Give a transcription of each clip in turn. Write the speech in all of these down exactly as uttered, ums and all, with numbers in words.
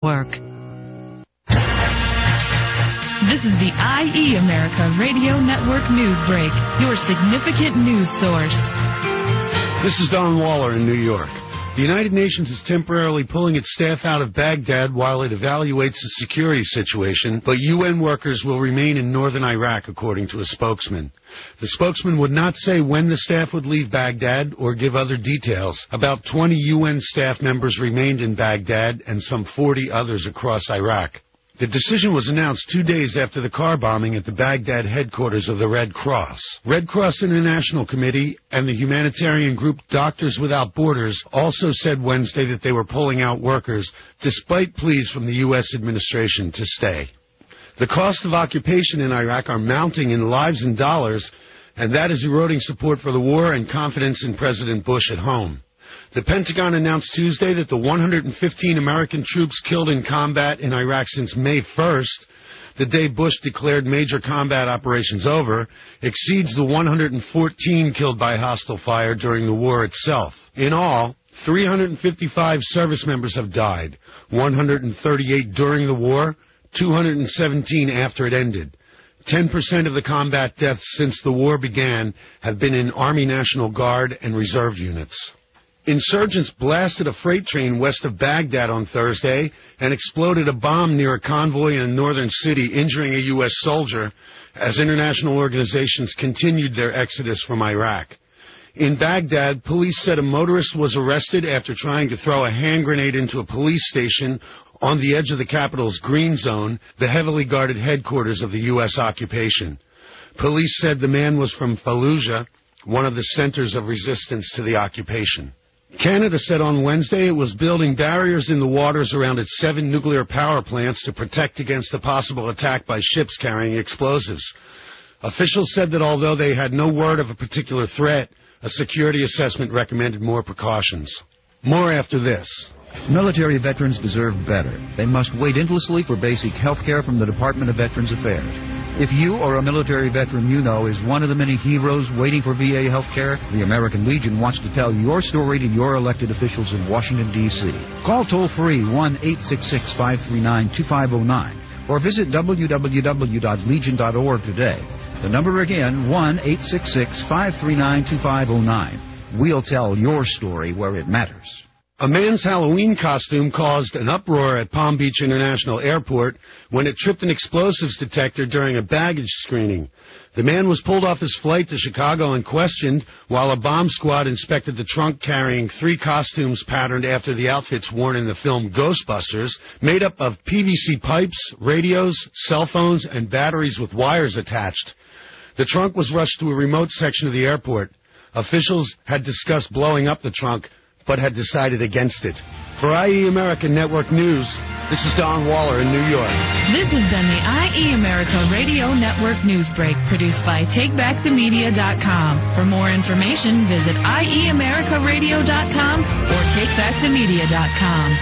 Work. This is the I E America Radio Network News Break, your significant news source. This is Don Waller in New York. The United Nations is temporarily pulling its staff out of Baghdad while it evaluates the security situation, but U N workers will remain in northern Iraq, according to a spokesman. The spokesman would not say when the staff would leave Baghdad or give other details. About twenty U N staff members remained in Baghdad and some forty others across Iraq. The decision was announced two days after the car bombing at the Baghdad headquarters of the Red Cross. Red Cross International Committee and the humanitarian group Doctors Without Borders also said Wednesday that they were pulling out workers, despite pleas from the U S administration to stay. The cost of occupation in Iraq are mounting in lives and dollars, and that is eroding support for the war and confidence in President Bush at home. The Pentagon announced Tuesday that the one hundred fifteen American troops killed in combat in Iraq since May first, the day Bush declared major combat operations over, exceeds the one hundred fourteen killed by hostile fire during the war itself. In all, three hundred fifty-five service members have died, one hundred thirty-eight during the war, two hundred seventeen after it ended. ten percent of the combat deaths since the war began have been in Army National Guard and reserve units. Insurgents blasted a freight train west of Baghdad on Thursday and exploded a bomb near a convoy in a northern city, injuring a U S soldier as international organizations continued their exodus from Iraq. In Baghdad, police said a motorist was arrested after trying to throw a hand grenade into a police station on the edge of the capital's Green Zone, the heavily guarded headquarters of the U S occupation. Police said the man was from Fallujah, one of the centers of resistance to the occupation. Canada said on Wednesday it was building barriers in the waters around its seven nuclear power plants to protect against a possible attack by ships carrying explosives. Officials said that although they had no word of a particular threat, a security assessment recommended more precautions. More after this. Military veterans deserve better. They must wait endlessly for basic health care from the Department of Veterans Affairs. If you or a military veteran you know is one of the many heroes waiting for V A health care, the American Legion wants to tell your story to your elected officials in Washington, D C Call toll-free one eight six six, five three nine, two five zero nine or visit w w w dot legion dot org today. The number again, one eight six six, five three nine, two five zero nine. We'll tell your story where it matters. A man's Halloween costume caused an uproar at Palm Beach International Airport when it tripped an explosives detector during a baggage screening. The man was pulled off his flight to Chicago and questioned while a bomb squad inspected the trunk carrying three costumes patterned after the outfits worn in the film Ghostbusters, made up of P V C pipes, radios, cell phones, and batteries with wires attached. The trunk was rushed to a remote section of the airport. Officials had discussed blowing up the trunk, but had decided against it. For I E America Network News, this is Don Waller in New York. This has been the I E America Radio Network News Break, produced by take back the media dot com. For more information, visit i e america radio dot com or take back the media dot com.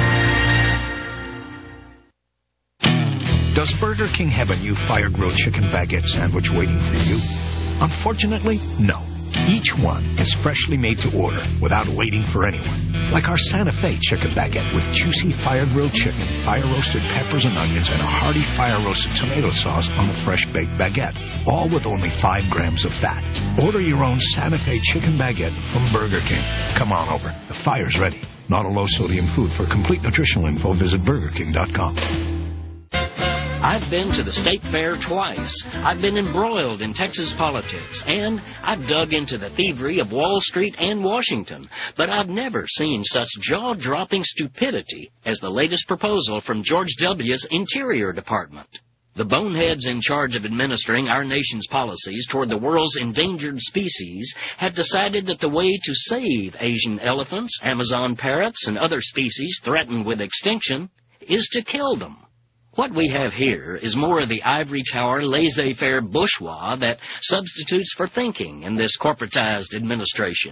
Does Burger King have a new fire-grilled chicken baguette sandwich waiting for you? Unfortunately, no. Each one is freshly made to order without waiting for anyone. Like our Santa Fe chicken baguette with juicy fire-grilled chicken, fire-roasted peppers and onions, and a hearty fire-roasted tomato sauce on the fresh-baked baguette. All with only five grams of fat. Order your own Santa Fe chicken baguette from Burger King. Come on over. The fire's ready. Not a low-sodium food. For complete nutritional info, visit burger king dot com. I've been to the State Fair twice. I've been embroiled in Texas politics, and I've dug into the thievery of Wall Street and Washington. But I've never seen such jaw-dropping stupidity as the latest proposal from George W.'s Interior Department. The boneheads in charge of administering our nation's policies toward the world's endangered species have decided that the way to save Asian elephants, Amazon parrots, and other species threatened with extinction is to kill them. What we have here is more of the ivory tower laissez-faire bourgeois that substitutes for thinking in this corporatized administration.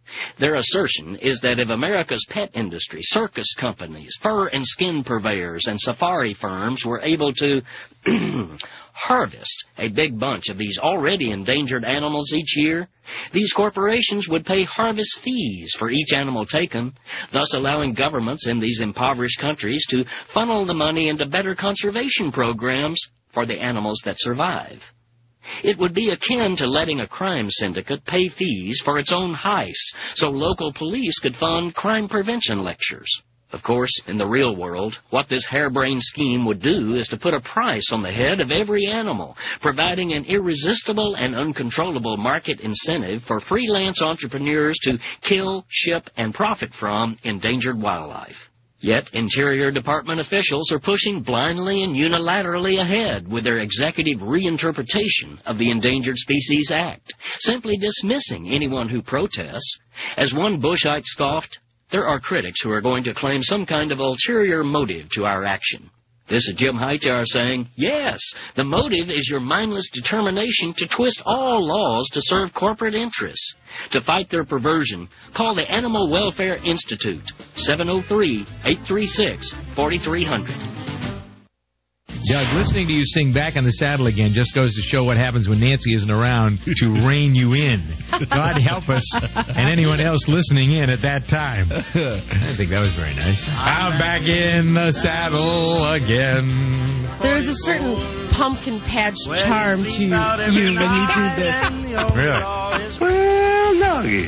Their assertion is that if America's pet industry, circus companies, fur and skin purveyors, and safari firms were able to harvest a big bunch of these already endangered animals each year, these corporations would pay harvest fees for each animal taken, thus allowing governments in these impoverished countries to funnel the money into better conservation programs for the animals that survive. It would be akin to letting a crime syndicate pay fees for its own heists so local police could fund crime prevention lectures. Of course, in the real world, what this harebrained scheme would do is to put a price on the head of every animal, providing an irresistible and uncontrollable market incentive for freelance entrepreneurs to kill, ship, and profit from endangered wildlife. Yet, Interior Department officials are pushing blindly and unilaterally ahead with their executive reinterpretation of the Endangered Species Act, simply dismissing anyone who protests. As one Bushite scoffed, there are critics who are going to claim some kind of ulterior motive to our action. This is Jim Hightower saying, yes, the motive is your mindless determination to twist all laws to serve corporate interests. To fight their perversion, call the Animal Welfare Institute, seven oh three, eight three six, four three zero zero. Doug, listening to you sing Back on the Saddle Again just goes to show what happens when Nancy isn't around to rein you in. God help us and anyone else listening in at that time. I think that was very nice. I'm back in the saddle again. There's a certain pumpkin patch charm to you when you do this. Really? Well, no.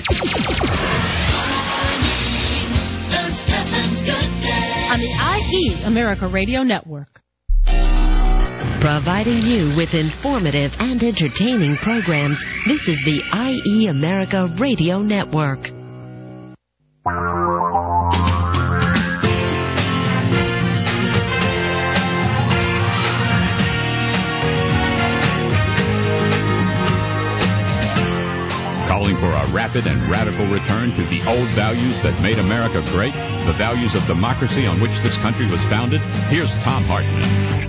On the I E America Radio Network. Providing you with informative and entertaining programs, this is the I E America Radio Network. Calling for a rapid and radical return to the old values that made America great, the values of democracy on which this country was founded, here's Thom Hartmann.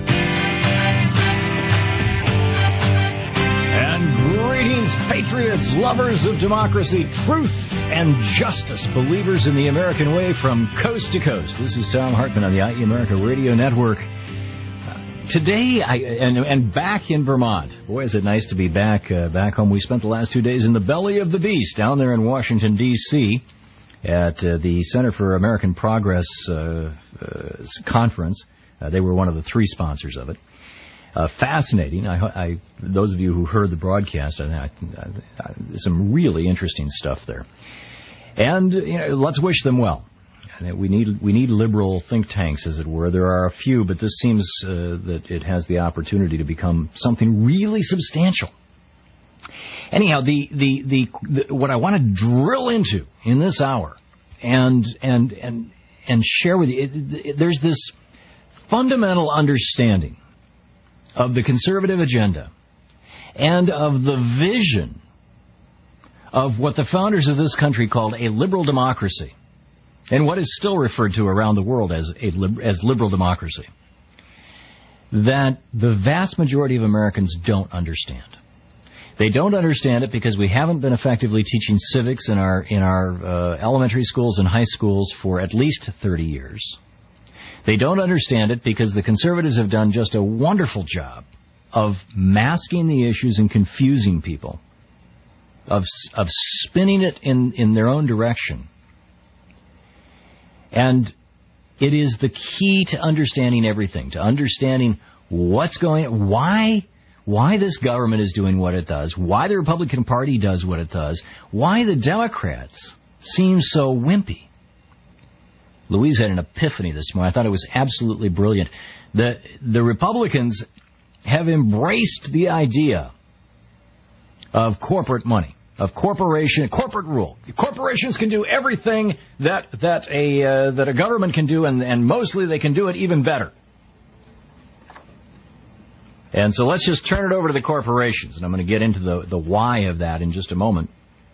And greetings, patriots, lovers of democracy, truth, and justice, believers in the American way from coast to coast. This is Thom Hartmann on the I E America Radio Network. Uh, today, I, and, and back in Vermont. Boy, is it nice to be back uh, back home. We spent the last two days in the belly of the beast down there in Washington, D C at uh, the Center for American Progress uh, uh, conference. Uh, they were one of the three sponsors of it. Uh, fascinating. I, I, those of you who heard the broadcast, I, I, I, some really interesting stuff there. And you know, let's wish them well. We need we need liberal think tanks, as it were. There are a few, but this seems uh, that it has the opportunity to become something really substantial. Anyhow, the the, the, the what I want to drill into in this hour and and and and share with you, it, it, there's this fundamental understanding of the conservative agenda and of the vision of what the founders of this country called a liberal democracy, and what is still referred to around the world as a as liberal democracy, that the vast majority of Americans don't understand. They don't understand it because we haven't been effectively teaching civics in our in our uh, elementary schools and high schools for at least thirty years. They don't understand it because the conservatives have done just a wonderful job of masking the issues and confusing people, of of spinning it in, in their own direction. And it is the key to understanding everything, to understanding what's going on, why, why this government is doing what it does, why the Republican Party does what it does, why the Democrats seem so wimpy. Louise had an epiphany this morning. I thought it was absolutely brilliant. The the Republicans have embraced the idea of corporate money, of corporation, corporate rule. Corporations can do everything that that a uh, that a government can do, and, and mostly they can do it even better. And so let's just turn it over to the corporations, and I'm going to get into the, the why of that in just a moment.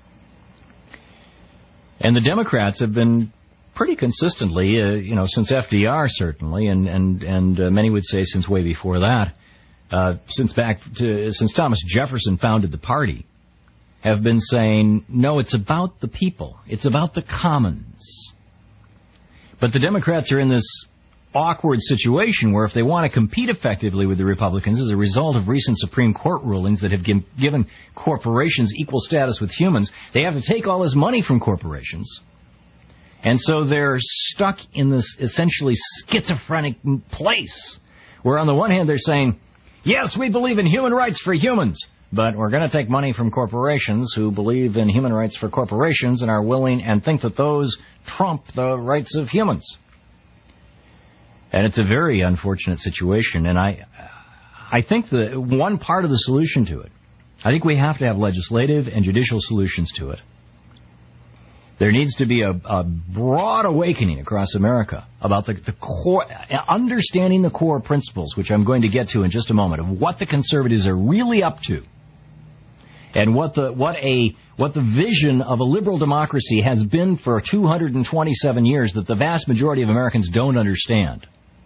And the Democrats have been pretty consistently, uh, you know, since F D R certainly, and and and uh, many would say since way before that, uh, since back to since Thomas Jefferson founded the party, have been saying, no, it's about the people. It's about the commons. But the Democrats are in this awkward situation where if they want to compete effectively with the Republicans as a result of recent Supreme Court rulings that have given corporations equal status with humans, they have to take all this money from corporations. And so they're stuck in this essentially schizophrenic place where on the one hand they're saying, yes, we believe in human rights for humans, but we're going to take money from corporations who believe in human rights for corporations and are willing and think that those trump the rights of humans. And it's a very unfortunate situation. And I I think that one part of the solution to it, I think we have to have legislative and judicial solutions to it. There needs to be a, a broad awakening across America about the, the core, understanding the core principles, which I'm going to get to in just a moment, of what the conservatives are really up to, and what the what a what the vision of a liberal democracy has been for two hundred twenty-seven years that the vast majority of Americans don't understand.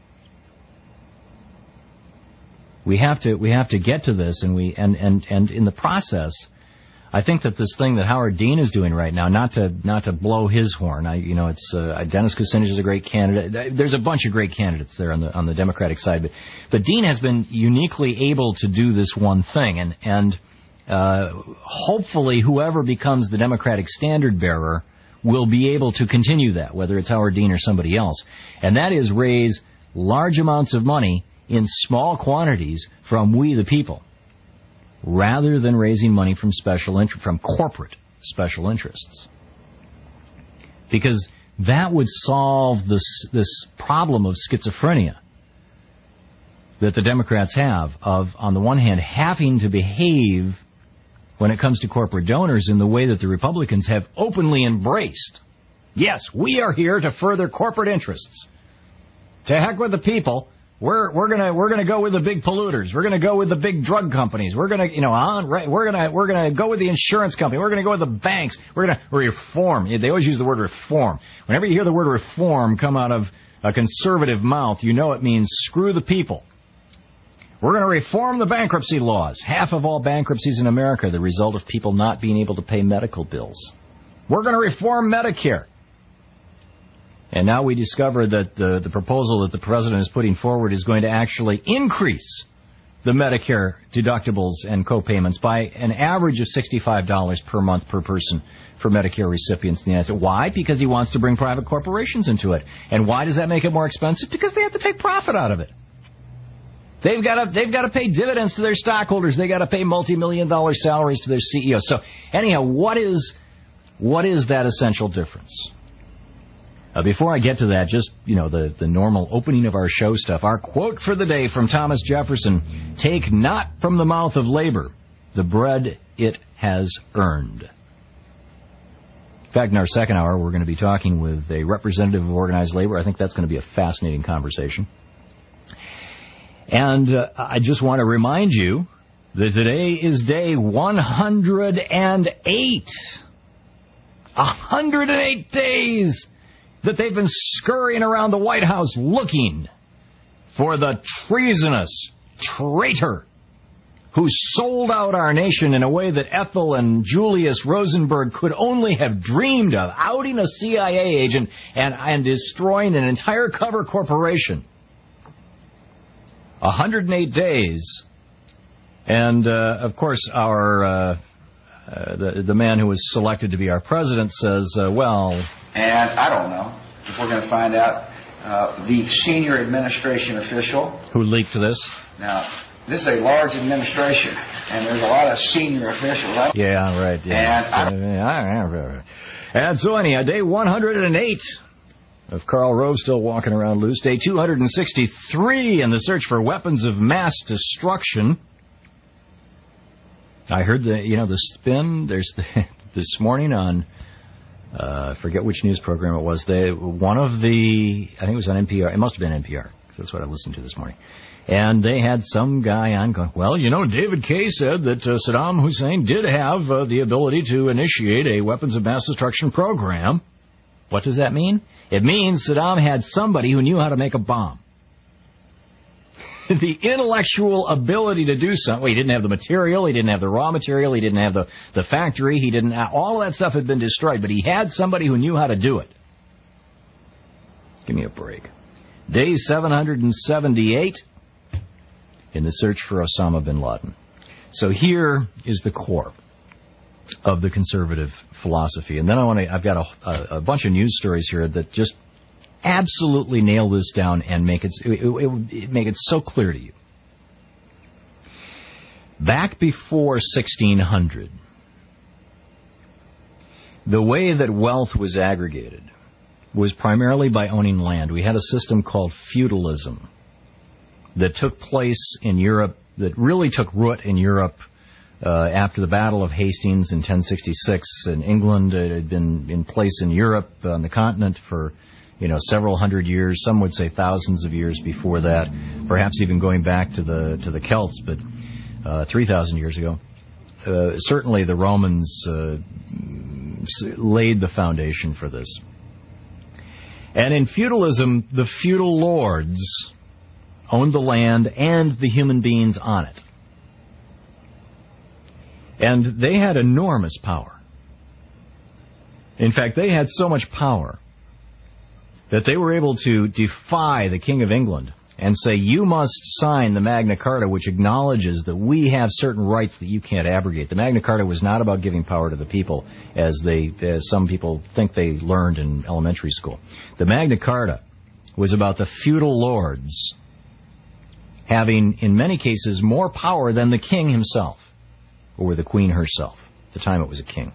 We have to we have to get to this, and we and, and, and in the process, I think that this thing that Howard Dean is doing right now, not to not to blow his horn, I you know it's uh, Dennis Kucinich is a great candidate. There's a bunch of great candidates there on the on the Democratic side, but but Dean has been uniquely able to do this one thing, and and uh, hopefully whoever becomes the Democratic standard bearer will be able to continue that, whether it's Howard Dean or somebody else, and that is raise large amounts of money in small quantities from we the people, rather than raising money from special int- from corporate special interests. Because that would solve this this problem of schizophrenia that the Democrats have of, on the one hand, having to behave when it comes to corporate donors in the way that the Republicans have openly embraced. Yes, we are here to further corporate interests. To heck with the people. We're we're gonna we're gonna go with the big polluters. We're gonna go with the big drug companies. We're gonna you know on right. We're gonna we're gonna go with the insurance company. We're gonna go with the banks. We're gonna reform. They always use the word reform. Whenever you hear the word reform come out of a conservative mouth, you know it means screw the people. We're gonna reform the bankruptcy laws. Half of all bankruptcies in America are the result of people not being able to pay medical bills. We're gonna reform Medicare. And now we discover that the, the proposal that the president is putting forward is going to actually increase the Medicare deductibles and co-payments by an average of sixty-five dollars per month per person for Medicare recipients in the United States. Why? Because he wants to bring private corporations into it. And why does that make it more expensive? Because they have to take profit out of it. They've got to they've got to pay dividends to their stockholders. They've got to pay multi-million dollar salaries to their C E Os. So anyhow, what is what is that essential difference? Uh, before I get to that, just, you know, the, the normal opening of our show stuff. Our quote for the day from Thomas Jefferson, take not from the mouth of labor the bread it has earned. In fact, in our second hour, we're going to be talking with a representative of organized labor. I think that's going to be a fascinating conversation. And uh, I just want to remind you that today is day one hundred eight. one hundred eight days that they've been scurrying around the White House looking for the treasonous traitor who sold out our nation in a way that Ethel and Julius Rosenberg could only have dreamed of, outing a C I A agent and, and destroying an entire cover corporation. one hundred eight days. And, uh, of course, our uh, uh, the, the man who was selected to be our president says, uh, well... And I don't know if we're going to find out uh, the senior administration official. Who leaked this? Now, this is a large administration, and there's a lot of senior officials. Right? Yeah, right. Yeah. And, and so anyhow, day one hundred eight of Karl Rove still walking around loose. Day two hundred sixty-three in the search for weapons of mass destruction. I heard the, you know, the spin, there's the, this morning on... Uh, I forget which news program it was. They, one of the, I think it was on N P R. It must have been N P R, because that's what I listened to this morning. And they had some guy on going, well, you know, David Kaye said that uh, Saddam Hussein did have uh, the ability to initiate a weapons of mass destruction program. What does that mean? It means Saddam had somebody who knew how to make a bomb. the intellectual ability to do something. Well, he didn't have the material, he didn't have the raw material, he didn't have the, the factory, he didn't have, all of that stuff had been destroyed, but he had somebody who knew how to do it. Give me a break. Day seven hundred seventy-eight in the search for Osama bin Laden. So here is the core of the conservative philosophy. And then I want to, I've got a, a, a bunch of news stories here that just absolutely nail this down and make it, it, it, it make it so clear to you. Back before sixteen hundred, the way that wealth was aggregated was primarily by owning land. We had a system called feudalism that took place in Europe, that really took root in Europe uh, after the Battle of Hastings in ten sixty-six in England. It had been in place in Europe, on the continent, for you know several hundred years. Some would say thousands of years before that, perhaps even going back to the to the Celts, but uh, three thousand years ago. Uh, certainly the Romans uh, laid the foundation for this. And in feudalism, the feudal lords owned the land and the human beings on it. And they had enormous power. In fact, they had so much power that they were able to defy the King of England and say, you must sign the Magna Carta, which acknowledges that we have certain rights that you can't abrogate. The Magna Carta was not about giving power to the people, as they, as some people think they learned in elementary school. The Magna Carta was about the feudal lords having, in many cases, more power than the king himself, or the queen herself. At the time it was a king.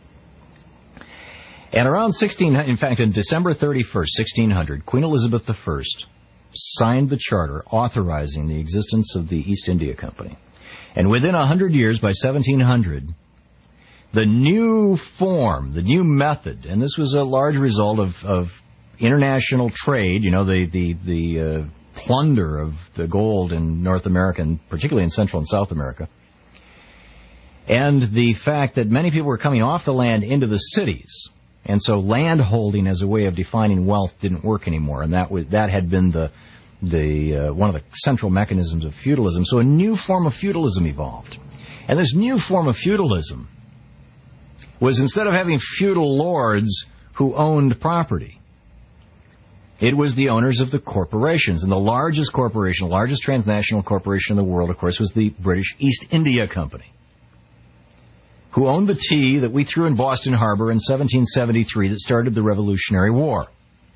And around sixteen, in fact, on December thirty-first, sixteen hundred, Queen Elizabeth the First signed the charter authorizing the existence of the East India Company. And within a hundred years, by seventeen hundred, the new form, the new method, and this was a large result of, of international trade, you know, the, the, the uh, plunder of the gold in North America, and particularly in Central and South America, and the fact that many people were coming off the land into the cities. And so land holding as a way of defining wealth didn't work anymore, and that was, that had been the the uh, one of the central mechanisms of feudalism. So a new form of feudalism evolved, and this new form of feudalism was, instead of having feudal lords who owned property, it was the owners of the corporations. And the largest corporation, the largest transnational corporation in the world, of course, was the British East India Company, who owned the tea that we threw in Boston Harbor in seventeen seventy-three that started the Revolutionary War.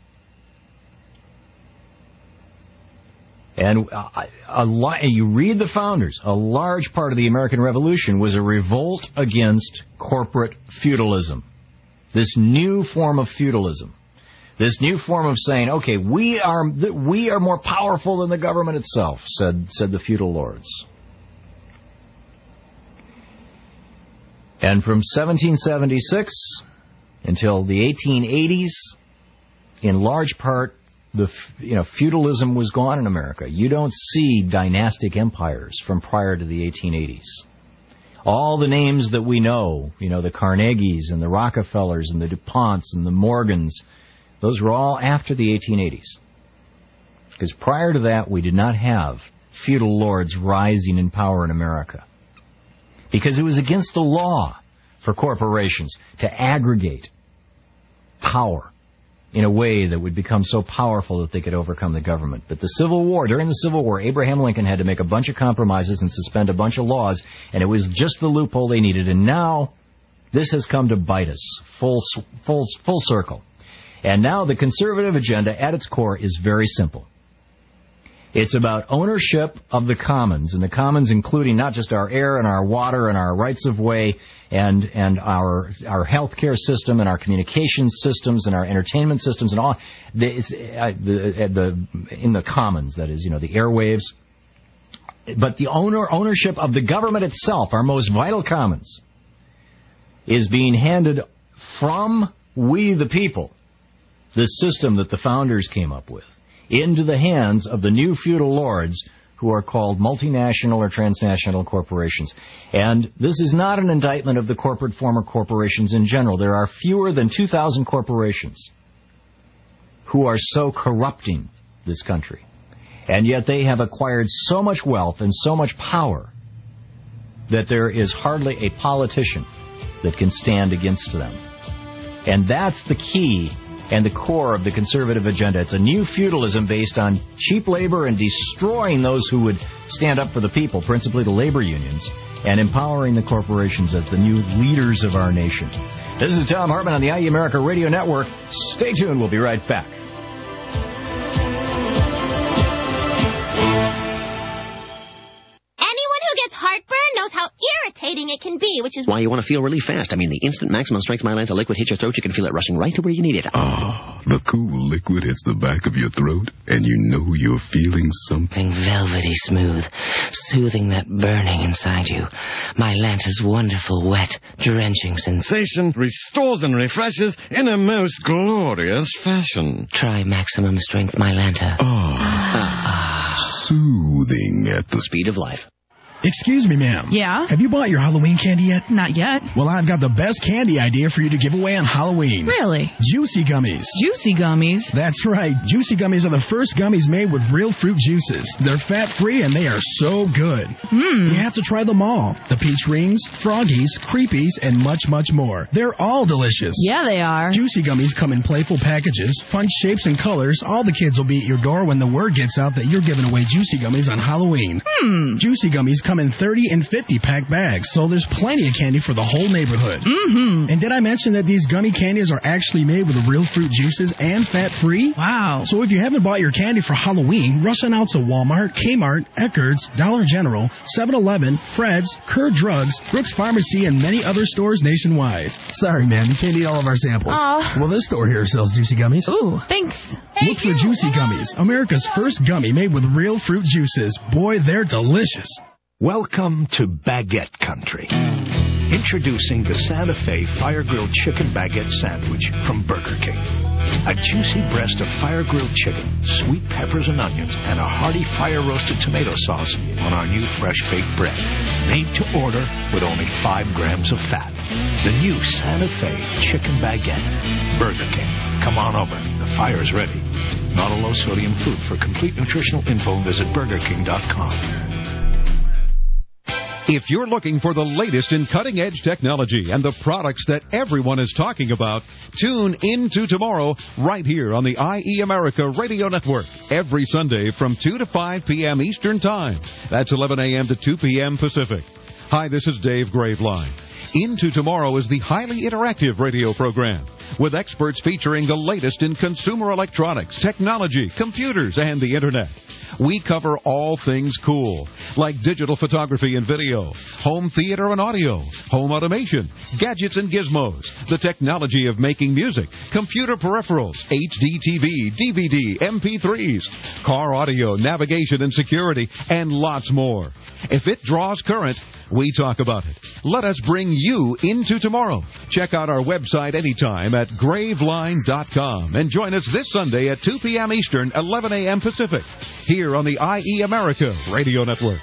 And a, a lot, you read the founders, a large part of the American Revolution was a revolt against corporate feudalism. This new form of feudalism. This new form of saying, okay, we are we are more powerful than the government itself, said said the feudal lords. And from seventeen seventy-six until the eighteen eighties, in large part, the you know feudalism was gone in America. You don't see dynastic empires from prior to the eighteen eighties. All the names that we know, you know, the Carnegies and the Rockefellers and the DuPonts and the Morgans, those were all after the eighteen eighties. Because prior to that, we did not have feudal lords rising in power in America. Because it was against the law for corporations to aggregate power in a way that would become so powerful that they could overcome the government. But the Civil War, during the Civil War, Abraham Lincoln had to make a bunch of compromises and suspend a bunch of laws, and it was just the loophole they needed. And now this has come to bite us full, full, full circle. And now the conservative agenda at its core is very simple. It's about ownership of the commons, and the commons including not just our air and our water and our rights of way and and our our healthcare system and our communications systems and our entertainment systems and all the, it's, uh, the, the in the commons, that is, you know, the airwaves. But the owner ownership of the government itself, our most vital commons, is being handed from we the people, this system that the founders came up with, into the hands of the new feudal lords who are called multinational or transnational corporations. And this is not an indictment of the corporate form or corporations in general. There are fewer than two thousand corporations who are so corrupting this country. And yet they have acquired so much wealth and so much power that there is hardly a politician that can stand against them. And that's the key and the core of the conservative agenda. It's a new feudalism based on cheap labor and destroying those who would stand up for the people, principally the labor unions, and empowering the corporations as the new leaders of our nation. This is Tom Hartman on the I E America Radio Network. Stay tuned. We'll be right back. How irritating it can be, which is why you want to feel really fast. I mean, the instant maximum strength Mylanta liquid hits your throat, you can feel it rushing right to where you need it. Ah, the cool liquid hits the back of your throat, and you know you're feeling something velvety smooth, soothing that burning inside you. Mylanta's wonderful, wet, drenching sensation restores and refreshes in a most glorious fashion. Try maximum strength Mylanta. Ah, ah. Soothing at the speed of life. Excuse me, ma'am. Yeah? Have you bought your Halloween candy yet? Not yet. Well, I've got the best candy idea for you to give away on Halloween. Really? Juicy Gummies. Juicy Gummies? That's right. Juicy Gummies are the first gummies made with real fruit juices. They're fat-free and they are so good. Hmm. You have to try them all. The Peach Rings, Froggies, Creepies, and much, much more. They're all delicious. Yeah, they are. Juicy Gummies come in playful packages, fun shapes and colors. All the kids will be at your door when the word gets out that you're giving away Juicy Gummies on Halloween. Hmm. Juicy Gummies come in thirty and fifty pack bags, so there's plenty of candy for the whole neighborhood. Mm-hmm. And did I mention that these gummy candies are actually made with real fruit juices and fat-free? Wow. So if you haven't bought your candy for Halloween, rush on out to Walmart, Kmart, Eckerd's, Dollar General, seven eleven, Fred's, Kerr Drugs, Brooks Pharmacy, and many other stores nationwide. Sorry, man, you can't eat all of our samples. Aw. Well, this store here sells Juicy Gummies. Ooh, thanks. Hey, Look for you. Juicy Gummies, America's first gummy made with real fruit juices. Boy, they're delicious. Welcome to Baguette Country. Introducing the Santa Fe Fire-Grilled Chicken Baguette Sandwich from Burger King. A juicy breast of fire-grilled chicken, sweet peppers and onions, and a hearty fire-roasted tomato sauce on our new fresh-baked bread. Made to order with only five grams of fat. The new Santa Fe Chicken Baguette. Burger King. Come on over. The fire's ready. Not a low-sodium food. For complete nutritional info, visit burger king dot com. If you're looking for the latest in cutting-edge technology and the products that everyone is talking about, tune into tomorrow right here on the I E America Radio Network every Sunday from two to five p.m. Eastern Time. That's eleven a.m. to two p.m. Pacific. Hi, this is Dave Graveline. Into Tomorrow is the highly interactive radio program with experts featuring the latest in consumer electronics, technology, computers, and the Internet. We cover all things cool, like digital photography and video, home theater and audio, home automation, gadgets and gizmos, the technology of making music, computer peripherals, H D T V, D V D, M P threes, car audio, navigation and security, and lots more. If it draws current, we talk about it. Let us bring you into tomorrow. Check out our website anytime at graveline dot com and join us this Sunday at two p.m. Eastern, eleven a.m. Pacific, here on the I E America Radio Network.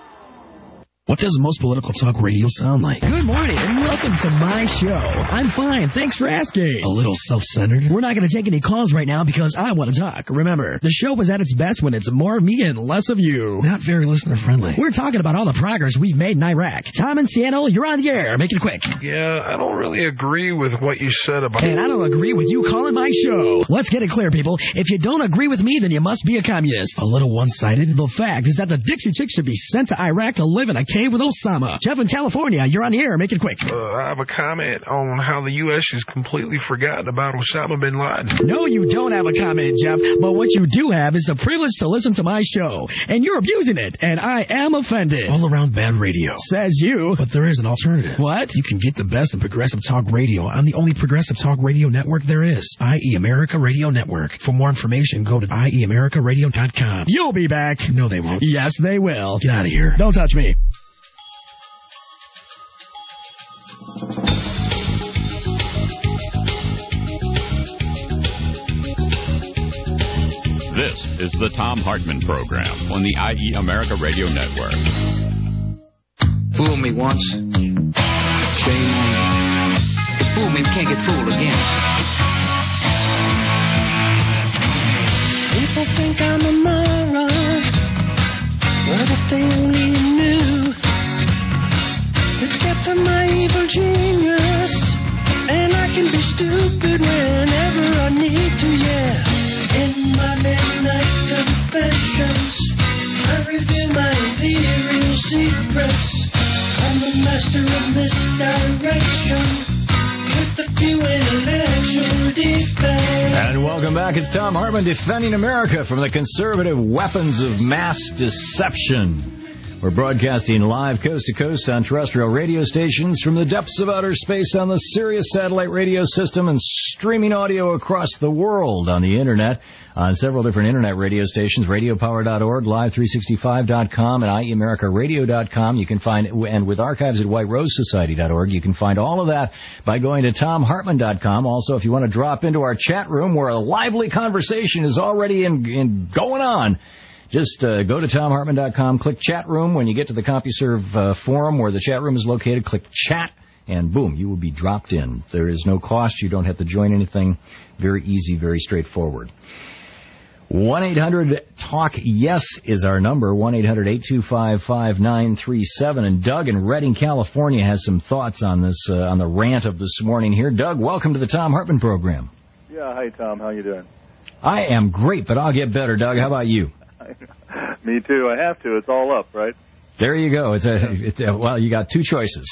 What does most political talk radio sound like? Good morning and welcome to my show. I'm fine. Thanks for asking. A little self-centered. We're not going to take any calls right now because I want to talk. Remember, the show was at its best when it's more of me and less of you. Not very listener-friendly. We're talking about all the progress we've made in Iraq. Tom in Seattle, you're on the air. Make it quick. Yeah, I don't really agree with what you said about... And I don't agree with you calling my show. Let's get it clear, people. If you don't agree with me, then you must be a communist. A little one-sided? The fact is that the Dixie Chicks should be sent to Iraq to live in a cave with Osama. Jeff in California, you're on the air. Make it quick. Uh, I have a comment on how the U S has completely forgotten about Osama bin Laden. No, you don't have a comment, Jeff. But what you do have is the privilege to listen to my show. And you're abusing it. And I am offended. All around bad radio. Says you. But there is an alternative. What? You can get the best in progressive talk radio on the only progressive talk radio network there is. I E America Radio Network. For more information, go to I E America Radio dot com. You'll be back. No, they won't. Yes, they will. Get out of here. Don't touch me. This is the Tom Hartman Program on the I E America Radio Network. Fool me once. Shame on you. Just fool me, we can't get fooled again. People think I'm a moron. secrets. I'm the master of misdirection with a few intellectual defects. And welcome back. It's Tom Hartman defending America from the conservative weapons of mass deception. We're broadcasting live coast to coast on terrestrial radio stations from the depths of outer space on the Sirius satellite radio system and streaming audio across the world on the Internet on several different Internet radio stations, radio power dot org, live three sixty-five dot com, and I E America Radio dot com. You can find, and with archives at white rose society dot org, you can find all of that by going to tom hartman dot com. Also, if you want to drop into our chat room where a lively conversation is already in, in going on, just uh, go to tom hartman dot com, click chat room. When you get to the CompuServe uh, forum where the chat room is located, click chat, and boom, you will be dropped in. There is no cost. You don't have to join anything. Very easy, very straightforward. one eight hundred talk yes is our number, one eight hundred eight two five five nine three seven. And Doug in Redding, California has some thoughts on this, uh, on the rant of this morning here. Doug, welcome to the Tom Hartman program. Yeah, hi, Tom. How you doing? I am great, but I'll get better, Doug. How about you? Me too. I have to. It's all up, right? There you go. It's a, it's a well, you got two choices.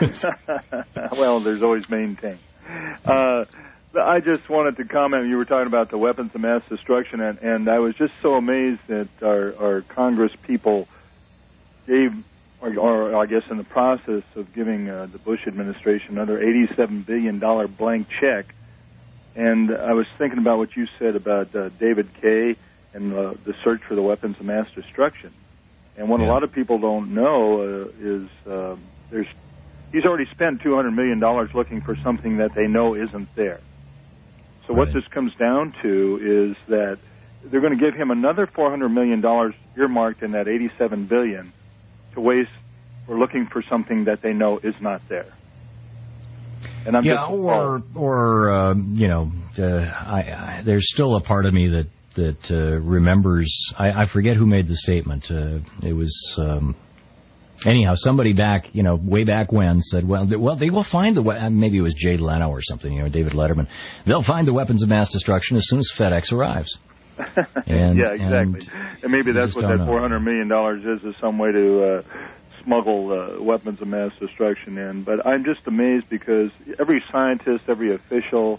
Well, there's always maintain. Uh, I just wanted to comment. You were talking about the weapons of mass destruction, and, and I was just so amazed that our, our Congress people gave, or, or I guess in the process of giving uh, the Bush administration another eighty-seven billion dollars blank check. And I was thinking about what you said about uh, David Kaye and uh, the search for the weapons of mass destruction. And what yeah. a lot of people don't know uh, is uh, there's he's already spent two hundred million dollars looking for something that they know isn't there. So right. what this comes down to is that they're going to give him another four hundred million dollars earmarked in that eighty-seven billion dollars to waste for looking for something that they know is not there. And I'm yeah, just, or, or uh, you know, uh, I, I, there's still a part of me that that uh, remembers, I, I forget who made the statement. Uh, it was, um, anyhow, somebody back, you know, way back when said, well, they, well, they will find the, we- maybe it was Jay Leno or something, you know, David Letterman. They'll find the weapons of mass destruction as soon as FedEx arrives. And, yeah, exactly. And, and maybe that's what that four hundred million dollars is, is some way to uh, smuggle uh, weapons of mass destruction in. But I'm just amazed because every scientist, every official,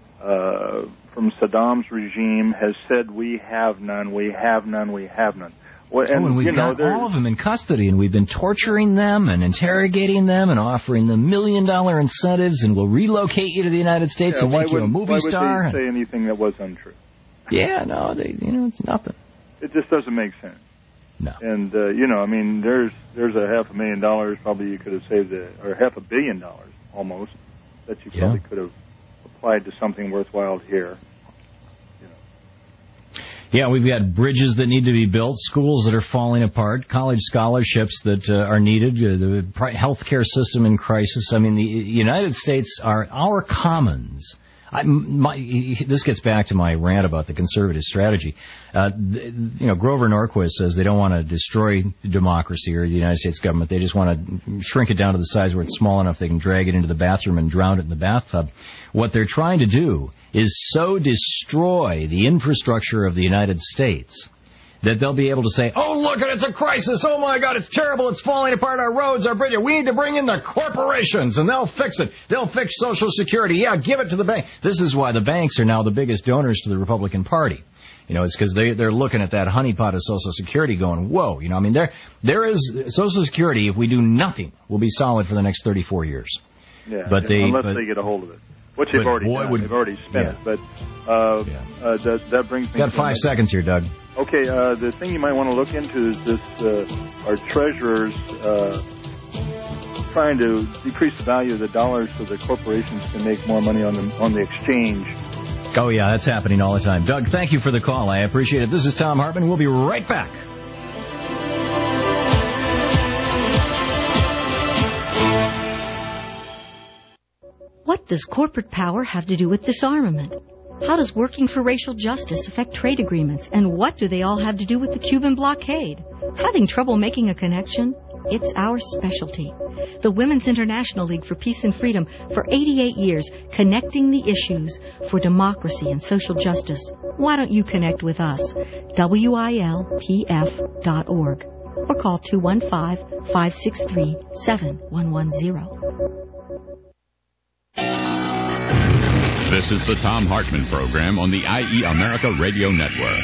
Uh, from Saddam's regime has said we have none, we have none, we have none. Well, and, oh, and we've you know, got all of them in custody, and we've been torturing them and interrogating them and offering them million-dollar incentives, and we'll relocate you to the United States yeah, and make you a movie why star. Why would they say anything that was untrue? Yeah, no, they, you know, it's nothing. It just doesn't make sense. No. And, uh, you know, I mean, there's there's a half a million dollars probably you could have saved, a, or half a billion dollars almost, that you yeah. probably could have applied to something worthwhile here. You know. Yeah, we've got bridges that need to be built, schools that are falling apart, college scholarships that uh, are needed, uh, the health care system in crisis. I mean, the United States are our commons. I, my, this gets back to my rant about the conservative strategy. Uh, you know, Grover Norquist says they don't want to destroy democracy or the United States government. They just want to shrink it down to the size where it's small enough they can drag it into the bathroom and drown it in the bathtub. What they're trying to do is so destroy the infrastructure of the United States that they'll be able to say, oh, look, it's a crisis. Oh, my God, it's terrible. It's falling apart. Our roads, our bridges. We need to bring in the corporations, and they'll fix it. They'll fix Social Security. Yeah, give it to the bank. This is why the banks are now the biggest donors to the Republican Party. You know, it's because they, they're looking at that honeypot of Social Security going, whoa. You know, I mean, there there is Social Security, if we do nothing, will be solid for the next thirty-four years. Yeah, but they, unless but, they get a hold of it. Which they've already done. Would, they've already spent yeah. it. But uh, yeah. uh, that, that brings me Got to five next. seconds here, Doug. Okay, uh, the thing you might want to look into is this, uh, our treasurers uh, trying to decrease the value of the dollar so the corporations can make more money on the, on the exchange. Oh, yeah, that's happening all the time. Doug, thank you for the call. I appreciate it. This is Tom Hartman. We'll be right back. What does corporate power have to do with disarmament? How does working for racial justice affect trade agreements? And what do they all have to do with the Cuban blockade? Having trouble making a connection? It's our specialty. The Women's International League for Peace and Freedom for eighty-eight years, connecting the issues for democracy and social justice. Why don't you connect with us? W I L P F dot org or call two one five, five six three, seven one one zero. This is the Thom Hartmann Program on the I E America Radio Network.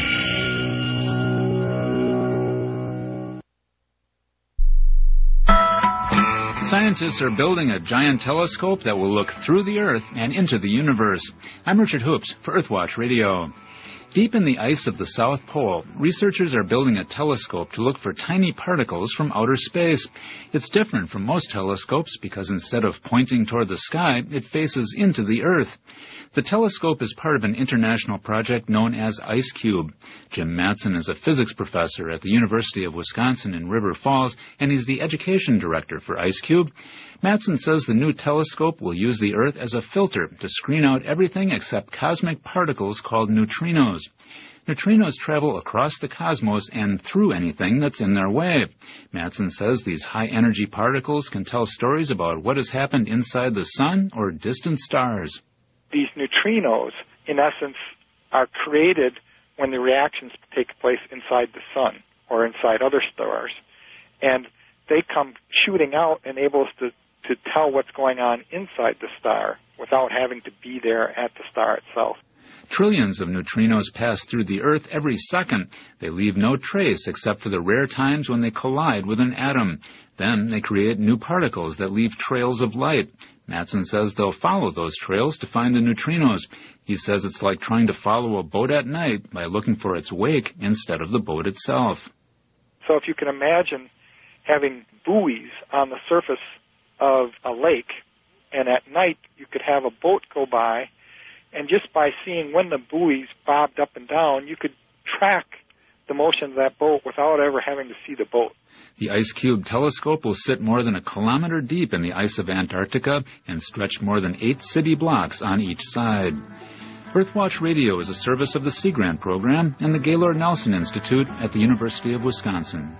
Scientists are building a giant telescope that will look through the Earth and into the universe. I'm Richard Hoops for Earthwatch Radio. Deep in the ice of the South Pole, researchers are building a telescope to look for tiny particles from outer space. It's different from most telescopes because instead of pointing toward the sky, it faces into the Earth. The telescope is part of an international project known as IceCube. Jim Matson is a physics professor at the University of Wisconsin in River Falls, and he's the education director for IceCube. Matson says the new telescope will use the Earth as a filter to screen out everything except cosmic particles called neutrinos. Neutrinos travel across the cosmos and through anything that's in their way. Matson says these high-energy particles can tell stories about what has happened inside the sun or distant stars. These neutrinos, in essence, are created when the reactions take place inside the sun or inside other stars. And they come shooting out and able us to, to tell what's going on inside the star without having to be there at the star itself. Trillions of neutrinos pass through the Earth every second. They leave no trace except for the rare times when they collide with an atom. Then they create new particles that leave trails of light. Matson says they'll follow those trails to find the neutrinos. He says it's like trying to follow a boat at night by looking for its wake instead of the boat itself. So if you can imagine having buoys on the surface of a lake, and at night you could have a boat go by, and just by seeing when the buoys bobbed up and down, you could track the motion of that boat without ever having to see the boat. The IceCube telescope will sit more than a kilometer deep in the ice of Antarctica and stretch more than eight city blocks on each side. Earthwatch Radio is a service of the Sea Grant Program and the Gaylord Nelson Institute at the University of Wisconsin.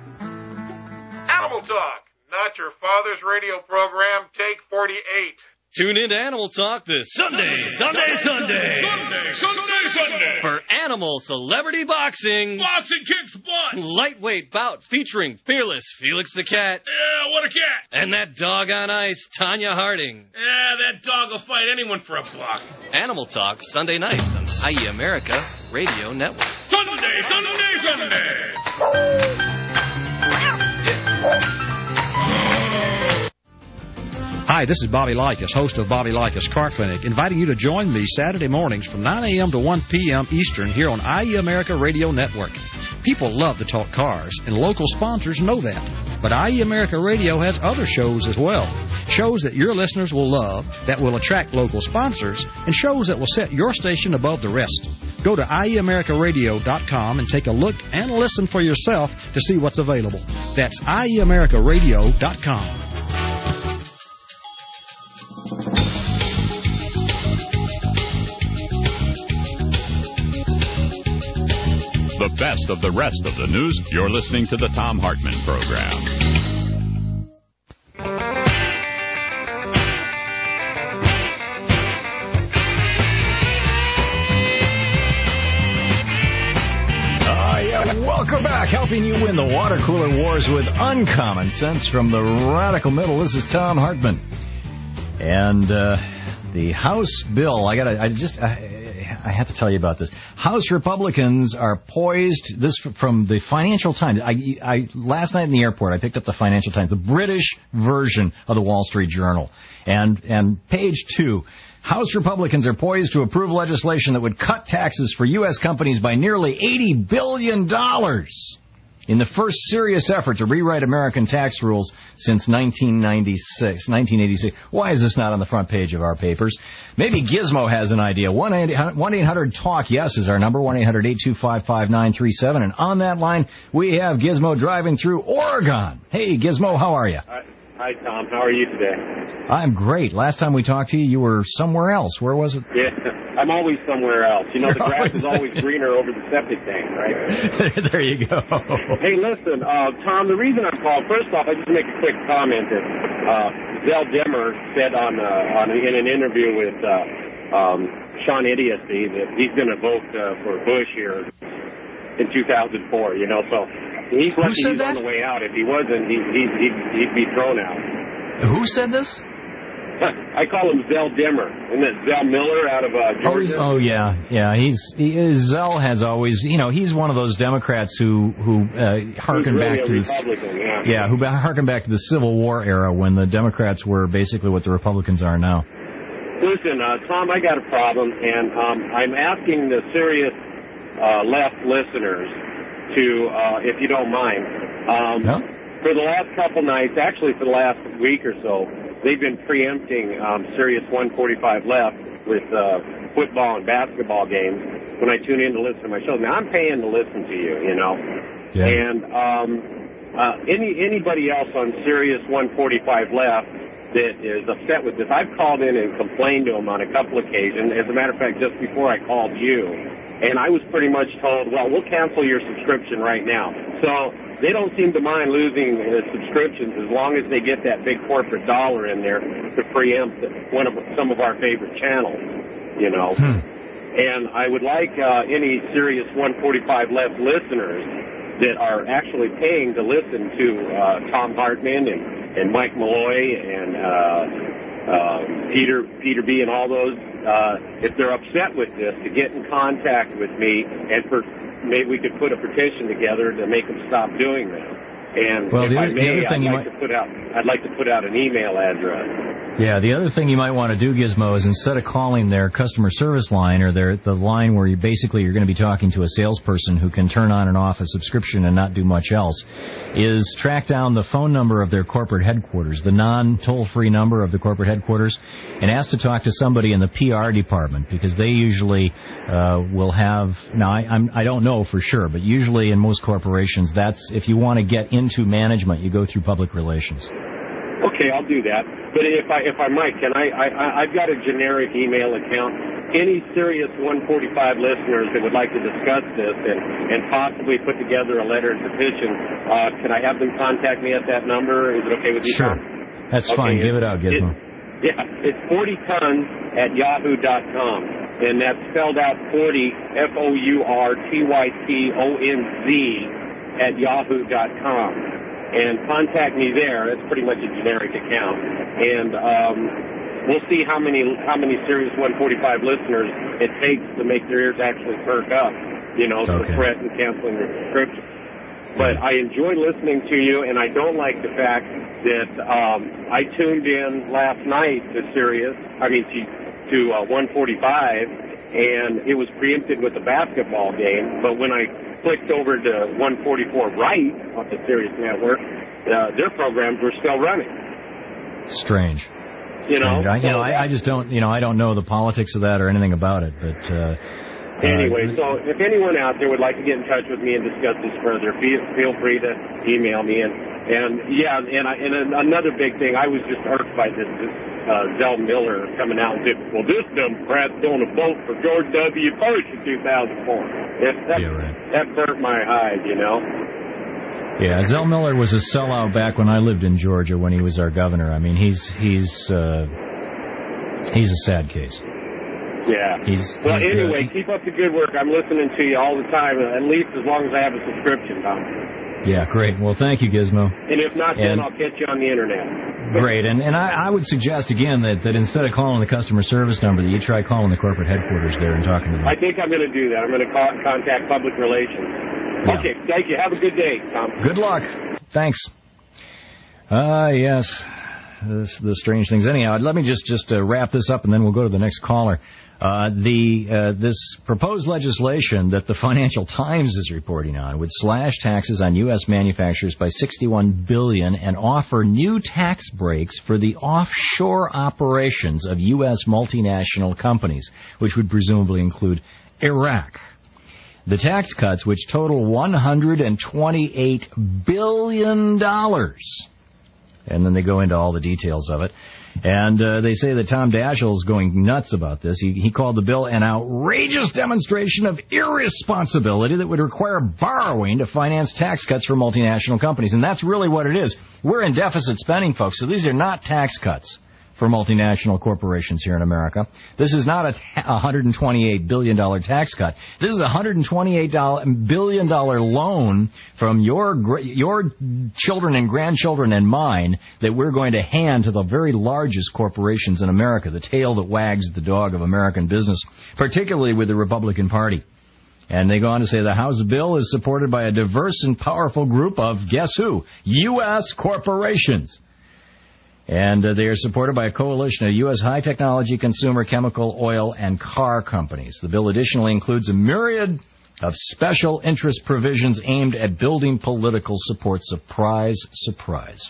Animal Talk, not your father's radio program, take forty-eight. Tune in to Animal Talk this Sunday, Sunday, Sunday, Sunday, Sunday, Sunday, for Animal Celebrity Boxing. Boxing kicks butt. Lightweight bout featuring fearless Felix the Cat. Yeah, what a cat. And that dog on ice, Tanya Harding. Yeah, that dog will fight anyone for a buck. Animal Talk, Sunday nights on I E America Radio Network. Sunday, Sunday, Sunday. Hi, this is Bobby Likas, host of Bobby Likas Car Clinic, inviting you to join me Saturday mornings from nine a.m. to one p.m. Eastern here on I E America Radio Network. People love to talk cars, and local sponsors know that. But I E America Radio has other shows as well. Shows that your listeners will love, that will attract local sponsors, and shows that will set your station above the rest. Go to I E America Radio dot com and take a look and listen for yourself to see what's available. That's I E America Radio dot com. The best of the rest of the news. You're listening to the Thom Hartmann Program. Oh, yeah. Welcome back. Helping you win the water cooler wars with uncommon sense from the radical middle. This is Thom Hartmann. And uh, the House bill, I got to, I just... I, I have to tell you about this. House Republicans are poised, this from the Financial Times. I, I, last night in the airport, I picked up the Financial Times, the British version of the Wall Street Journal. And, and page two, House Republicans are poised to approve legislation that would cut taxes for U S companies by nearly eighty billion dollars. In the first serious effort to rewrite American tax rules since nineteen ninety-six, nineteen eighty-six. Why is this not on the front page of our papers? Maybe Gizmo has an idea. one eight hundred talk yes is our number, one eight hundred eight two five five nine three seven. And on that line, we have Gizmo driving through Oregon. Hey, Gizmo, how are you? I, Hi, Tom. How are you today? I'm great. Last time we talked to you, you were somewhere else. Where was it? Yeah, I'm always somewhere else. You know, You're the grass always is always greener over the septic tank, right? There you go. Hey, listen, uh, Tom, the reason I called, first off, I just make a quick comment that uh, Zell Dimmer said on, uh, on in an interview with uh, um, Sean Idiocy that he's going to vote uh, for Bush here in two thousand four, you know, so he's lucky he's on the way out. If he wasn't, he, he, he'd, he'd be thrown out. Who said this? I call him Zell Dimmer. Isn't it Zell Miller out of uh, Georgia? Oh, oh yeah, yeah. He's he is, Zell has always, you know, he's one of those Democrats who who uh, harken really back a to this, Republican, yeah. yeah, who harken back to the Civil War era when the Democrats were basically what the Republicans are now. Listen, uh, Tom, I got a problem, and um, I'm asking the serious uh, left listeners to, uh, if you don't mind, um, no? for the last couple nights, actually for the last week or so, they've been preempting um, Sirius one forty-five Left with uh, football and basketball games when I tune in to listen to my shows. Now, I'm paying to listen to you, you know. Yeah. And um, uh, any anybody else on Sirius one forty-five Left that is upset with this, I've called in and complained to them on a couple occasions. As a matter of fact, just before I called you, and I was pretty much told, well, we'll cancel your subscription right now. So they don't seem to mind losing uh, subscriptions as long as they get that big corporate dollar in there to preempt one of some of our favorite channels, you know. Hmm. And I would like uh, any Sirius one forty-five Left listeners that are actually paying to listen to uh, Tom Hartman and, and Mike Malloy and uh, uh, Peter Peter B. and all those, uh, if they're upset with this, to get in contact with me and for maybe we could put a petition together to make them stop doing that. And well, if the, I may, the other thing I'd you like might... to put out I'd like to put out an email address. Yeah, the other thing you might want to do, Gizmo, is instead of calling their customer service line or their the line where you basically you're going to be talking to a salesperson who can turn on and off a subscription and not do much else, is track down the phone number of their corporate headquarters, the non-toll-free number of the corporate headquarters, and ask to talk to somebody in the P R department, because they usually uh, will have, now I, I'm, I don't know for sure, but usually in most corporations, that's, if you want to get into management, you go through public relations. Okay, I'll do that. But if I if I might, can I, I I've got a generic email account. Any Sirius one forty-five listeners that would like to discuss this and, and possibly put together a letter of petition, uh, can I have them contact me at that number? Is it okay with you, Sure. Tom? That's Okay, fine. Give it out, Gizmo. It, yeah, it's forty tons at yahoo dot com, and that's spelled out forty, F O U R T Y T O N Z, at yahoo dot com. And contact me there. It's pretty much a generic account. And um, we'll see how many how many Sirius one forty-five listeners it takes to make their ears actually perk up, you know, to Okay. threaten canceling their subscription. But I enjoy listening to you, and I don't like the fact that um, I tuned in last night to Sirius, I mean to, to uh, one forty-five, and it was preempted with the basketball game. But when I clicked over to one forty-four right on the Sirius network, uh, their programs were still running. Strange. You know, Strange. I, you so know, I, I just don't, you know, I don't know the politics of that or anything about it. But uh, anyway, uh, so if anyone out there would like to get in touch with me and discuss this further, feel, feel free to email me. And and yeah, and I, and another big thing, I was just irked by this. this Uh, Zell Miller coming out and said, well, this Democrat's going to vote for George W. Bush in two thousand four. That, that, yeah, right. that burnt my hide, you know. Yeah, Zell Miller was a sellout back when I lived in Georgia when he was our governor. I mean, he's he's uh, he's a sad case. Yeah. He's, well, he's, anyway, uh, keep up the good work. I'm listening to you all the time, at least as long as I have a subscription, Tom. Yeah, great. Well, thank you, Gizmo. And if not, and, then I'll catch you on the Internet. Great. And and I, I would suggest, again, that, that instead of calling the customer service number, that you try calling the corporate headquarters there and talking to them. I think I'm going to do that. I'm going to call, contact public relations. Yeah. Okay, thank you. Have a good day, Tom. Good luck. Thanks. Ah, uh, yes. This, the strange things. Anyhow, let me just, just uh, wrap this up, and then we'll go to the next caller. Uh, the uh, this proposed legislation that the Financial Times is reporting on would slash taxes on U S manufacturers by sixty-one billion dollars and offer new tax breaks for the offshore operations of U S multinational companies, which would presumably include Iraq. The tax cuts, which total one hundred twenty-eight billion dollars, And then they go into all the details of it. And uh, they say that Tom Daschle is going nuts about this. He, he called the bill an outrageous demonstration of irresponsibility that would require borrowing to finance tax cuts for multinational companies. And that's really what it is. We're in deficit spending, folks, so these are not tax cuts for multinational corporations here in America. This is not a one hundred twenty-eight billion dollars tax cut. This is a one hundred twenty-eight billion dollars loan from your your children and grandchildren and mine that we're going to hand to the very largest corporations in America, the tail that wags the dog of American business, particularly with the Republican Party. And they go on to say the House bill is supported by a diverse and powerful group of, guess who? U S corporations. And uh, they are supported by a coalition of U S high-technology, consumer, chemical, oil, and car companies. The bill additionally includes a myriad of special interest provisions aimed at building political support. Surprise, surprise.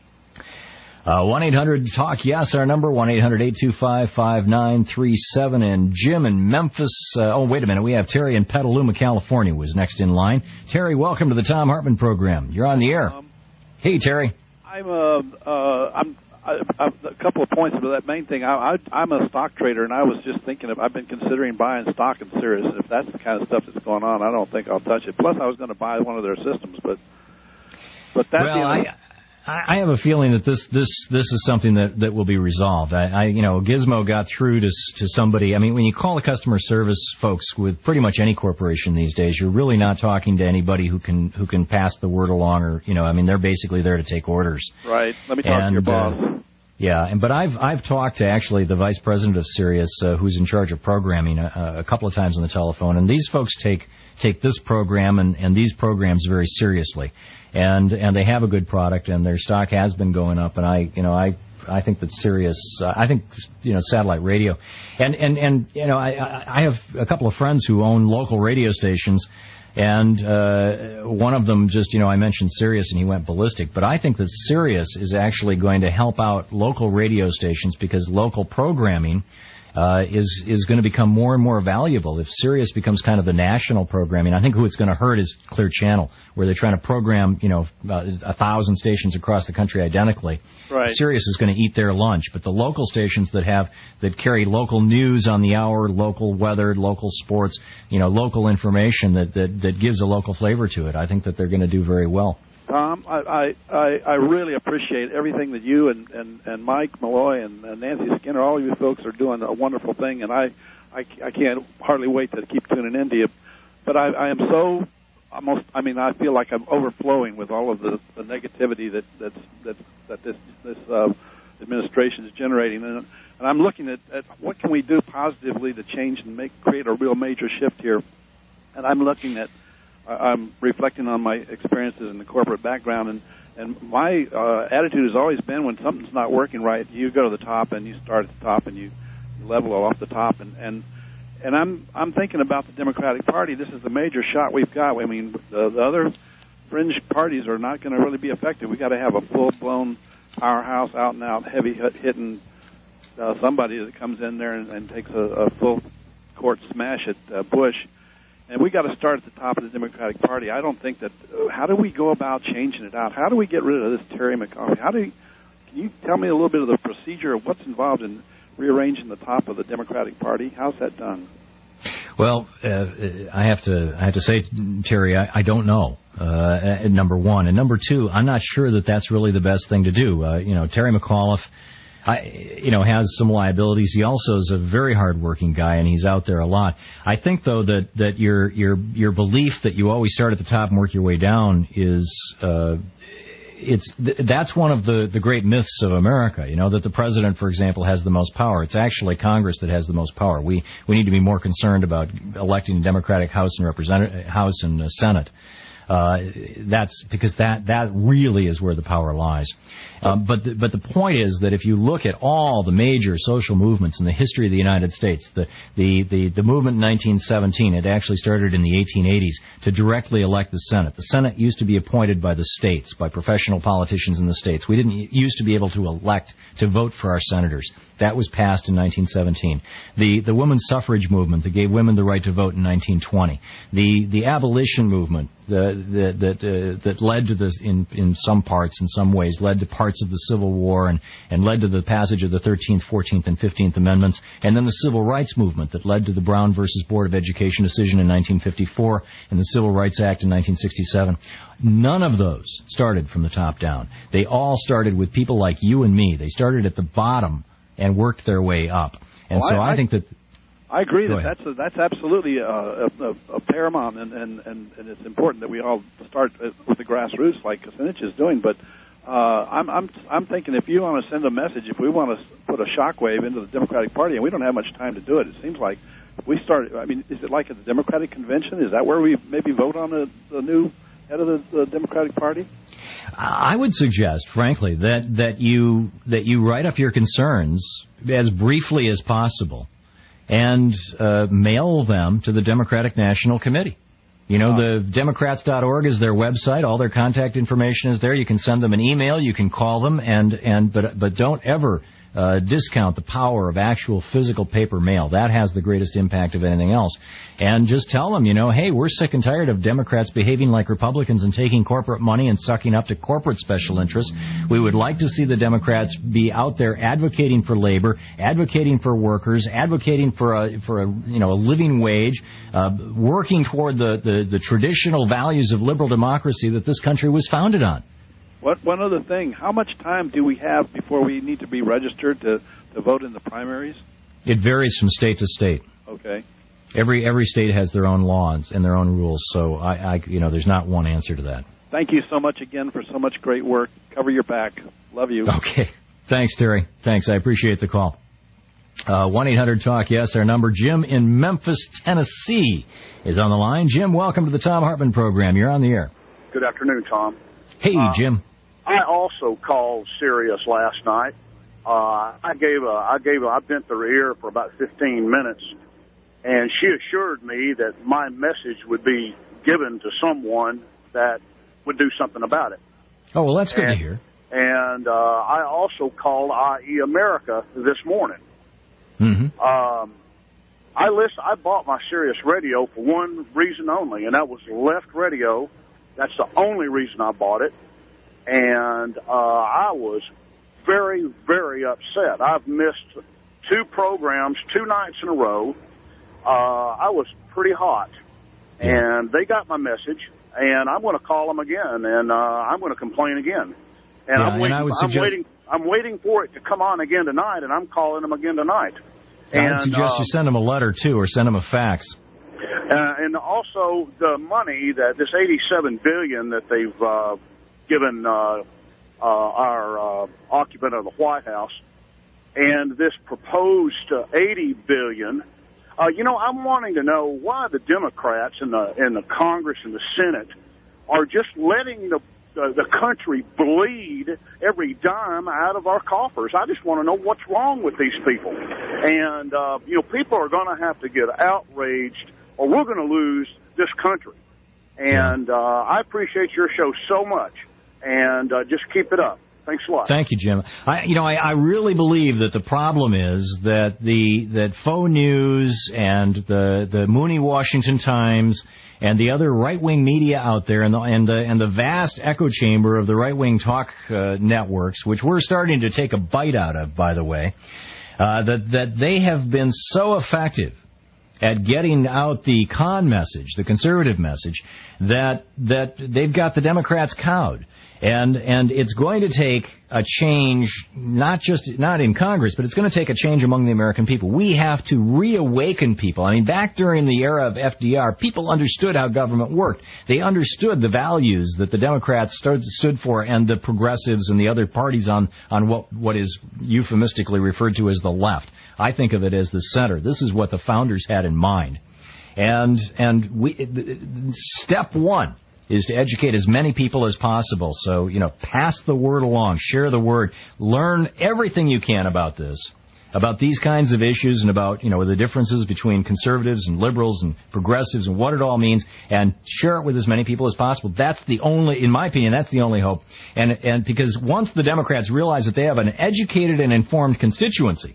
Uh, one eight hundred talk yes, our number, one eight hundred eight two five five nine three seven. And Jim in Memphis. Uh, oh, wait a minute. We have Terry in Petaluma, California, was next in line. Terry, welcome to the Tom Hartman program. You're on the air. Um, hey, Terry. I'm a, uh, I'm, I, I, a couple of points, but that main thing, I, I, I'm a stock trader, and I was just thinking of, I've been considering buying stock in Sirius. If that's the kind of stuff that's going on, I don't think I'll touch it. Plus, I was going to buy one of their systems, but, but that well, I, I have a feeling that this this this is something that, that will be resolved. I, I you know Gizmo got through to to somebody. I mean, when you call the customer service folks with pretty much any corporation these days, you're really not talking to anybody who can who can pass the word along, or you know, I mean, they're basically there to take orders. Right. Let me talk and, to your boss. Uh, yeah, and but I've I've talked to actually the vice president of Sirius, uh, who's in charge of programming, a, a couple of times on the telephone, and these folks take take this program and, and these programs very seriously. And and they have a good product, and their stock has been going up. And I, you know, I I think that Sirius, uh, I think you know, satellite radio, and and and you know, I I have a couple of friends who own local radio stations, and uh, one of them just, you know, I mentioned Sirius, and he went ballistic. But I think that Sirius is actually going to help out local radio stations because local programming Uh, is is going to become more and more valuable. If Sirius becomes kind of the national programming, I think who it's going to hurt is Clear Channel, where they're trying to program, you know, uh, a thousand stations across the country identically. Right. Sirius is going to eat their lunch, but the local stations that have that carry local news on the hour, local weather, local sports, you know, local information that that, that gives a local flavor to it, I think that they're going to do very well. Tom, I, I, I really appreciate everything that you and, and, and Mike Malloy and, and Nancy Skinner, all of you folks are doing a wonderful thing, and I, I, I can't hardly wait to keep tuning into you. But I, I am so almost, I mean, I feel like I'm overflowing with all of the, the negativity that that's, that's, that this, this uh, administration is generating. And, and I'm looking at, at what can we do positively to change and make create a real major shift here. And I'm looking at I'm reflecting on my experiences in the corporate background, and, and my uh, attitude has always been when something's not working right, you go to the top and you start at the top and you level off the top. And, and, and I'm I'm thinking about the Democratic Party. This is the major shot we've got. I mean, the, the other fringe parties are not going to really be effective. We've got to have a full-blown powerhouse, out-and-out, heavy-hitting uh, somebody that comes in there and, and takes a, a full-court smash at uh, Bush. And we got to start at the top of the Democratic Party. I don't think that. Uh, how do we go about changing it out? How do we get rid of this Terry McAuliffe? How do you, can you tell me a little bit of the procedure of what's involved in rearranging the top of the Democratic Party? How's that done? Well, uh, I have to I have to say, Terry, I, I don't know. Uh, number one, and number two, I'm not sure that that's really the best thing to do. Uh, you know, Terry McAuliffe, I, you know, has some liabilities. He also is a very hardworking guy, and he's out there a lot. I think, though, that, that your your your belief that you always start at the top and work your way down is uh, it's that's one of the, the great myths of America. You know, that the president, for example, has the most power. It's actually Congress that has the most power. We we need to be more concerned about electing a Democratic House and Representative House and uh, Senate. Uh, that's because that, that really is where the power lies. Um, but the, but the point is that if you look at all the major social movements in the history of the United States, the, the, the, the movement in nineteen seventeen, it actually started in the eighteen eighties to directly elect the Senate. The Senate used to be appointed by the states, by professional politicians in the states. We didn't used to be able to elect, to vote for our senators. That was passed in nineteen seventeen. The, the women's suffrage movement that gave women the right to vote in nineteen twenty. The, the abolition movement, the, that that, uh, that led to this in in some parts, in some ways, led to parts of the Civil War and and led to the passage of the thirteenth, fourteenth, and fifteenth Amendments, and then the Civil Rights Movement that led to the Brown versus Board of Education decision in nineteen fifty-four and the Civil Rights Act in nineteen sixty-seven. None of those started from the top down. They all started with people like you and me. They started at the bottom and worked their way up. And well, so I, I think that... I agree Go that ahead. that's a, that's absolutely a, a, a paramount, and, and, and, and it's important that we all start with the grassroots like Kucinich is doing. But uh, I'm I'm I'm thinking if you want to send a message, if we want to put a shockwave into the Democratic Party, and we don't have much time to do it, it seems like if we start. I mean, is it like at the Democratic Convention? Is that where we maybe vote on the, the new head of the, the Democratic Party? I would suggest, frankly, that, that you that you write up your concerns as briefly as possible and uh, mail them to the Democratic National Committee. You know, the Democrats dot org is their website. All their contact information is there. You can send them an email. You can call them, and and but but don't ever uh, discount the power of actual physical paper mail. That has the greatest impact of anything else. And just tell them, you know, hey, we're sick and tired of Democrats behaving like Republicans and taking corporate money and sucking up to corporate special interests. We would like to see the Democrats be out there advocating for labor, advocating for workers, advocating for a for a you know a living wage, uh, working toward the, the the traditional values of liberal democracy that this country was founded on. What one other thing? How much time do we have before we need to be registered to, to vote in the primaries? It varies from state to state. Okay. Every every state has their own laws and their own rules, so I, I you know there's not one answer to that. Thank you so much again for so much great work. Cover your back. Love you. Okay. Thanks, Terry. Thanks. I appreciate the call. Uh, one eight hundred talk yes, our number. Jim in Memphis, Tennessee is on the line. Jim, welcome to the Thom Hartmann program. You're on the air. Good afternoon, Tom. Hey, uh, Jim. I also called Sirius last night. Uh, I gave a, I gave a, I bent their ear for about fifteen minutes, and she assured me that my message would be given to someone that would do something about it. Oh, well, that's good and, to hear. And uh, I also called I E America this morning. Mm-hmm. Um, I listen. I bought my Sirius radio for one reason only, and that was left radio. That's the only reason I bought it. And uh, I was very, very upset. I've missed two programs, two nights in a row. Uh, I was pretty hot. And they got my message, and I'm going to call them again, and uh, I'm going to complain again. And, yeah, I'm, waiting, and I would I'm suggest... waiting I'm waiting for it to come on again tonight, and I'm calling them again tonight. I and, would suggest uh, you send them a letter, too, or send them a fax. Uh, and also the money, that this eighty-seven billion dollars that they've uh, given uh, uh, our uh, occupant of the White House, and this proposed uh, eighty billion dollars. Uh, you know, I'm wanting to know why the Democrats in the in the Congress and the Senate are just letting the uh, the country bleed every dime out of our coffers. I just want to know what's wrong with these people. And, uh, you know, people are going to have to get outraged, or we're going to lose this country. And uh, I appreciate your show so much, and uh, just keep it up. Thanks a lot. Thank you, Jim. I, you know, I, I really believe that the problem is that the that faux news and the the Mooney Washington Times and the other right-wing media out there, and the and the, and the vast echo chamber of the right-wing talk uh, networks, which we're starting to take a bite out of, by the way, uh, that that they have been so effective at getting out the con message, the conservative message, that that they've got the Democrats cowed. And and it's going to take a change, not just not in Congress, but it's going to take a change among the American people. We have to reawaken people. I mean, back during the era of F D R, people understood how government worked. They understood the values that the Democrats stood, stood for, and the progressives and the other parties on, on what, what is euphemistically referred to as the left. I think of it as the center. This is what the founders had in mind. And and we step one is to educate as many people as possible. So, you know, pass the word along, share the word, learn everything you can about this, about these kinds of issues, and about, you know, the differences between conservatives and liberals and progressives and what it all means, and share it with as many people as possible. That's the only, in my opinion, that's the only hope. And and because once the Democrats realize that they have an educated and informed constituency,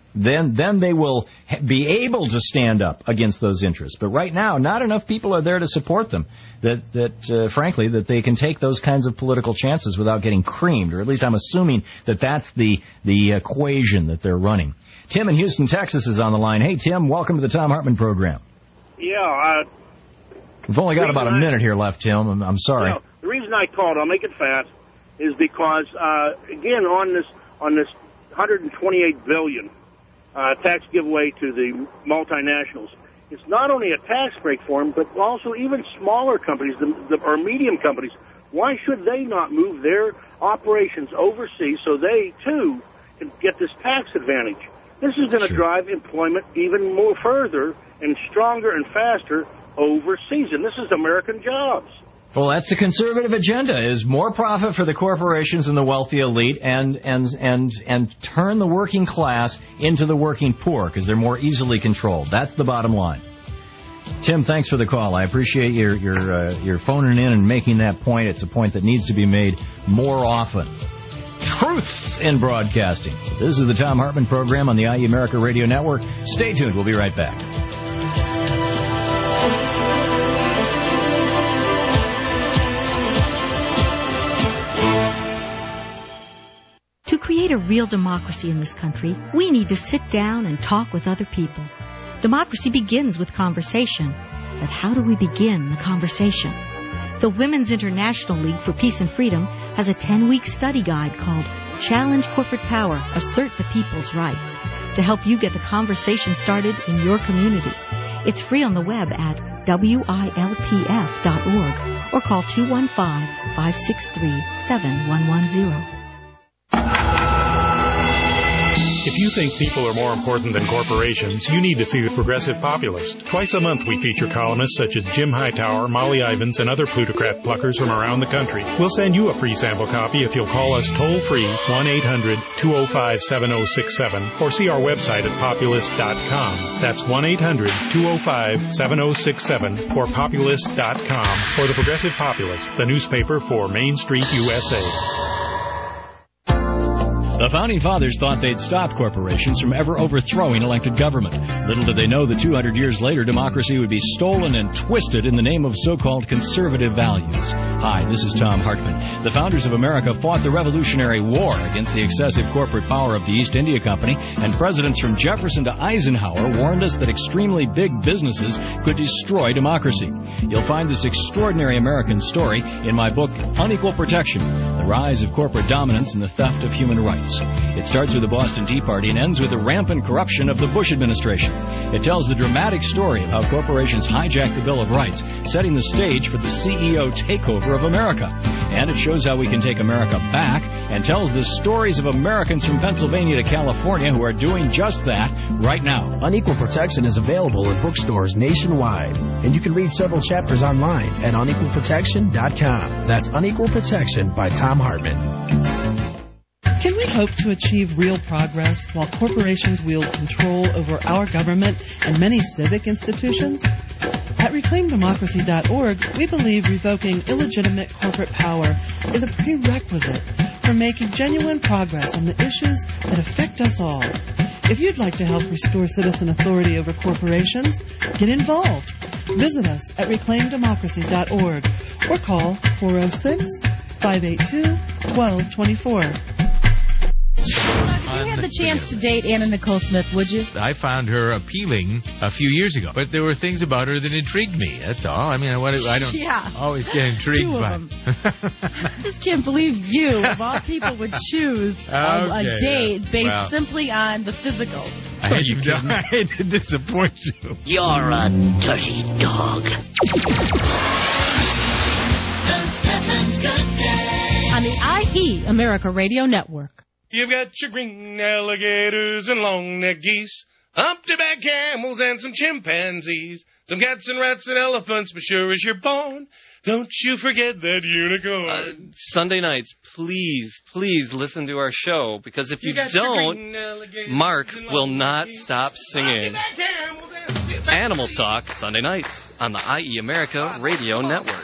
then then they will be able to stand up against those interests. But right now, not enough people are there to support them. That that uh, frankly, that they can take those kinds of political chances without getting creamed. Or at least I'm assuming that that's the the equation that they're running. Tim in Houston, Texas, is on the line. Hey, Tim, welcome to the Tom Hartman program. Yeah, uh, we've only got about a I, minute here left, Tim. I'm, I'm sorry. You know, the reason I called, I'll make it fast, is because uh, again on this on this one hundred twenty-eight billion dollars uh, tax giveaway to the multinationals, it's not only a tax break for them, but also even smaller companies the, the, or medium companies. Why should they not move their operations overseas so they too can get this tax advantage? This is going to sure. drive employment even more further and stronger and faster overseas, and this is American jobs. Well, that's the conservative agenda: is more profit for the corporations and the wealthy elite, and and and and turn the working class into the working poor because they're more easily controlled. That's the bottom line. Tim, thanks for the call. I appreciate your your uh, your phoning in and making that point. It's a point that needs to be made more often. Truth in broadcasting. This is the Tom Hartman program on the I E America Radio Network. Stay tuned. We'll be right back. To create a real democracy in this country, we need to sit down and talk with other people. Democracy begins with conversation. But how do we begin the conversation? The Women's International League for Peace and Freedom has a ten-week study guide called Challenge Corporate Power, Assert the People's Rights, to help you get the conversation started in your community. It's free on the web at W I L P F dot org or call two one five, five six three, seven one one zero. If you think people are more important than corporations, you need to see The Progressive Populist. Twice a month we feature columnists such as Jim Hightower, Molly Ivins, and other plutocrat pluckers from around the country. We'll send you a free sample copy if you'll call us toll-free one eight hundred, two oh five, seven oh six seven or see our website at populist dot com. That's one eight hundred, two oh five, seven oh six seven or populist dot com or The Progressive Populist, the newspaper for Main Street, U S A. The Founding Fathers thought they'd stop corporations from ever overthrowing elected government. Little did they know that two hundred years later, democracy would be stolen and twisted in the name of so-called conservative values. Hi, this is Tom Hartman. The founders of America fought the Revolutionary War against the excessive corporate power of the East India Company, and presidents from Jefferson to Eisenhower warned us that extremely big businesses could destroy democracy. You'll find this extraordinary American story in my book, Unequal Protection, The Rise of Corporate Dominance and the Theft of Human Rights. It starts with the Boston Tea Party and ends with the rampant corruption of the Bush administration. It tells the dramatic story of how corporations hijacked the Bill of Rights, setting the stage for the C E O takeover of America. And it shows how we can take America back and tells the stories of Americans from Pennsylvania to California who are doing just that right now. Unequal Protection is available in bookstores nationwide, and you can read several chapters online at unequal protection dot com. That's Unequal Protection by Tom Hartman. Can we hope to achieve real progress while corporations wield control over our government and many civic institutions? At reclaim democracy dot org, we believe revoking illegitimate corporate power is a prerequisite for making genuine progress on the issues that affect us all. If you'd like to help restore citizen authority over corporations, get involved. Visit us at reclaim democracy dot org or call four oh six, five eight two, one two two four. If you had the chance to date Anna Nicole Smith, would you? I found her appealing a few years ago, but there were things about her that intrigued me. That's all. I mean, I, I don't yeah. always get intrigued Two of by. Them. I just can't believe you, of all people, would choose a, okay, a date yeah. based well, simply on the physical. I hate, you I hate to disappoint you. You're a dirty dog. On the I E America Radio Network. You've got your green alligators and long-necked geese, humpty-back camels and some chimpanzees, some cats and rats and elephants, but sure as you're born, don't you forget that unicorn. Uh, Sunday nights, please, please listen to our show, because if you, you don't, Mark will not stop singing. Animal Talk, Sunday nights on the I E America Radio Network.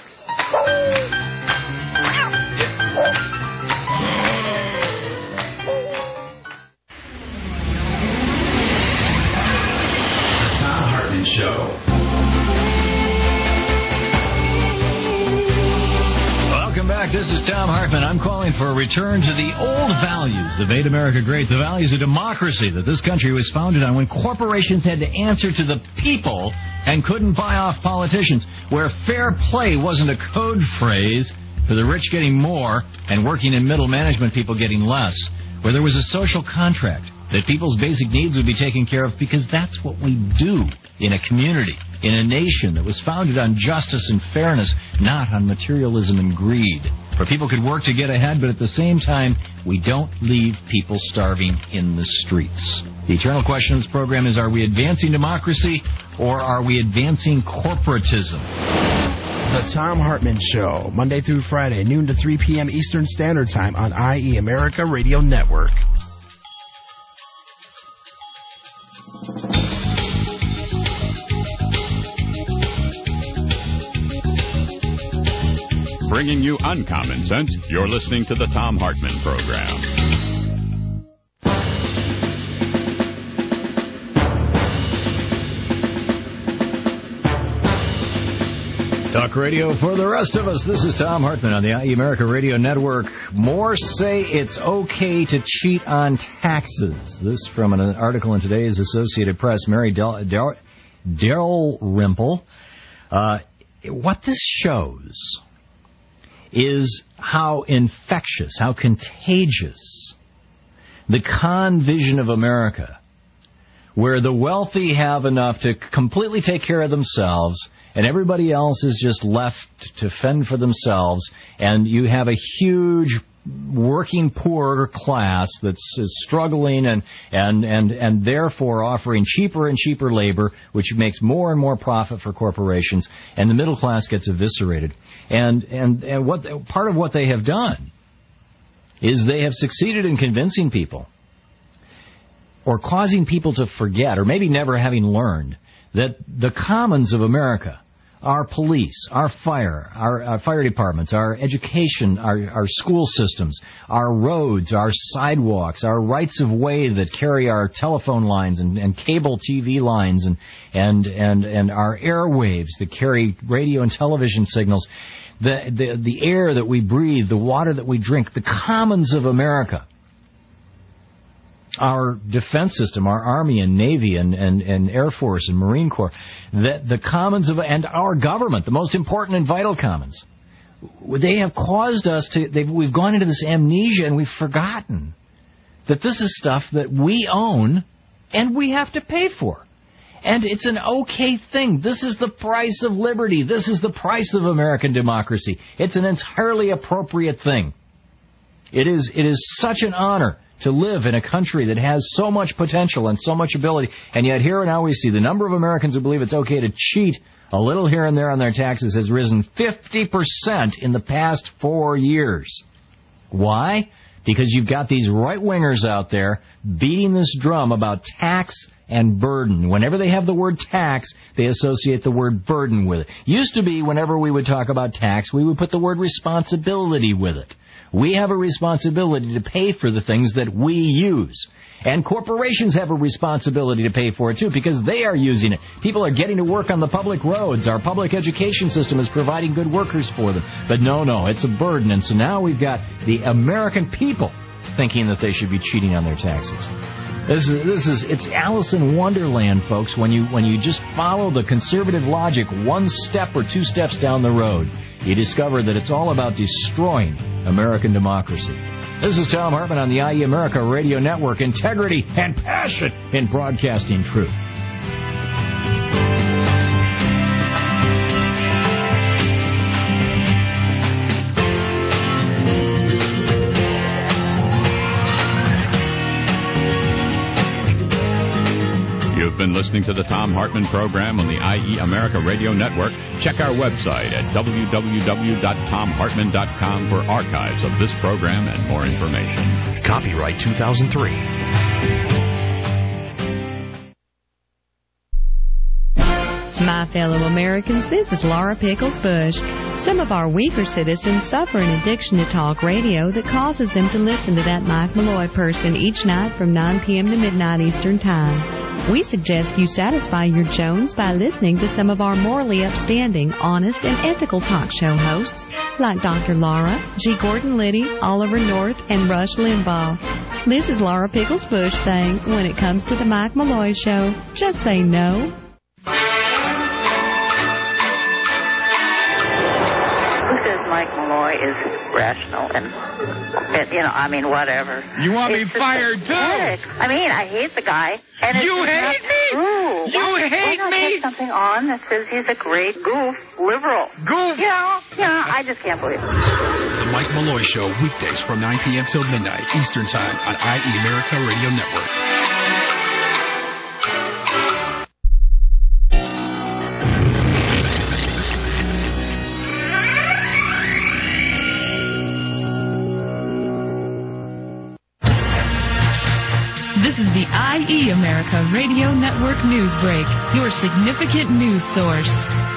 Tom Hartman. I'm calling for a return to the old values that made America great, the values of democracy that this country was founded on, when corporations had to answer to the people and couldn't buy off politicians, where fair play wasn't a code phrase for the rich getting more and working in middle management people getting less, where there was a social contract that people's basic needs would be taken care of, because that's what we do in a community, in a nation that was founded on justice and fairness, not on materialism and greed. Where people could work to get ahead, but at the same time, we don't leave people starving in the streets. The eternal question of this program is, are we advancing democracy or are we advancing corporatism? The Tom Hartman Show, Monday through Friday, noon to three p.m. Eastern Standard Time on I E America Radio Network. Bringing you uncommon sense, you're listening to the Tom Hartman Program. Talk radio for the rest of us. This is Tom Hartman on the I E America Radio Network. More say it's okay to cheat on taxes. This from an article in today's Associated Press. Mary Dalrymple. Uh, what this shows is how infectious, how contagious the con vision of America, where the wealthy have enough to completely take care of themselves and everybody else is just left to fend for themselves, and you have a huge working poor class that's is struggling and, and, and, and therefore offering cheaper and cheaper labor, which makes more and more profit for corporations, and the middle class gets eviscerated. And, and, and what part of what they have done is they have succeeded in convincing people, or causing people to forget, or maybe never having learned, that the commons of America, our police, our fire, our, our fire departments, our education, our, our school systems, our roads, our sidewalks, our rights of way that carry our telephone lines and, and cable T V lines, and, and, and, and our airwaves that carry radio and television signals, the, the, the air that we breathe, the water that we drink, the commons of America, our defense system, our Army and Navy and, and, and Air Force and Marine Corps, the, the commons of, and our government, the most important and vital commons, they have caused us to, they've, we've gone into this amnesia and we've forgotten that this is stuff that we own and we have to pay for. And it's an okay thing. This is the price of liberty. This is the price of American democracy. It's an entirely appropriate thing. It is, it is such an honor to live in a country that has so much potential and so much ability, and yet here and now we see the number of Americans who believe it's okay to cheat a little here and there on their taxes has risen fifty percent in the past four years. Why? Because you've got these right-wingers out there beating this drum about tax and burden. Whenever they have the word tax, they associate the word burden with it. Used to be whenever we would talk about tax, we would put the word responsibility with it. We have a responsibility to pay for the things that we use. And corporations have a responsibility to pay for it, too, because they are using it. People are getting to work on the public roads. Our public education system is providing good workers for them. But no, no, it's a burden. And so now we've got the American people thinking that they should be cheating on their taxes. This is, this is, it's Alice in Wonderland, folks, when you, when you just follow the conservative logic one step or two steps down the road. You discover that it's all about destroying American democracy. This is Tom Hartman on the I E America Radio Network. Integrity and passion in broadcasting truth. You've been listening to the Tom Hartman Program on the I E America Radio Network. Check our website at w w w dot tom hartman dot com for archives of this program and more information. Copyright two thousand three. My fellow Americans, this is Laura Pickles Bush. Some of our weaker citizens suffer an addiction to talk radio that causes them to listen to that Mike Malloy person each night from nine p.m. to midnight Eastern Time. We suggest you satisfy your Jones by listening to some of our morally upstanding, honest, and ethical talk show hosts like Doctor Laura, G. Gordon Liddy, Oliver North, and Rush Limbaugh. This is Laura Pickles Bush saying, when it comes to the Mike Malloy Show, just say no. Mike Malloy is rational and, you know, I mean, whatever. You want it's me fired, too? I mean, I hate the guy. And it's you hate not me? True. You why, hate why me? Put something on that says he's a great goof, liberal. Goof? You know, you know, I just can't believe it. The Mike Malloy Show, weekdays from nine p.m. till midnight Eastern Time on I E America Radio Network. This is the I E America Radio Network News Break, your significant news source.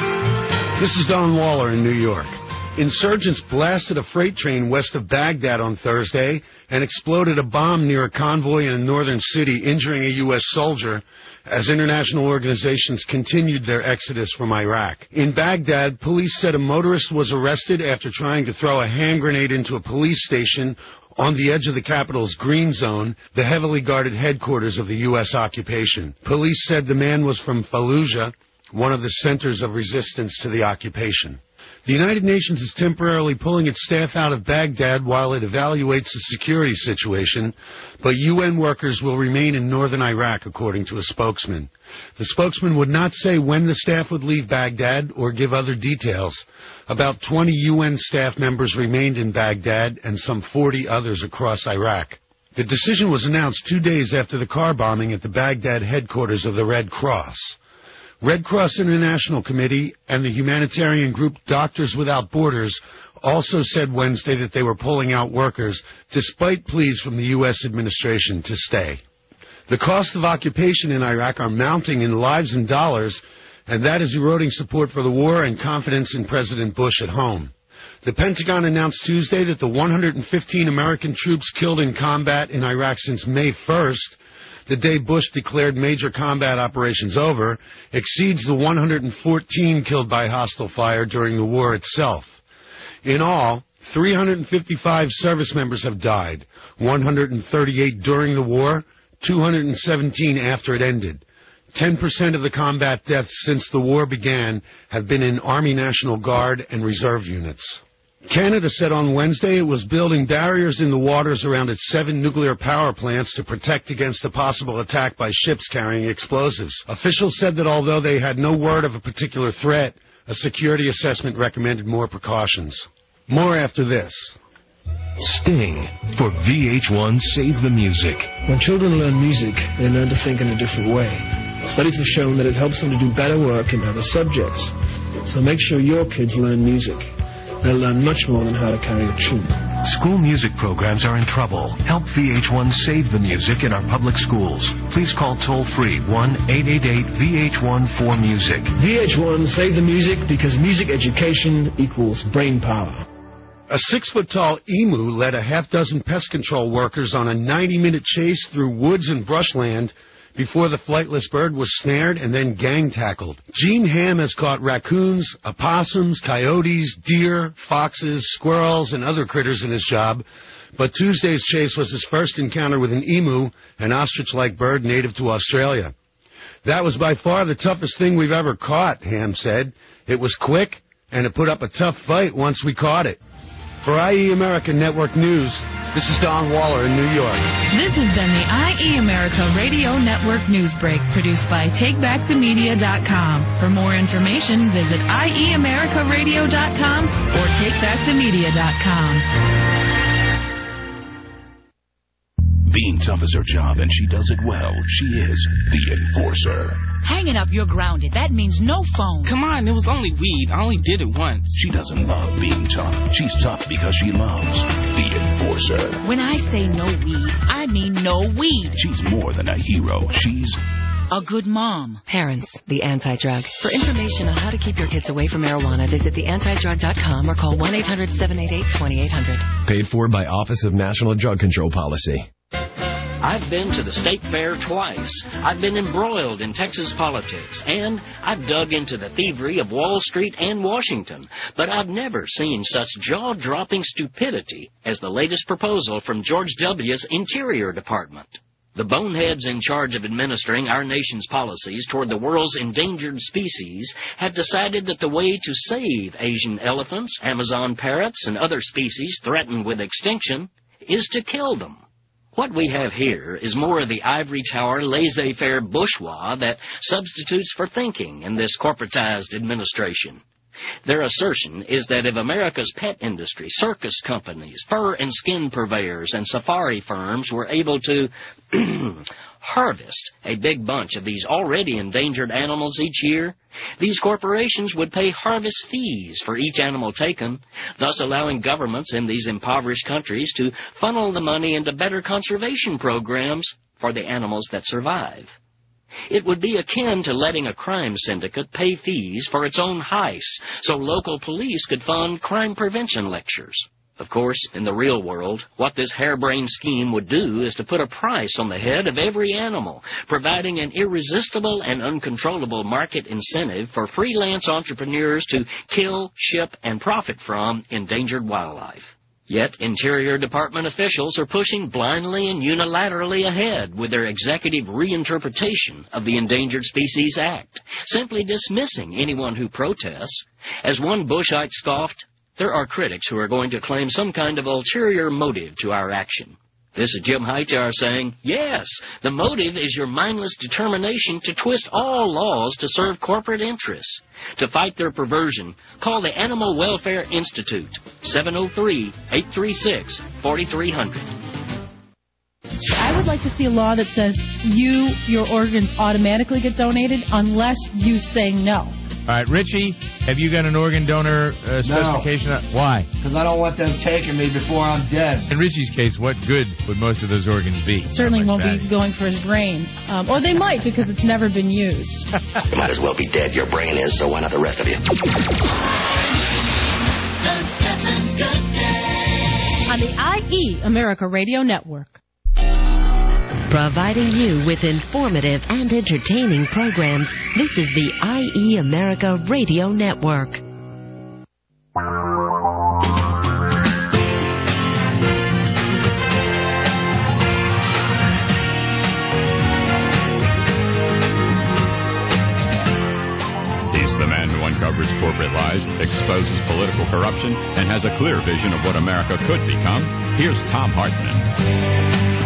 This is Don Waller in New York. Insurgents blasted a freight train west of Baghdad on Thursday and exploded a bomb near a convoy in a northern city, injuring a U S soldier as international organizations continued their exodus from Iraq. In Baghdad, police said a motorist was arrested after trying to throw a hand grenade into a police station on the edge of the capital's Green Zone, the heavily guarded headquarters of the U S occupation. Police said the man was from Fallujah, one of the centers of resistance to the occupation. The United Nations is temporarily pulling its staff out of Baghdad while it evaluates the security situation, but U N workers will remain in northern Iraq, according to a spokesman. The spokesman would not say when the staff would leave Baghdad or give other details. About twenty U N staff members remained in Baghdad and some forty others across Iraq. The decision was announced two days after the car bombing at the Baghdad headquarters of the Red Cross. Red Cross International Committee and the humanitarian group Doctors Without Borders also said Wednesday that they were pulling out workers, despite pleas from the U S administration to stay. The costs of occupation in Iraq are mounting in lives and dollars, and that is eroding support for the war and confidence in President Bush at home. The Pentagon announced Tuesday that the one hundred fifteen American troops killed in combat in Iraq since May first, the day Bush declared major combat operations over, exceeds the one hundred fourteen killed by hostile fire during the war itself. In all, three hundred fifty-five service members have died, one hundred thirty-eight during the war, two hundred seventeen after it ended. ten percent of the combat deaths since the war began have been in Army National Guard and reserve units. Canada said on Wednesday it was building barriers in the waters around its seven nuclear power plants to protect against a possible attack by ships carrying explosives. Officials said that although they had no word of a particular threat, a security assessment recommended more precautions. More after this. Sting for V H one Save the Music. When children learn music, they learn to think in a different way. Studies have shown that it helps them to do better work in other subjects. So make sure your kids learn music. They'll learn much more than how to carry a tune. School music programs are in trouble. Help V H one save the music in our public schools. Please call toll-free one eight eight eight V H one four music. V H one Save the Music, because music education equals brain power. A six-foot-tall emu led a half-dozen pest control workers on a ninety-minute chase through woods and brushland before the flightless bird was snared and then gang-tackled. Gene Ham has caught raccoons, opossums, coyotes, deer, foxes, squirrels, and other critters in his job, but Tuesday's chase was his first encounter with an emu, an ostrich-like bird native to Australia. That was by far the toughest thing we've ever caught, Ham said. It was quick, and it put up a tough fight once we caught it. For I E America Network News, this is Don Waller in New York. This has been the I E America Radio Network News Break, produced by take back the media dot com. For more information, visit I E America Radio dot com or take back the media dot com. Being tough is her job, and she does it well. She is the Enforcer. Hanging up, you're grounded. That means no phone. Come on, it was only weed. I only did it once. She doesn't love being tough. She's tough because she loves the Enforcer. When I say no weed, I mean no weed. She's more than a hero. She's a good mom. Parents, the Anti-Drug. For information on how to keep your kids away from marijuana, visit the anti drug dot com or call one eight hundred seven eight eight two eight zero zero. Paid for by Office of National Drug Control Policy. I've been to the state fair twice. I've been embroiled in Texas politics, and I've dug into the thievery of Wall Street and Washington. But I've never seen such jaw-dropping stupidity as the latest proposal from George W.'s Interior Department. The boneheads in charge of administering our nation's policies toward the world's endangered species have decided that the way to save Asian elephants, Amazon parrots, and other species threatened with extinction is to kill them. What we have here is more of the ivory tower laissez-faire bourgeois that substitutes for thinking in this corporatized administration. Their assertion is that if America's pet industry, circus companies, fur and skin purveyors, and safari firms were able to harvest a big bunch of these already endangered animals each year, these corporations would pay harvest fees for each animal taken, thus allowing governments in these impoverished countries to funnel the money into better conservation programs for the animals that survive. It would be akin to letting a crime syndicate pay fees for its own heists so local police could fund crime prevention lectures. Of course, in the real world, what this harebrained scheme would do is to put a price on the head of every animal, providing an irresistible and uncontrollable market incentive for freelance entrepreneurs to kill, ship, and profit from endangered wildlife. Yet Interior Department officials are pushing blindly and unilaterally ahead with their executive reinterpretation of the Endangered Species Act, simply dismissing anyone who protests. As one Bushite scoffed, there are critics who are going to claim some kind of ulterior motive to our action. This is Jim Hightower saying, yes, the motive is your mindless determination to twist all laws to serve corporate interests. To fight their perversion, call the Animal Welfare Institute, seven oh three, eight three six, four three zero zero. I would like to see a law that says you, your organs automatically get donated unless you say no. All right, Richie, have you got an organ donor uh, specification? No. Why? Because I don't want them taking me before I'm dead. In Richie's case, what good would most of those organs be? Certainly won't be going for his brain. Um, or they might because it's never been used. You might as well be dead. Your brain is, so why not the rest of you? On the I E America Radio Network. Providing you with informative and entertaining programs, this is the I E America Radio Network. He's the man who uncovers corporate lies, exposes political corruption, and has a clear vision of what America could become. Here's Thom Hartmann.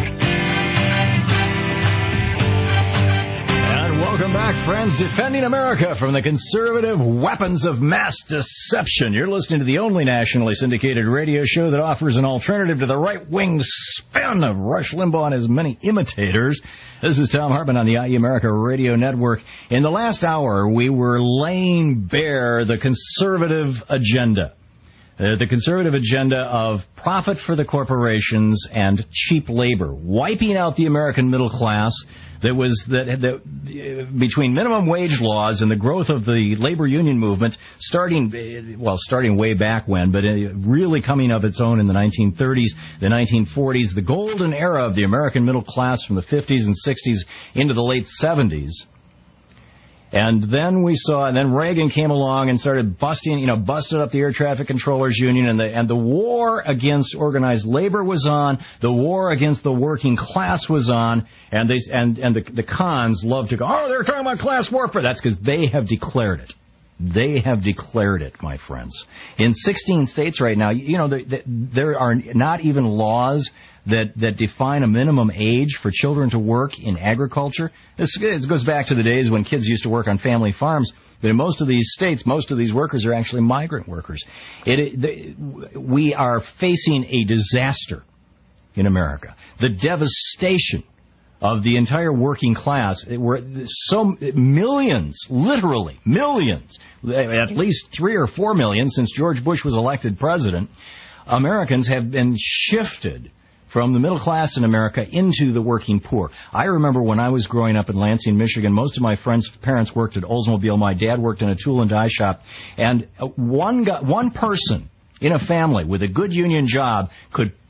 Welcome back, friends. Defending America from the conservative weapons of mass deception. You're listening to the only nationally syndicated radio show that offers an alternative to the right-wing spin of Rush Limbaugh and his many imitators. This is Thom Hartmann on the I E America Radio Network. In the last hour, we were laying bare the conservative agenda. Uh, the conservative agenda of profit for the corporations and cheap labor, wiping out the American middle class. That was that, that uh, between minimum wage laws and the growth of the labor union movement, starting well, starting way back when, but uh, really coming of its own in the nineteen thirties, the nineteen forties, the golden era of the American middle class from the fifties and sixties into the late seventies. And then we saw, and then Reagan came along and started busting, you know, busted up the Air Traffic Controllers Union, and the and the war against organized labor was on, the war against the working class was on, and they and and the the cons love to go, oh, they're talking about class warfare. That's because they have declared it. They have declared it, my friends. In sixteen states right now, you know, there, there are not even laws that, that define a minimum age for children to work in agriculture. This, this goes back to the days when kids used to work on family farms. But in most of these states, most of these workers are actually migrant workers. It, it, we are facing a disaster in America. The devastation of the entire working class. We're so millions, literally millions, at least three or four million since George Bush was elected president, Americans have been shifted from the middle class in America into the working poor. I remember when I was growing up in Lansing, Michigan, most of my friends' parents worked at Oldsmobile. My dad worked in a tool and die shop. And one guy, one person in a family with a good union job could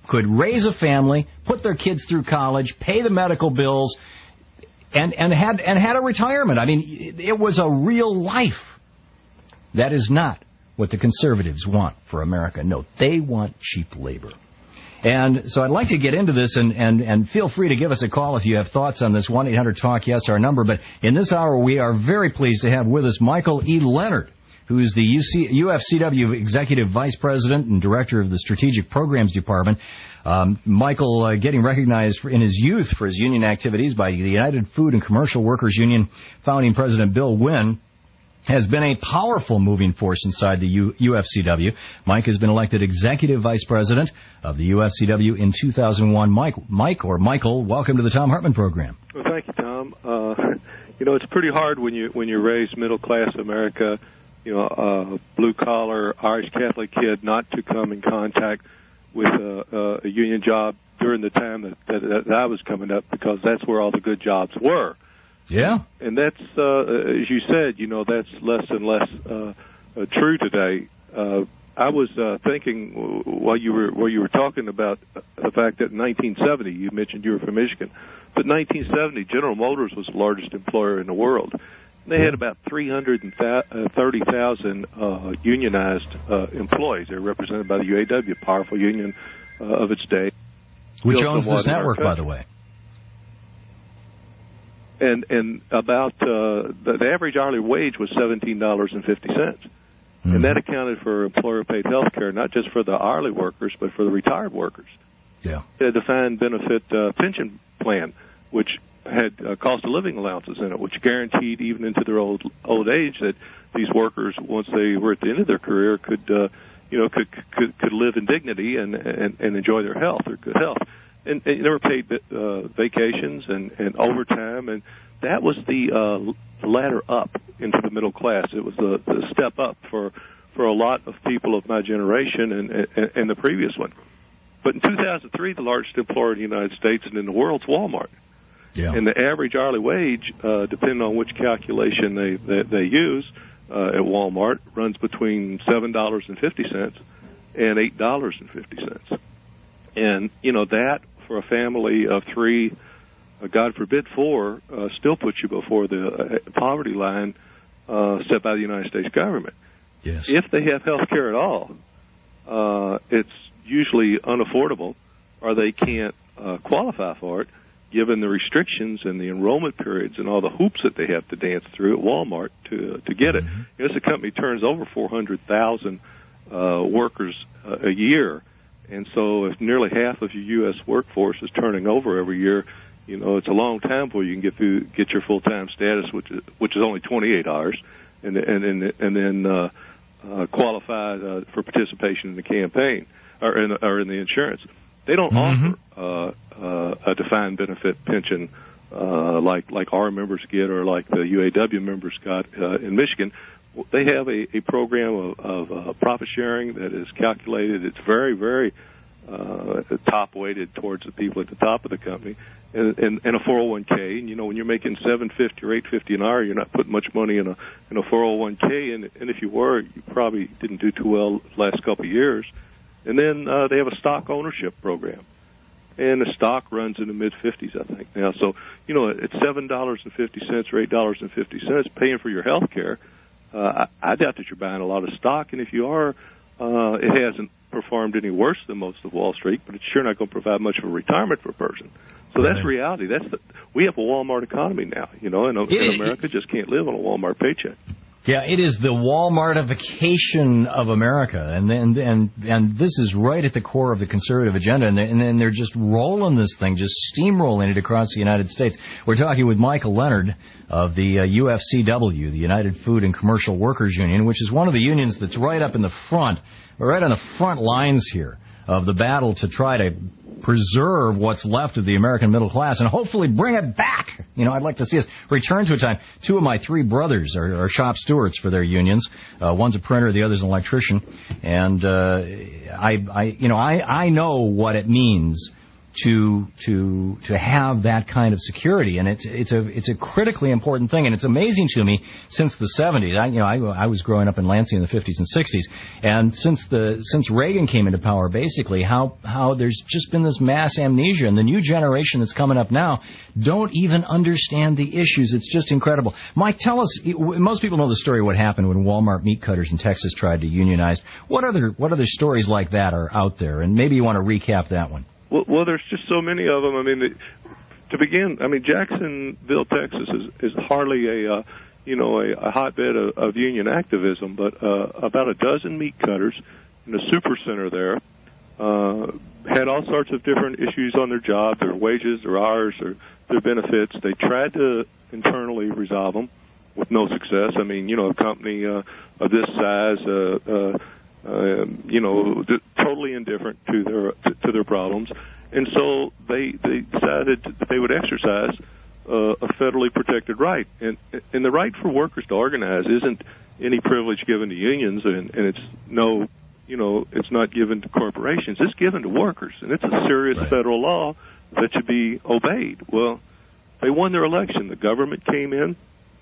could raise a family, put their kids through college, pay the medical bills, and, and had and had a retirement. I mean, it, it was a real life. That is not what the conservatives want for America. No, they want cheap labor. And so I'd like to get into this, and, and, and feel free to give us a call if you have thoughts on this. one eight hundred talk yes, our number. But in this hour, we are very pleased to have with us Michael E. Leonard, who is the U C, U F C W Executive Vice President and Director of the Strategic Programs Department. Um, Michael, uh, getting recognized for, in his youth for his union activities by the United Food and Commercial Workers Union founding President Bill Wynn, has been a powerful moving force inside the U- UFCW. Mike has been elected Executive Vice President of the U F C W in two thousand one. Mike, Mike or Michael, welcome to the Tom Hartman program. Well, thank you, Tom. Uh, you know, it's pretty hard when you when you're raised middle class America, you know, a uh, blue collar Irish Catholic kid, not to come in contact with a, a union job during the time that, that, that I was coming up, because that's where all the good jobs were. Yeah. And that's, uh, as you said, you know, that's less and less uh, uh, true today. Uh, I was uh, thinking while you were while you were talking about the fact that in nineteen seventy, you mentioned you were from Michigan, but nineteen seventy, General Motors was the largest employer in the world. They had about three hundred thirty thousand uh, unionized uh, employees. They're represented by the U A W, a powerful union uh, of its day. Which owns this network, by the way. And and about uh, the, the average hourly wage was seventeen dollars and fifty cents, mm-hmm. and that accounted for employer-paid health care, not just for the hourly workers, but for the retired workers. Yeah, they had a defined benefit uh, pension plan, which had uh, cost of living allowances in it, which guaranteed even into their old old age that these workers, once they were at the end of their career, could uh, you know could could could live in dignity and and, and enjoy their health, their good health. And, and they were paid uh, vacations and, and overtime, and that was the uh, ladder up into the middle class. It was the, the step up for for a lot of people of my generation and, and, and the previous one. But in two thousand three, the largest employer in the United States and in the world is Walmart. Yeah. And the average hourly wage, uh, depending on which calculation they they, they use uh, at Walmart, runs between seven dollars and fifty cents and eight dollars and fifty cents. And, you know, that for a family of three, uh, God forbid four, uh, still puts you before the uh, poverty line uh, set by the United States government. Yes. If they have health care at all, uh, it's usually unaffordable, or they can't uh, qualify for it, given the restrictions and the enrollment periods and all the hoops that they have to dance through at Walmart to to get it. Mm-hmm. This company turns over four hundred thousand uh, workers uh, a year. And so if nearly half of your U S workforce is turning over every year, you know, it's a long time before you can get through, get your full-time status, which is, which is only twenty-eight hours, and, and, and, and then uh, uh, qualify uh, for participation in the campaign or in, or in the insurance. They don't mm-hmm. offer uh, uh, a defined benefit pension uh, like, like our members get or like the U A W members got uh, in Michigan. They have a, a program of, of uh, profit sharing that is calculated. It's very, very uh, top-weighted towards the people at the top of the company, and, and, and a four oh one k. And, you know, when you're making seven fifty or eight fifty an hour, you're not putting much money in a in a four oh one k, and, and if you were, you probably didn't do too well the last couple of years. And then uh, they have a stock ownership program, and the stock runs in the mid-fifties, I think, now. So, you know, at seven dollars and fifty cents or eight dollars and fifty cents, paying for your health care, Uh, I, I doubt that you're buying a lot of stock, and if you are, uh, it hasn't performed any worse than most of Wall Street, but it's sure not going to provide much of a retirement for a person. So right. That's reality. That's the, we have a Walmart economy now, you know, and, and America just can't live on a Walmart paycheck. Yeah, it is the Walmartification of America, and and and and this is right at the core of the conservative agenda, and and then they're just rolling this thing, just steamrolling it across the United States. We're talking with Michael Leonard of the uh, U F C W, the United Food and Commercial Workers Union, which is one of the unions that's right up in the front, right on the front lines here of the battle to try to preserve what's left of the American middle class and hopefully bring it back. You know, I'd like to see us return to a time. Two of my three brothers are, are shop stewards for their unions. Uh, one's a printer, the other's an electrician. And uh, I, I, you know, I, I know what it means to to to have that kind of security, and it's it's a it's a critically important thing, and it's amazing to me since the seventies. I, you know, I, I was growing up in Lansing in the fifties and sixties, and since the since Reagan came into power, basically how how there's just been this mass amnesia, and the new generation that's coming up now don't even understand the issues. It's just incredible. Mike, tell us. Most people know the story of what happened when Walmart meat cutters in Texas tried to unionize. What other what other stories like that are out there, and maybe you want to recap that one. Well, well, there's just so many of them. I mean, the, to begin, I mean, Jacksonville, Texas is, is hardly a, uh, you know, a, a hotbed of, of union activism, but uh, about a dozen meat cutters in a super center there uh, had all sorts of different issues on their job, their wages, their hours, their, their benefits. They tried to internally resolve them with no success. I mean, you know, a company uh, of this size, uh, uh, Uh, you know, d- totally indifferent to their to, to their problems, and so they they decided that they would exercise uh, a federally protected right, and and the right for workers to organize isn't any privilege given to unions, and, and it's no, you know, it's not given to corporations. It's given to workers, and it's a serious right. federal law that should be obeyed. Well, they won their election. The government came in.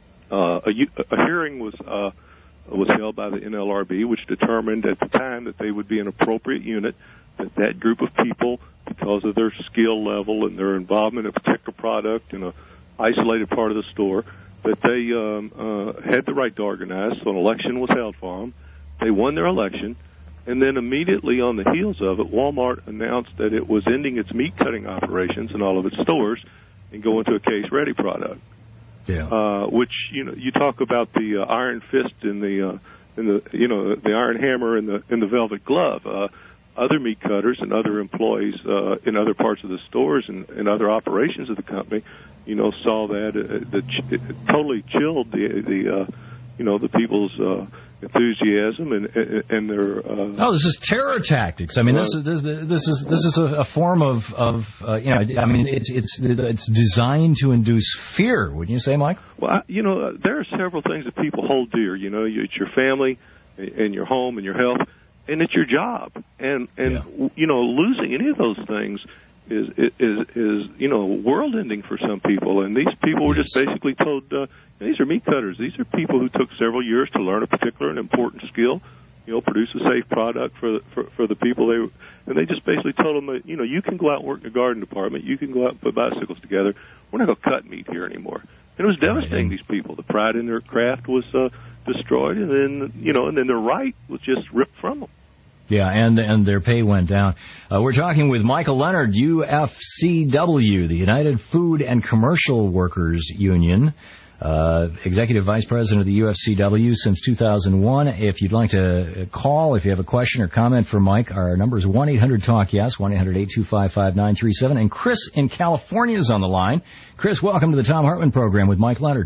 Uh, a, a hearing was. Uh, was held by the N L R B, which determined at the time that they would be an appropriate unit, that that group of people, because of their skill level and their involvement in a particular product in an isolated part of the store, that they um, uh, had the right to organize, so an election was held for them. They won their election, and then immediately on the heels of it, Walmart announced that it was ending its meat-cutting operations in all of its stores and going to a case-ready product. Yeah. Uh, which, you know, you talk about the uh, iron fist and the, uh, and the, you know, the iron hammer and the, and the velvet glove. Uh, other meat cutters and other employees uh, in other parts of the stores and, and other operations of the company, you know, saw that uh, that ch- it totally chilled the, the uh, you know, the people's uh, enthusiasm and and their. Uh, oh, this is terror tactics. I mean, uh, this is this, this is this is a, a form of of uh, you know. I mean, it's it's it's designed to induce fear. Wouldn't you say, Mike? Well, I, you know, there are several things that people hold dear. You know, it's your family, and your home, and your health, and it's your job. And and yeah. you know, losing any of those things is is is you know world-ending for some people. And these people were just basically told. Uh, These are meat cutters. These are people who took several years to learn a particular and important skill, you know, produce a safe product for the, for, for the people. They and they just basically told them that, you know, you can go out and work in the garden department. You can go out and put bicycles together. We're not going to cut meat here anymore. And it was devastating. These people. The pride in their craft was uh, destroyed, and then you know, and then their right was just ripped from them. Yeah, and and their pay went down. Uh, we're talking with Michael Leonard, U F C W, the United Food and Commercial Workers Union. Uh, Executive Vice President of the U F C W since two thousand one. If you'd like to call, if you have a question or comment for Mike, our number is one eight hundred talk yes, one eight hundred eight two five five nine three seven. And Chris in California is on the line. Chris, welcome to the Thom Hartmann Program with Mike Leonard.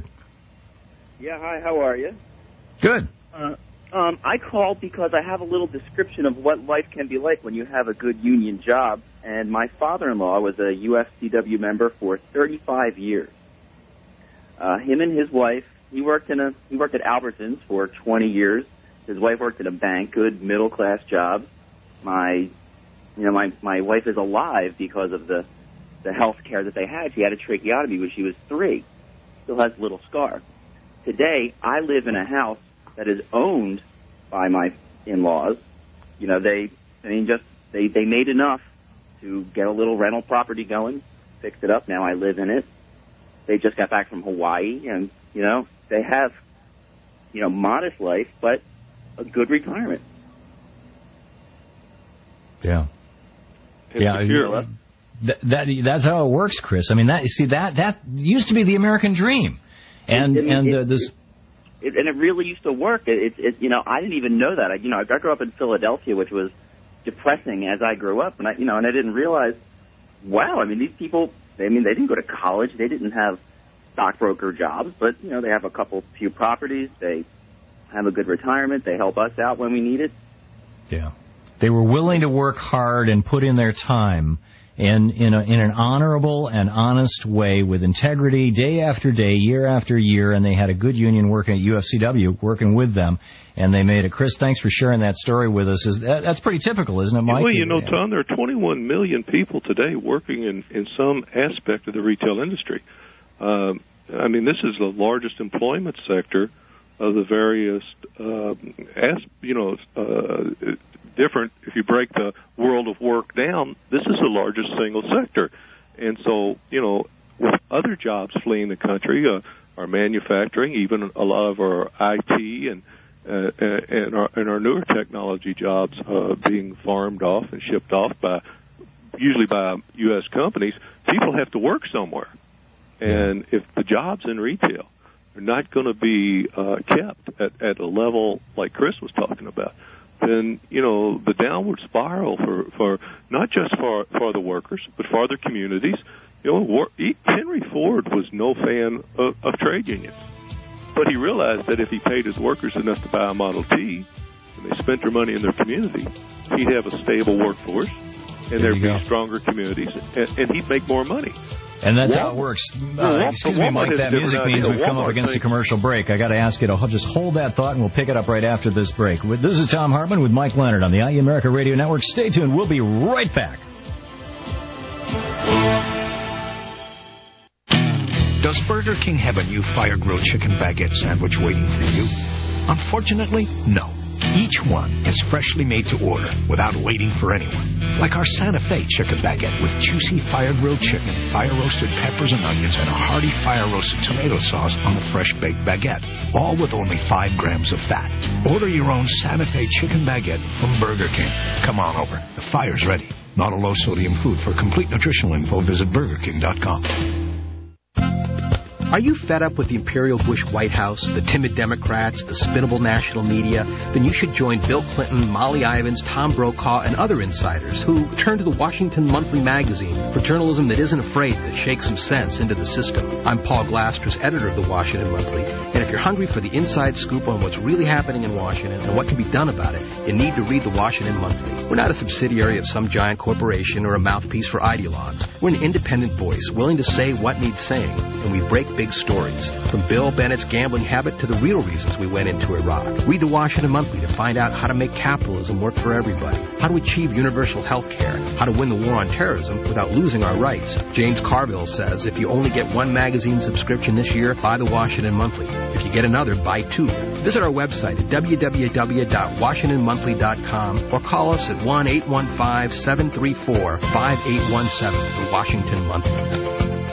Yeah, hi, how are you? Good. Uh, um, I called because I have a little description of what life can be like when you have a good union job. And my father-in-law was a U F C W member for thirty-five years. Uh, him and his wife, he worked in a he worked at Albertsons for twenty years. His wife worked at a bank, good middle class jobs. My, you know, my my wife is alive because of the the health care that they had. She had a tracheotomy when she was three. Still has a little scar. Today, I live in a house that is owned by my in-laws. You know, they, I mean, just they they made enough to get a little rental property going, fixed it up. Now I live in it. They just got back from Hawaii, and, you know, they have, you know, modest life, but a good retirement. Yeah. Yeah. That, that that's how it works, Chris. I mean, that see that that used to be the American dream, and it, it, and it, uh, this. It, and it really used to work. It, it, it, you know, I didn't even know that. I, you know, I grew up in Philadelphia, which was depressing as I grew up, and I, you know, and I didn't realize, wow, I mean, these people. I mean, they didn't go to college. They didn't have stockbroker jobs, but, you know, they have a couple, few properties. They have a good retirement. They help us out when we need it. Yeah. They were willing to work hard and put in their time, in in, a, in an honorable and honest way with integrity day after day, year after year, and they had a good union working at U F C W, working with them, and they made it. Chris, thanks for sharing that story with us. Is that, That's pretty typical, isn't it, Mike? Well, you know, Tom, there are twenty-one million people today working in, in some aspect of the retail industry. Um, I mean, this is the largest employment sector of the various, uh, as, you know, uh, different, if you break the world of work down, this is the largest single sector. And so, you know, with other jobs fleeing the country, uh, our manufacturing, even a lot of our I T and uh, and, our, and our newer technology jobs uh, being farmed off and shipped off by, usually by U S companies, people have to work somewhere. And if the jobs in retail are not going to be uh, kept at, at a level like Chris was talking about, then, you know, the downward spiral for, for not just for, for the workers, but for other communities. You know, war, Henry Ford was no fan of, of trade unions. But he realized that if he paid his workers enough to buy a Model T, and they spent their money in their community, he'd have a stable workforce, and there'd be stronger communities, and, and he'd make more money. And that's how it works. Uh, excuse me, Mike, that music means we've come up against a commercial break. I got to ask you to just hold that thought, and we'll pick it up right after this break. This is Tom Hartman with Mike Leonard on the I E America Radio Network. Stay tuned. We'll be right back. Does Burger King have a new fire-grilled chicken baguette sandwich waiting for you? Unfortunately, no. Each one is freshly made to order without waiting for anyone. Like our Santa Fe chicken baguette with juicy fire-grilled chicken, fire-roasted peppers and onions, and a hearty fire-roasted tomato sauce on the fresh-baked baguette. All with only five grams of fat. Order your own Santa Fe chicken baguette from Burger King. Come on over. The fire's ready. Not a low-sodium food. For complete nutritional info, visit burger king dot com. Are you fed up with the Imperial Bush White House, the timid Democrats, the spinnable national media? Then you should join Bill Clinton, Molly Ivins, Tom Brokaw, and other insiders who turn to the Washington Monthly magazine for journalism that isn't afraid to shake some sense into the system. I'm Paul Glasters, editor of the Washington Monthly, and if you're hungry for the inside scoop on what's really happening in Washington and what can be done about it, you need to read the Washington Monthly. We're not a subsidiary of some giant corporation or a mouthpiece for ideologues. We're an independent voice willing to say what needs saying, and we break big stories, from Bill Bennett's gambling habit to the real reasons we went into Iraq. Read the Washington Monthly to find out how to make capitalism work for everybody, how to achieve universal health care, how to win the war on terrorism without losing our rights. James Carville says if you only get one magazine subscription this year, buy the Washington Monthly. If you get another, buy two. Visit our website at w w w dot washington monthly dot com or call us at one eight one five, seven three four, five eight one seven, the Washington Monthly.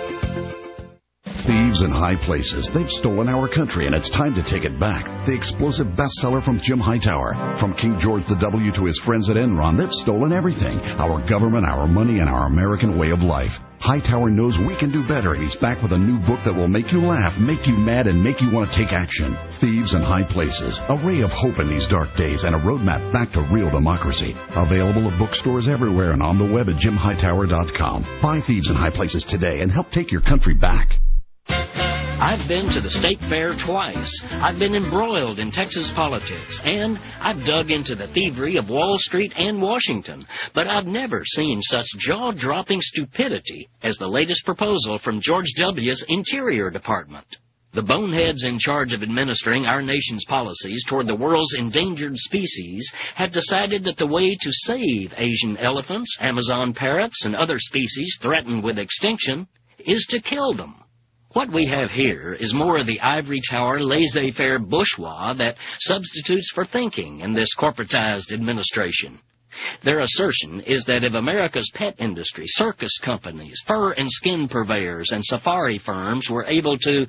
Thieves in high places. They've stolen our country, and it's time to take it back. The explosive bestseller from Jim Hightower. From King George the W to his friends at Enron, they've stolen everything. Our government, our money, and our American way of life. Hightower knows we can do better, and he's back with a new book that will make you laugh, make you mad, and make you want to take action. Thieves in High Places. A ray of hope in these dark days and a roadmap back to real democracy. Available at bookstores everywhere and on the web at jim hightower dot com. Buy Thieves in High Places today and help take your country back. I've been to the state fair twice. I've been embroiled in Texas politics, and I've dug into the thievery of Wall Street and Washington. But I've never seen such jaw-dropping stupidity as the latest proposal from George W.'s Interior Department. The boneheads in charge of administering our nation's policies toward the world's endangered species have decided that the way to save Asian elephants, Amazon parrots, and other species threatened with extinction is to kill them. What we have here is more of the ivory tower laissez-faire bourgeois that substitutes for thinking in this corporatized administration. Their assertion is that if America's pet industry, circus companies, fur and skin purveyors, and safari firms were able to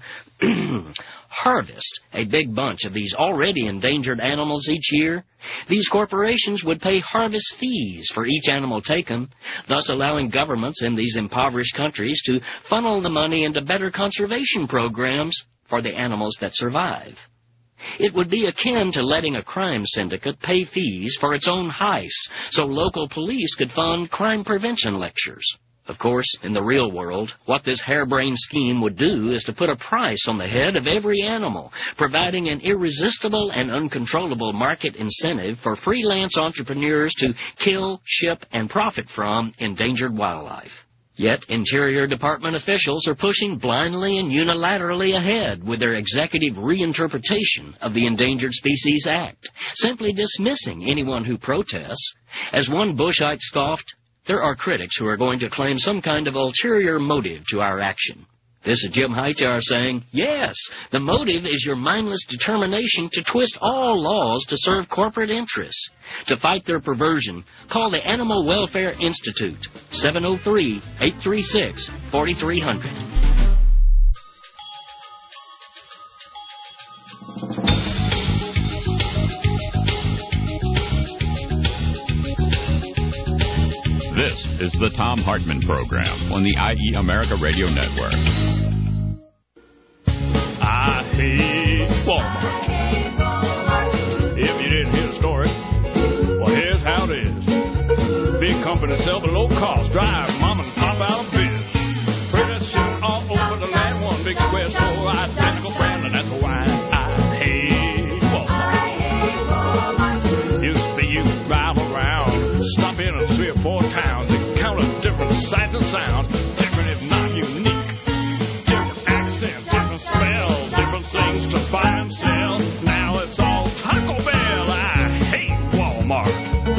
harvest a big bunch of these already endangered animals each year, these corporations would pay harvest fees for each animal taken, thus allowing governments in these impoverished countries to funnel the money into better conservation programs for the animals that survive. It would be akin to letting a crime syndicate pay fees for its own heists so local police could fund crime prevention lectures. Of course, in the real world, what this harebrained scheme would do is to put a price on the head of every animal, providing an irresistible and uncontrollable market incentive for freelance entrepreneurs to kill, ship, and profit from endangered wildlife. Yet, Interior Department officials are pushing blindly and unilaterally ahead with their executive reinterpretation of the Endangered Species Act, simply dismissing anyone who protests. As one Bushite scoffed, there are critics who are going to claim some kind of ulterior motive to our action. This is Jim Hightower saying, yes, the motive is your mindless determination to twist all laws to serve corporate interests. To fight their perversion, call the Animal Welfare Institute, seven oh three, eight three six, four three zero zero. This is the Thom Hartmann Program on the I E America Radio Network. I hate Walmart. If you didn't hear the story, well, here's how it is. Big company sell below cost, drive mom and pop out of biz. Pretty soon all over the land, one big square store, identical brand, and that's why I hate Walmart. Used to be you drive around, stop in in three or four towns, encounter different sights and sounds, different if not unique, different accents, different smells, different things to buy and sell. Now it's all Taco Bell. I hate Walmart.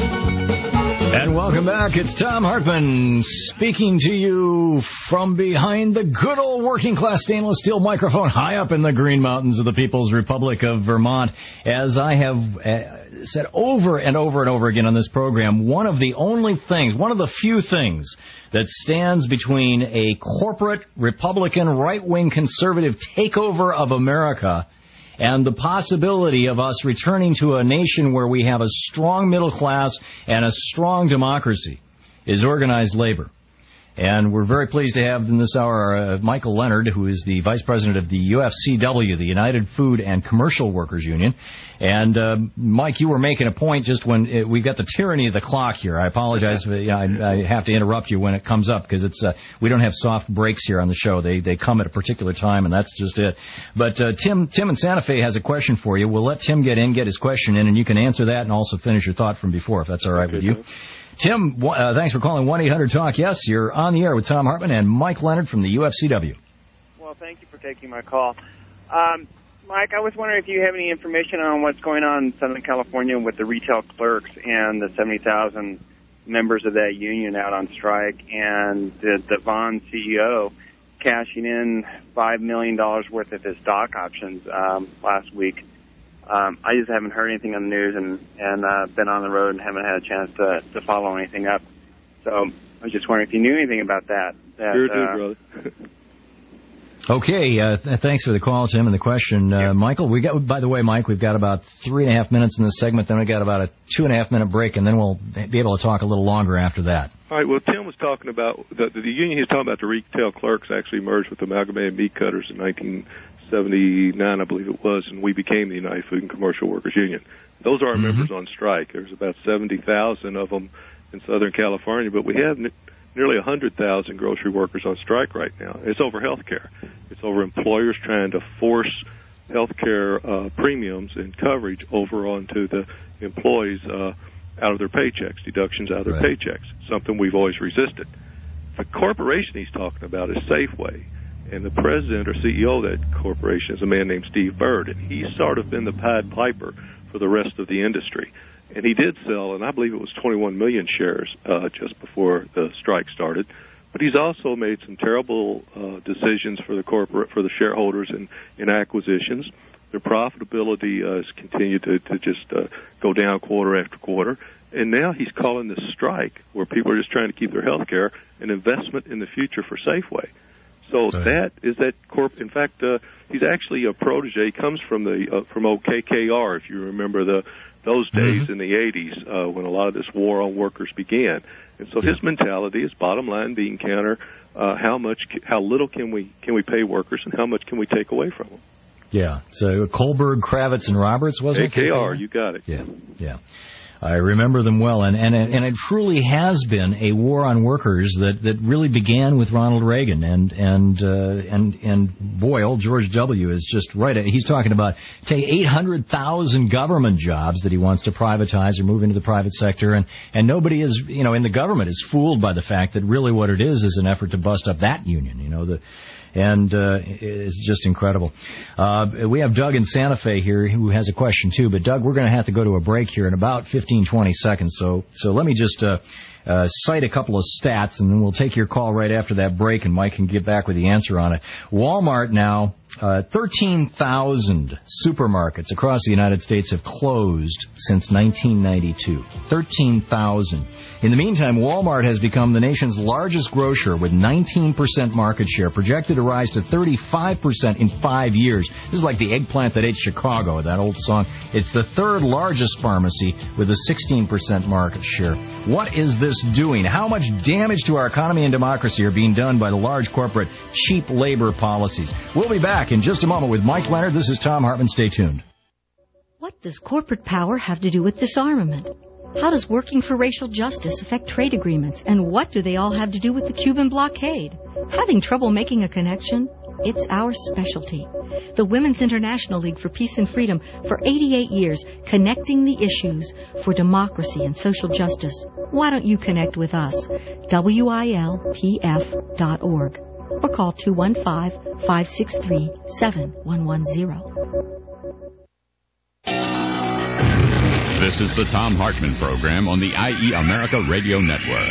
And welcome back. It's Thom Hartmann speaking to you from behind the good old working class stainless steel microphone high up in the Green Mountains of the People's Republic of Vermont. As I have uh, said over and over and over again on this program, one of the only things, one of the few things that stands between a corporate Republican right-wing conservative takeover of America and the possibility of us returning to a nation where we have a strong middle class and a strong democracy is organized labor. And we're very pleased to have in this hour uh, Michael Leonard, who is the vice president of the U F C W, the United Food and Commercial Workers Union. And, uh, Mike, you were making a point just when it, we've got the tyranny of the clock here. I apologize. But, you know, I, I have to interrupt you when it comes up because it's uh, we don't have soft breaks here on the show. They they come at a particular time, and that's just it. But uh, Tim Tim in Santa Fe has a question for you. We'll let Tim get in, get his question in, and you can answer that and also finish your thought from before, if that's all right okay, with you. Tim. Tim, uh, thanks for calling one eight hundred talk yes. You're on the air with Thom Hartmann and Mike Leonard from the U F C W. Well, thank you for taking my call. Um, Mike, I was wondering if you have any information on what's going on in Southern California with the retail clerks and the seventy thousand members of that union out on strike, and the, the Vaughn C E O cashing in five million dollars worth of his stock options um, last week. Um, I just haven't heard anything on the news and, and uh, been on the road and haven't had a chance to, to follow anything up. So I was just wondering if you knew anything about that. that sure do, uh, brother. Okay, uh, th- thanks for the call, Tim, and the question. Uh, yeah. Michael, we got, by the way, Mike, we've got about three and a half minutes in this segment, then we've got about a two and a half minute break, and then we'll be able to talk a little longer after that. All right, well, Tim was talking about, the, the union he's talking about, the retail clerks actually merged with Amalgamated Meat Cutters in nineteen seventy-nine, I believe it was, and we became the United Food and Commercial Workers Union. Those are our mm-hmm. members on strike. There's about seventy thousand of them in Southern California, but we have n- nearly one hundred thousand grocery workers on strike right now. It's over health care. It's over employers trying to force health care uh, premiums and coverage over onto the employees uh, out of their paychecks, deductions out of their right. paychecks, something we've always resisted. The corporation he's talking about is Safeway. And the president or C E O of that corporation is a man named Steve Bird, and he's sort of been the Pied Piper for the rest of the industry. And he did sell, and I believe it was twenty-one million shares uh, just before the strike started. But he's also made some terrible uh, decisions for the corporate, for the shareholders in, in acquisitions. Their profitability uh, has continued to, to just uh, go down quarter after quarter. And now he's calling this strike, where people are just trying to keep their health care, an investment in the future for Safeway. So right. that is that corp. In fact, uh, he's actually a protege. He comes from the uh, from O K K R, if you remember the those days mm-hmm. in the eighties uh, when a lot of this war on workers began. And so yeah. his mentality is bottom line being counter. Uh, how much, how little can we can we pay workers, and how much can we take away from them? Yeah. So Kohlberg, Kravitz, and Roberts, wasn't it? K K R, you got it. Yeah. Yeah. I remember them well, and, and and it truly has been a war on workers that, that really began with Ronald Reagan, and and uh, and and boy, old George W. is just right. He's talking about take eight hundred thousand government jobs that he wants to privatize or move into the private sector, and and nobody is, you know, in the government is fooled by the fact that really what it is is an effort to bust up that union, you know, the. And uh, it's just incredible. Uh, we have Doug in Santa Fe here who has a question, too. But, Doug, we're going to have to go to a break here in about fifteen, twenty seconds. So so let me just uh, uh, cite a couple of stats, and then we'll take your call right after that break, and Mike can get back with the answer on it. Walmart now, uh, thirteen thousand supermarkets across the United States have closed since nineteen ninety-two. thirteen thousand. In the meantime, Walmart has become the nation's largest grocer with nineteen percent market share, projected to rise to thirty-five percent in five years. This is like the eggplant that ate Chicago, that old song. It's the third largest pharmacy with a sixteen percent market share. What is this doing? How much damage to our economy and democracy are being done by the large corporate cheap labor policies? We'll be back in just a moment with Mike Leonard. This is Tom Hartman. Stay tuned. What does corporate power have to do with disarmament? How does working for racial justice affect trade agreements? And what do they all have to do with the Cuban blockade? Having trouble making a connection? It's our specialty. The Women's International League for Peace and Freedom, for eighty-eight years, connecting the issues for democracy and social justice. Why don't you connect with us? W I L P F dot org or call two one five, five six three, seven one one zero. This is the Tom Hartman Program on the I E America Radio Network.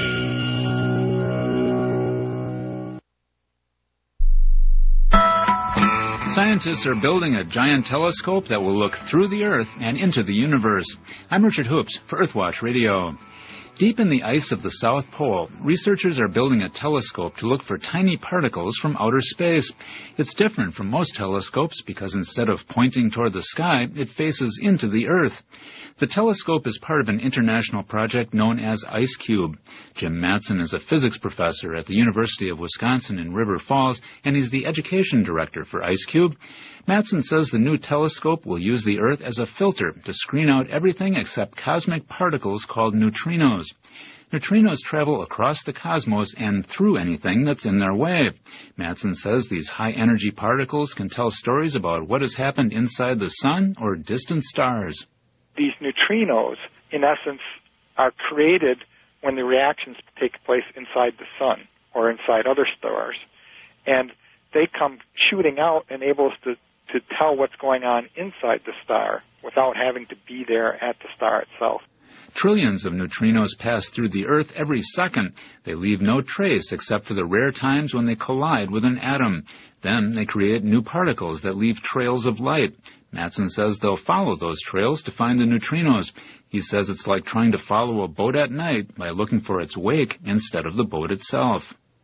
Scientists are building a giant telescope that will look through the Earth and into the universe. I'm Richard Hoops for Earthwatch Radio. Deep in the ice of the South Pole, researchers are building a telescope to look for tiny particles from outer space. It's different from most telescopes because instead of pointing toward the sky, it faces into the Earth. The telescope is part of an international project known as IceCube. Jim Matson is a physics professor at the University of Wisconsin in River Falls, and he's the education director for IceCube. Matson says the new telescope will use the Earth as a filter to screen out everything except cosmic particles called neutrinos. Neutrinos travel across the cosmos and through anything that's in their way. Matson says these high-energy particles can tell stories about what has happened inside the sun or distant stars. These neutrinos, in essence, are created when the reactions take place inside the sun or inside other stars. And they come shooting out and able us to, to tell what's going on inside the star without having to be there at the star itself. Trillions of neutrinos pass through the Earth every second. They leave no trace except for the rare times when they collide with an atom. Then they create new particles that leave trails of light. Matson says they'll follow those trails to find the neutrinos. He says it's like trying to follow a boat at night by looking for its wake instead of the boat itself.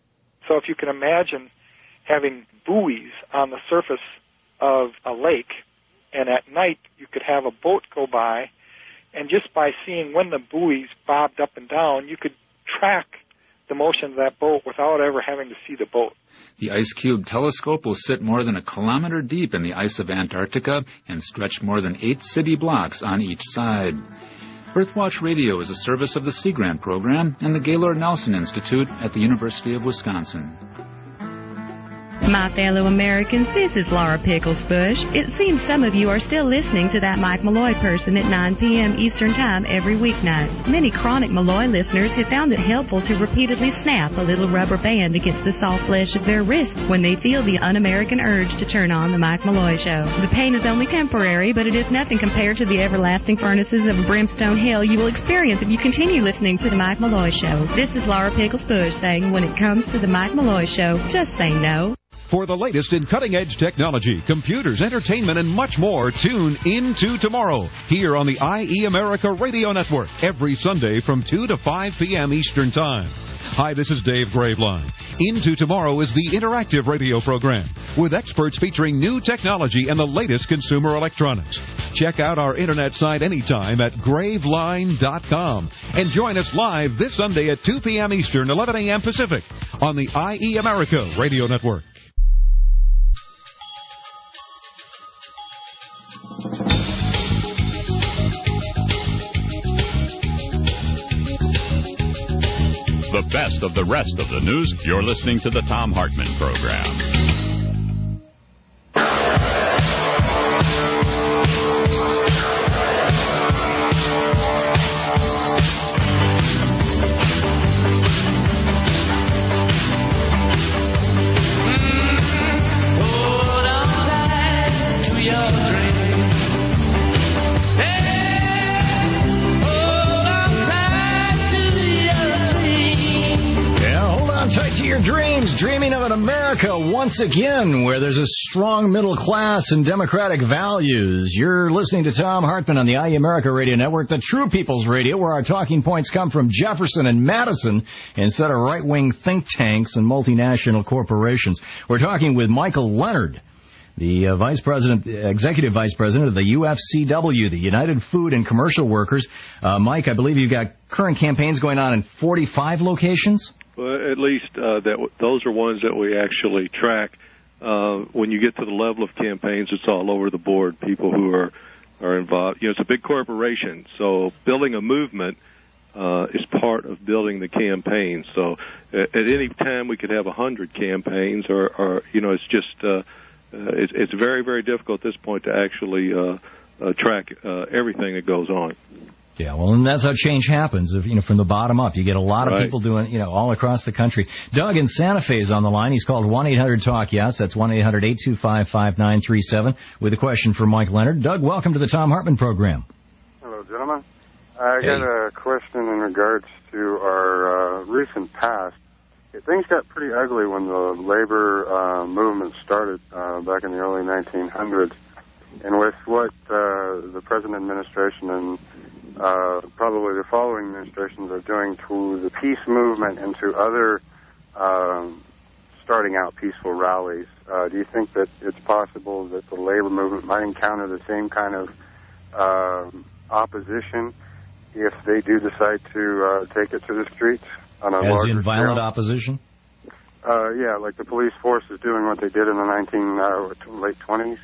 So if you can imagine having buoys on the surface of a lake, and at night you could have a boat go by, and just by seeing when the buoys bobbed up and down, you could track the motion of that boat without ever having to see the boat. The IceCube telescope will sit more than a kilometer deep in the ice of Antarctica and stretch more than eight city blocks on each side. Earthwatch Radio is a service of the Sea Grant Program and the Gaylord Nelson Institute at the University of Wisconsin. My fellow Americans, this is Laura Pickles Bush. It seems some of you are still listening to that Mike Malloy person at nine p.m. Eastern Time every weeknight. Many chronic Malloy listeners have found it helpful to repeatedly snap a little rubber band against the soft flesh of their wrists when they feel the un-American urge to turn on the Mike Malloy Show. The pain is only temporary, but it is nothing compared to the everlasting furnaces of a brimstone hell you will experience if you continue listening to the Mike Malloy Show. This is Laura Pickles Bush saying, when it comes to the Mike Malloy Show, just say no. For the latest in cutting-edge technology, computers, entertainment, and much more, tune into Tomorrow here on the I E America Radio Network every Sunday from two to five p.m. Eastern Time. Hi, this is Dave Graveline. Into Tomorrow is the interactive radio program with experts featuring new technology and the latest consumer electronics. Check out our internet site anytime at graveline dot com and join us live this Sunday at two p.m. Eastern, eleven a.m. Pacific on the I E America Radio Network. best of the rest of the news, you're listening to the Thom Hartmann Program. Dreaming of an America once again where there's a strong middle class and democratic values. You're listening to Thom Hartmann on the I E America Radio Network, the True People's Radio, where our talking points come from Jefferson and Madison instead of right-wing think tanks and multinational corporations. We're talking with Michael Leonard, the uh, vice president, executive vice president of the U F C W, the United Food and Commercial Workers. Uh, Mike, I believe you've got current campaigns going on in forty-five locations? Well, at least uh, that those are ones that we actually track. Uh, when you get to the level of campaigns, it's all over the board. People who are are involved. You know, it's a big corporation, so building a movement uh, is part of building the campaign. So at, at any time, we could have a hundred campaigns, or, or you know, it's just uh, uh, it's, it's very very difficult at this point to actually uh, uh, track uh, everything that goes on. Yeah, well, and that's how change happens. If, you know, from the bottom up, you get a lot of right. people doing, you know, all across the country. Doug in Santa Fe is on the line. He's called one eight hundred talk yes. That's one eight hundred eight two five five nine three seven with a question for Mike Leonard. Doug, welcome to the Thom Hartmann Program. Hello, gentlemen. I hey. got a question in regards to our uh, recent past. Things got pretty ugly when the labor uh, movement started uh, back in the early nineteen hundreds. And with what uh, the present administration and Uh, probably the following administrations are doing to the peace movement and to other um, starting out peaceful rallies. Uh, do you think that it's possible that the labor movement might encounter the same kind of uh, opposition if they do decide to uh, take it to the streets on a As larger in violent scale? opposition? Uh, yeah, like the police force is doing what they did in the nineteen uh, late twenties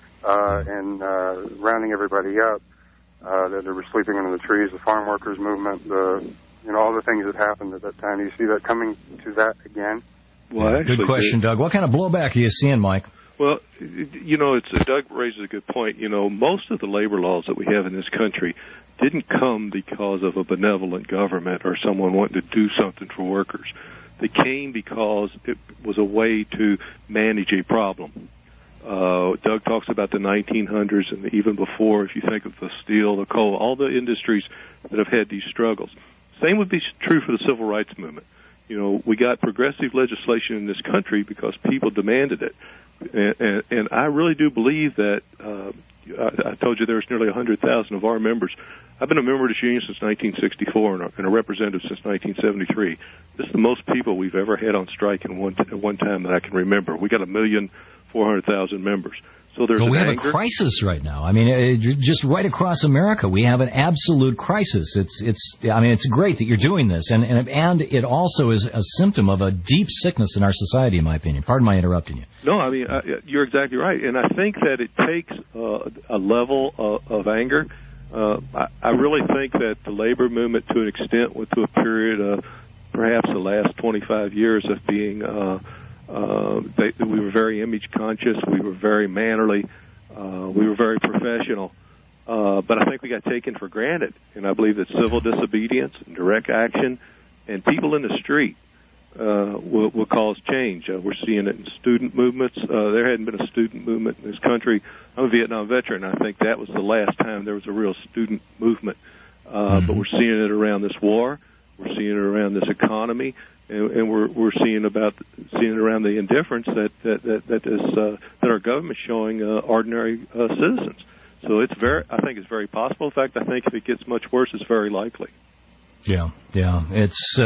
uh, and uh, rounding everybody up. Uh, that they were sleeping under the trees, the farm workers movement, the you know all the things that happened at that time. Do you see that coming to that again? Well, actually, good question, Doug. What kind of blowback are you seeing, Mike? Well, you know, it's Doug raises a good point. You know, most of the labor laws that we have in this country didn't come because of a benevolent government or someone wanting to do something for workers. They came because it was a way to manage a problem. Uh, Doug talks about the nineteen hundreds and even before, if you think of the steel, the coal, all the industries that have had these struggles. Same would be true for the civil rights movement. You know, we got progressive legislation in this country because people demanded it. And, and, and I really do believe that, uh, I, I told you there's nearly one hundred thousand of our members. I've been a member of this union since nineteen sixty-four and a, and a representative since nineteen seventy-three. This is the most people we've ever had on strike in one, at one time that I can remember. We got a million four hundred thousand members. So there's but we have anger. a crisis right now. I mean, it, just right across America, we have an absolute crisis. It's, it's. I mean, it's great that you're doing this, and and and it also is a symptom of a deep sickness in our society, in my opinion. Pardon my interrupting you. No, I mean, uh, you're exactly right, and I think that it takes uh, a level of, of anger. Uh, I, I really think that the labor movement, to an extent, went through a period of perhaps the last twenty-five years of being. Uh, Uh, they, we were very image conscious. We were very mannerly. Uh, we were very professional. Uh, but I think we got taken for granted. And I believe that civil disobedience and direct action and people in the street uh, will, will cause change. Uh, we're seeing it in student movements. Uh, there hadn't been a student movement in this country. I'm a Vietnam veteran. I think that was the last time there was a real student movement. Uh, mm-hmm. But we're seeing it around this war. We're seeing it around this economy. And, and we're we're seeing about seeing it around the indifference that that that, that is uh, that our government's showing uh, ordinary uh, citizens. So it's very, I think it's very possible. In fact, I think if it gets much worse, it's very likely. Yeah, yeah, it's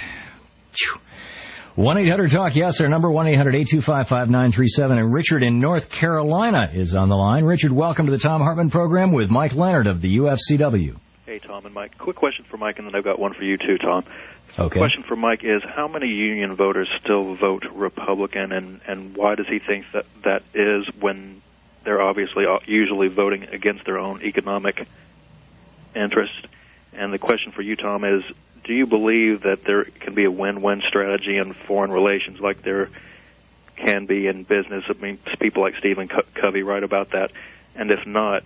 one eight hundred talk yes, our number one eight hundred eight two five five nine three seven. And Richard in North Carolina is on the line. Richard, welcome to the Thom Hartmann Program with Mike Leonard of the U F C W. Hey, Tom and Mike. Quick question for Mike, and then I've got one for you too, Tom. Okay. The question for Mike is, how many union voters still vote Republican, and, and why does he think that that is when they're obviously usually voting against their own economic interest? And the question for you, Tom, is, do you believe that there can be a win-win strategy in foreign relations like there can be in business? I mean, people like Stephen Covey write about that. And if not,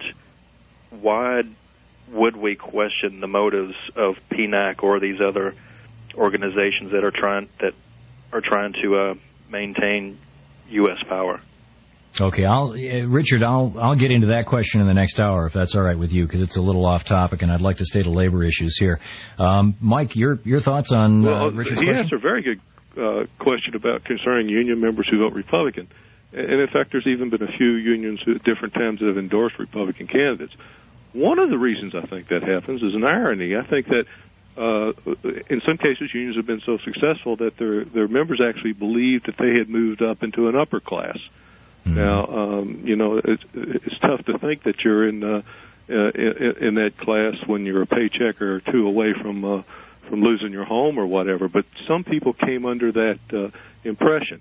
why would we question the motives of P N A C or these other organizations that are trying that are trying to uh, maintain U S power? Okay, I'll, uh, Richard, I'll I'll get into that question in the next hour if that's all right with you, because it's a little off topic, and I'd like to stay to labor issues here. Um, Mike, your your thoughts on well, uh, Richard's he question? asked a very good uh, question about concerning union members who vote Republican, and in fact, there's even been a few unions at different times that have endorsed Republican candidates. One of the reasons I think that happens is an irony. I think that uh, in some cases unions have been so successful that their their members actually believed that they had moved up into an upper class. Mm-hmm. Now, um, you know, it's, it's tough to think that you're in, uh, uh, in in that class when you're a paycheck or two away from uh, from losing your home or whatever. But some people came under that uh, impression.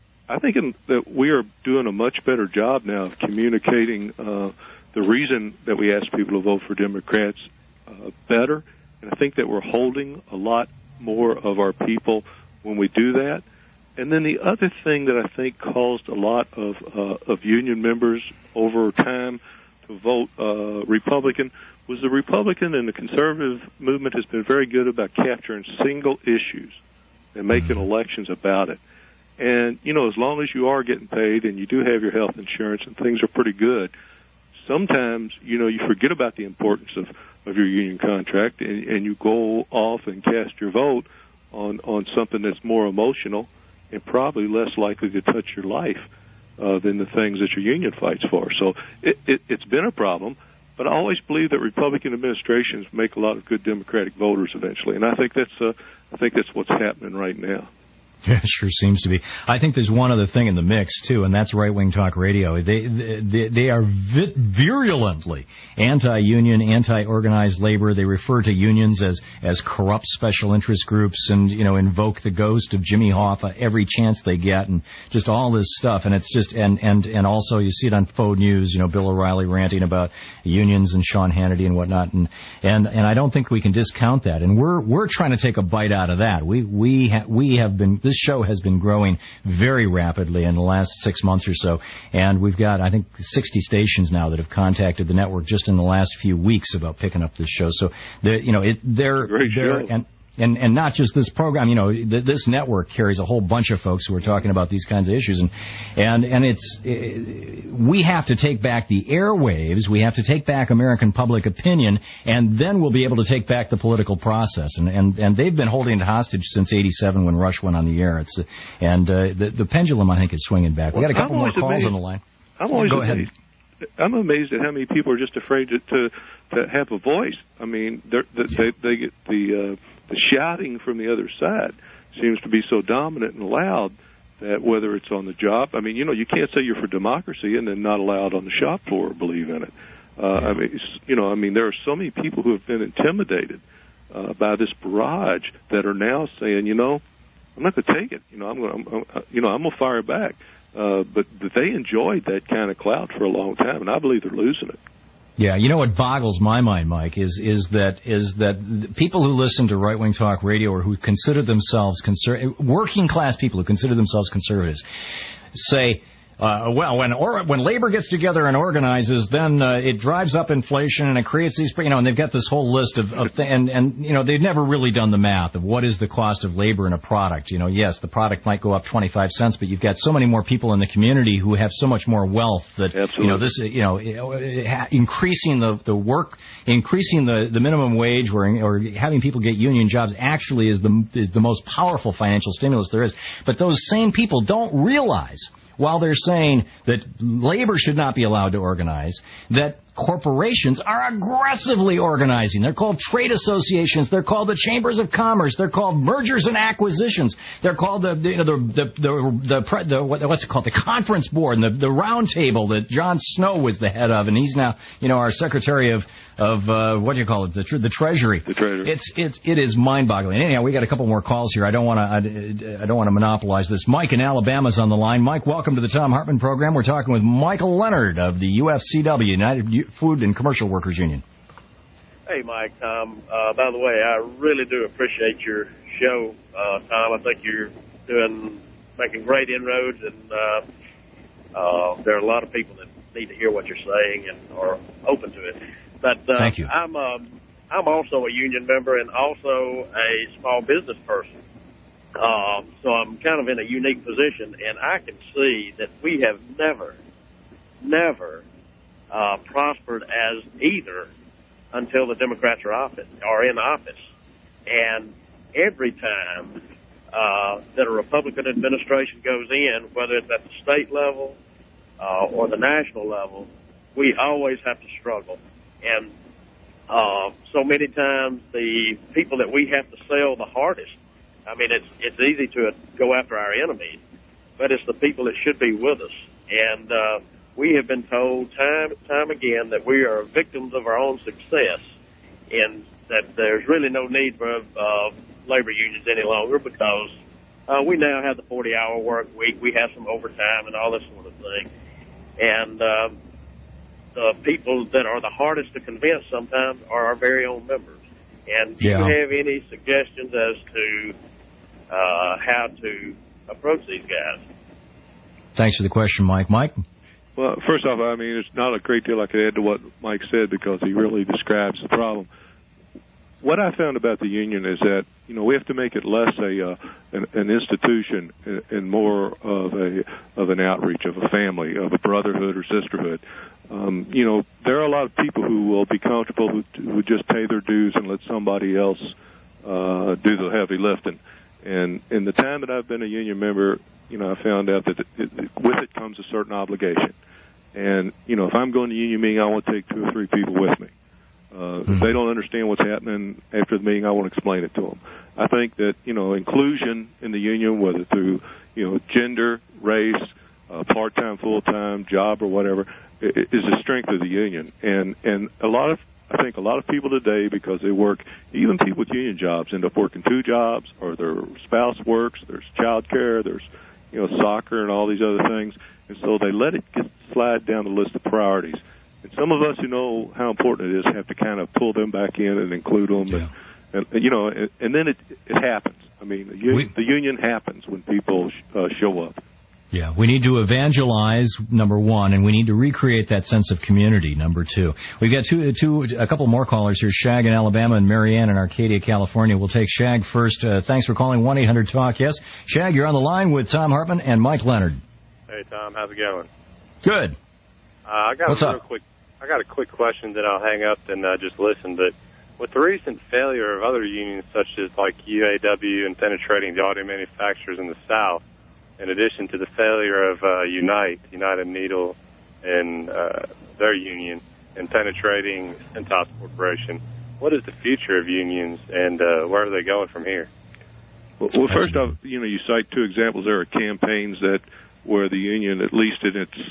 I think in, that we are doing a much better job now of communicating uh, the reason that we ask people to vote for Democrats uh, better, and I think that we're holding a lot more of our people when we do that. And then the other thing that I think caused a lot of uh, of union members over time to vote uh, Republican was the Republican and the conservative movement has been very good about capturing single issues and making elections about it. And, you know, as long as you are getting paid and you do have your health insurance and things are pretty good, sometimes, you know, you forget about the importance of, of your union contract and, and you go off and cast your vote on, on something that's more emotional and probably less likely to touch your life uh, than the things that your union fights for. So it, it, it's been a problem, but I always believe that Republican administrations make a lot of good Democratic voters eventually, and I think that's uh, I think that's what's happening right now. Yeah, it sure seems to be. I think there's one other thing in the mix, too, and that's right-wing talk radio. They they, they are vi- virulently anti-union, anti-organized labor. They refer to unions as, as corrupt special interest groups and, you know, invoke the ghost of Jimmy Hoffa every chance they get and just all this stuff. And it's just, and, and, and also you see it on Faux News, you know, Bill O'Reilly ranting about unions and Sean Hannity and whatnot. And, and, and I don't think we can discount that. And we're, we're trying to take a bite out of that. We, we, ha- we have been, this show has been growing very rapidly in the last six months or so, and we've got, I think, sixty stations now that have contacted the network just in the last few weeks about picking up this show. So, you know, it, they're, Great they're show. and and and not just this program. You know, th- this network carries a whole bunch of folks who are talking about these kinds of issues, and and and it's it, we have to take back the airwaves. We have to take back American public opinion, and then we'll be able to take back the political process. And and, and they've been holding it hostage since eighty-seven when Rush went on the air. It's and uh, the the pendulum, I think, is swinging back. We got a couple more calls amazed. on the line. I'm always Go amazed. ahead. I'm amazed at how many people are just afraid to to, to have a voice. I mean, they're, they they get the uh, the shouting from the other side seems to be so dominant and loud that whether it's on the job, I mean, you know, you can't say you're for democracy and then not allowed on the shop floor or believe in it. Uh, yeah. I mean, it's, you know, I mean, there are so many people who have been intimidated uh, by this barrage that are now saying, you know, I'm not going to take it. You know, I'm going, I'm, I'm, you know, I'm going to fire back. Uh, but, but they enjoyed that kind of clout for a long time, and I believe they're losing it. Yeah, you know what boggles my mind, Mike, is is that is that people who listen to right-wing talk radio or who consider themselves conser- working class people who consider themselves conservatives say, Uh, well, when or, when labor gets together and organizes, then uh, it drives up inflation and it creates these, you know, and they've got this whole list of, of th- and, and, you know, they've never really done the math of what is the cost of labor in a product. You know, yes, the product might go up twenty-five cents, but you've got so many more people in the community who have so much more wealth that, Absolutely. you know, this, you know, increasing the, the work, increasing the, the minimum wage or, or having people get union jobs actually is the, is the most powerful financial stimulus there is. But those same people don't realize, while they're saying that labor should not be allowed to organize, that corporations are aggressively organizing. They're called trade associations. They're called the chambers of commerce. They're called mergers and acquisitions. They're called the, you know, the, the, the, the, the what's it called? The conference board and the, the round table that John Snow was the head of, and he's now, you know, our secretary of, of uh, what do you call it? The, the Treasury. The Treasury. It's, it's, it is mind-boggling. Anyhow, we got a couple more calls here. I don't want to, I, I don't want to monopolize this. Mike in Alabama's on the line. Mike, welcome to the Tom Hartman program. We're talking with Michael Leonard of the U F C W, United Food and Commercial Workers Union. Hey, Mike, Tom. Uh, by the way, I really do appreciate your show, uh, Tom. I think you're doing, making great inroads, and uh, uh, there are a lot of people that need to hear what you're saying and are open to it. But uh, Thank you. I'm, um, I'm also a union member and also a small business person. Uh, so I'm kind of in a unique position, and I can see that we have never, never uh, prospered as either until the Democrats are office are in office. And every time uh, that a Republican administration goes in, whether it's at the state level uh, or the national level, we always have to struggle. And uh, so many times the people that we have to sell the hardest, I mean, it's it's easy to go after our enemies, but it's the people that should be with us. And uh, we have been told time and time again that we are victims of our own success, and that there's really no need for uh, labor unions any longer because uh, we now have the forty-hour work week. We have some overtime and all this sort of thing. And uh, the people that are the hardest to convince sometimes are our very own members. And do Yeah. you have any suggestions as to uh, how to approach these guys? Thanks for the question, Mike. Mike? Well, first off, I mean, there's not a great deal I could add to what Mike said because he really describes the problem. What I found about the union is that, you know, we have to make it less a uh, an, an institution and more of a of an outreach, of a family, of a brotherhood or sisterhood. Um, you know, there are a lot of people who will be comfortable who, who just pay their dues and let somebody else uh, do the heavy lifting. And in the time that I've been a union member, you know, I found out that it, it, with it comes a certain obligation. And, you know, if I'm going to union meeting, I want to take two or three people with me. Uh, mm-hmm. If they don't understand what's happening after the meeting, I want to explain it to them. I think that, you know, inclusion in the union, whether through, you know, gender, race, uh, part-time, full-time, job or whatever, is the strength of the union. And, and a lot of, I think a lot of people today, because they work, even people with union jobs end up working two jobs, or their spouse works, there's child care, there's, you know, soccer and all these other things. And so they let it get slide down the list of priorities. And some of us who know how important it is have to kind of pull them back in and include them. Yeah. And, and, you know, and, and then it it happens. I mean, the, un- we, the union happens when people sh- uh, show up. Yeah, we need to evangelize, number one, and we need to recreate that sense of community, number two. We've got two, two, a couple more callers here, Shag in Alabama and Marianne in Arcadia, California. We'll take Shag first. Uh, thanks for calling one eight hundred talk. Yes, Shag, you're on the line with Tom Hartman and Mike Leonard. Hey, Tom, how's it going? Good. Uh, I got What's a real up? quick. I got a quick question that I'll hang up and uh, just listen. But with the recent failure of other unions, such as like U A W and penetrating the auto manufacturers in the South, in addition to the failure of uh, Unite, United Needle, and uh, their union, and penetrating Cintas Corporation, what is the future of unions, and uh, where are they going from here? Well, well first off, you know, you cite two examples there of campaigns that where the union, at least in its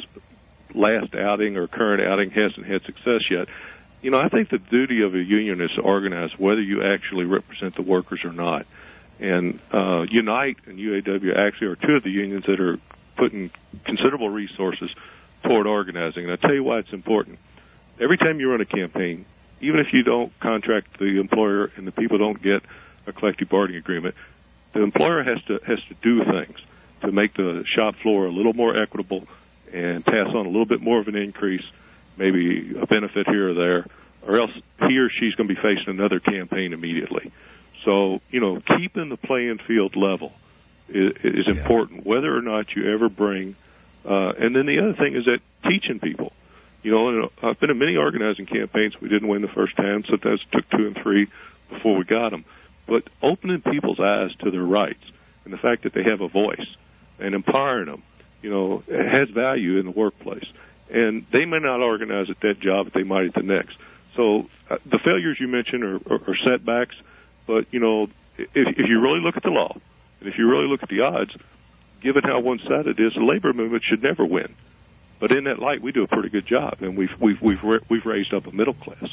last outing or current outing, hasn't had success yet. You know, I think the duty of a union is to organize whether you actually represent the workers or not. And uh, Unite and U A W actually are two of the unions that are putting considerable resources toward organizing. And I'll tell you why it's important. Every time you run a campaign, even if you don't contract the employer and the people don't get a collective bargaining agreement, the employer has to has to do things to make the shop floor a little more equitable and pass on a little bit more of an increase, maybe a benefit here or there, or else he or she's going to be facing another campaign immediately. So, you know, keeping the playing field level is, is yeah. important, whether or not you ever bring. Uh, and then the other thing is that teaching people. You know, I've been in many organizing campaigns. We didn't win the first time. Sometimes it took two and three before we got them. But opening people's eyes to their rights and the fact that they have a voice and empowering them, you know, it has value in the workplace. And they may not organize at that job, but they might at the next. So uh, the failures you mentioned are, are, are setbacks. But, you know, if, if you really look at the law, and if you really look at the odds, given how one-sided it is, the labor movement should never win. But in that light, we do a pretty good job, and we've we've we've we've raised up a middle class.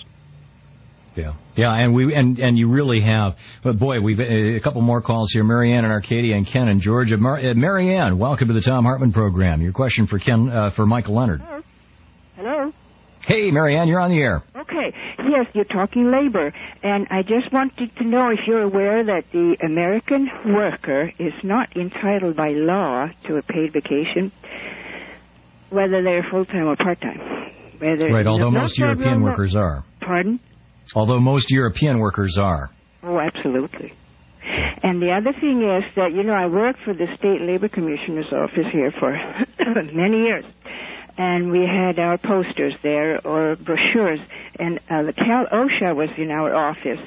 Yeah, yeah, and we and and you really have. But boy, we've a couple more calls here. Marianne in Arcadia and Ken in Georgia. Mar- uh, Marianne, welcome to the Tom Hartman program. Your question for Ken uh, for Michael Leonard. Hello. Hello. Hey, Marianne, you're on the air. Okay. Yeah, yes, you're talking labor, and I just wanted to know if you're aware that the American worker is not entitled by law to a paid vacation, whether they're full-time or part-time. Whether right, although most European workers are. Pardon? Although most European workers are. Oh, absolutely. And the other thing is that, you know, I worked for the State Labor Commissioner's office here for many years. And we had our posters there, or brochures, and uh, the Cal OSHA was in our office.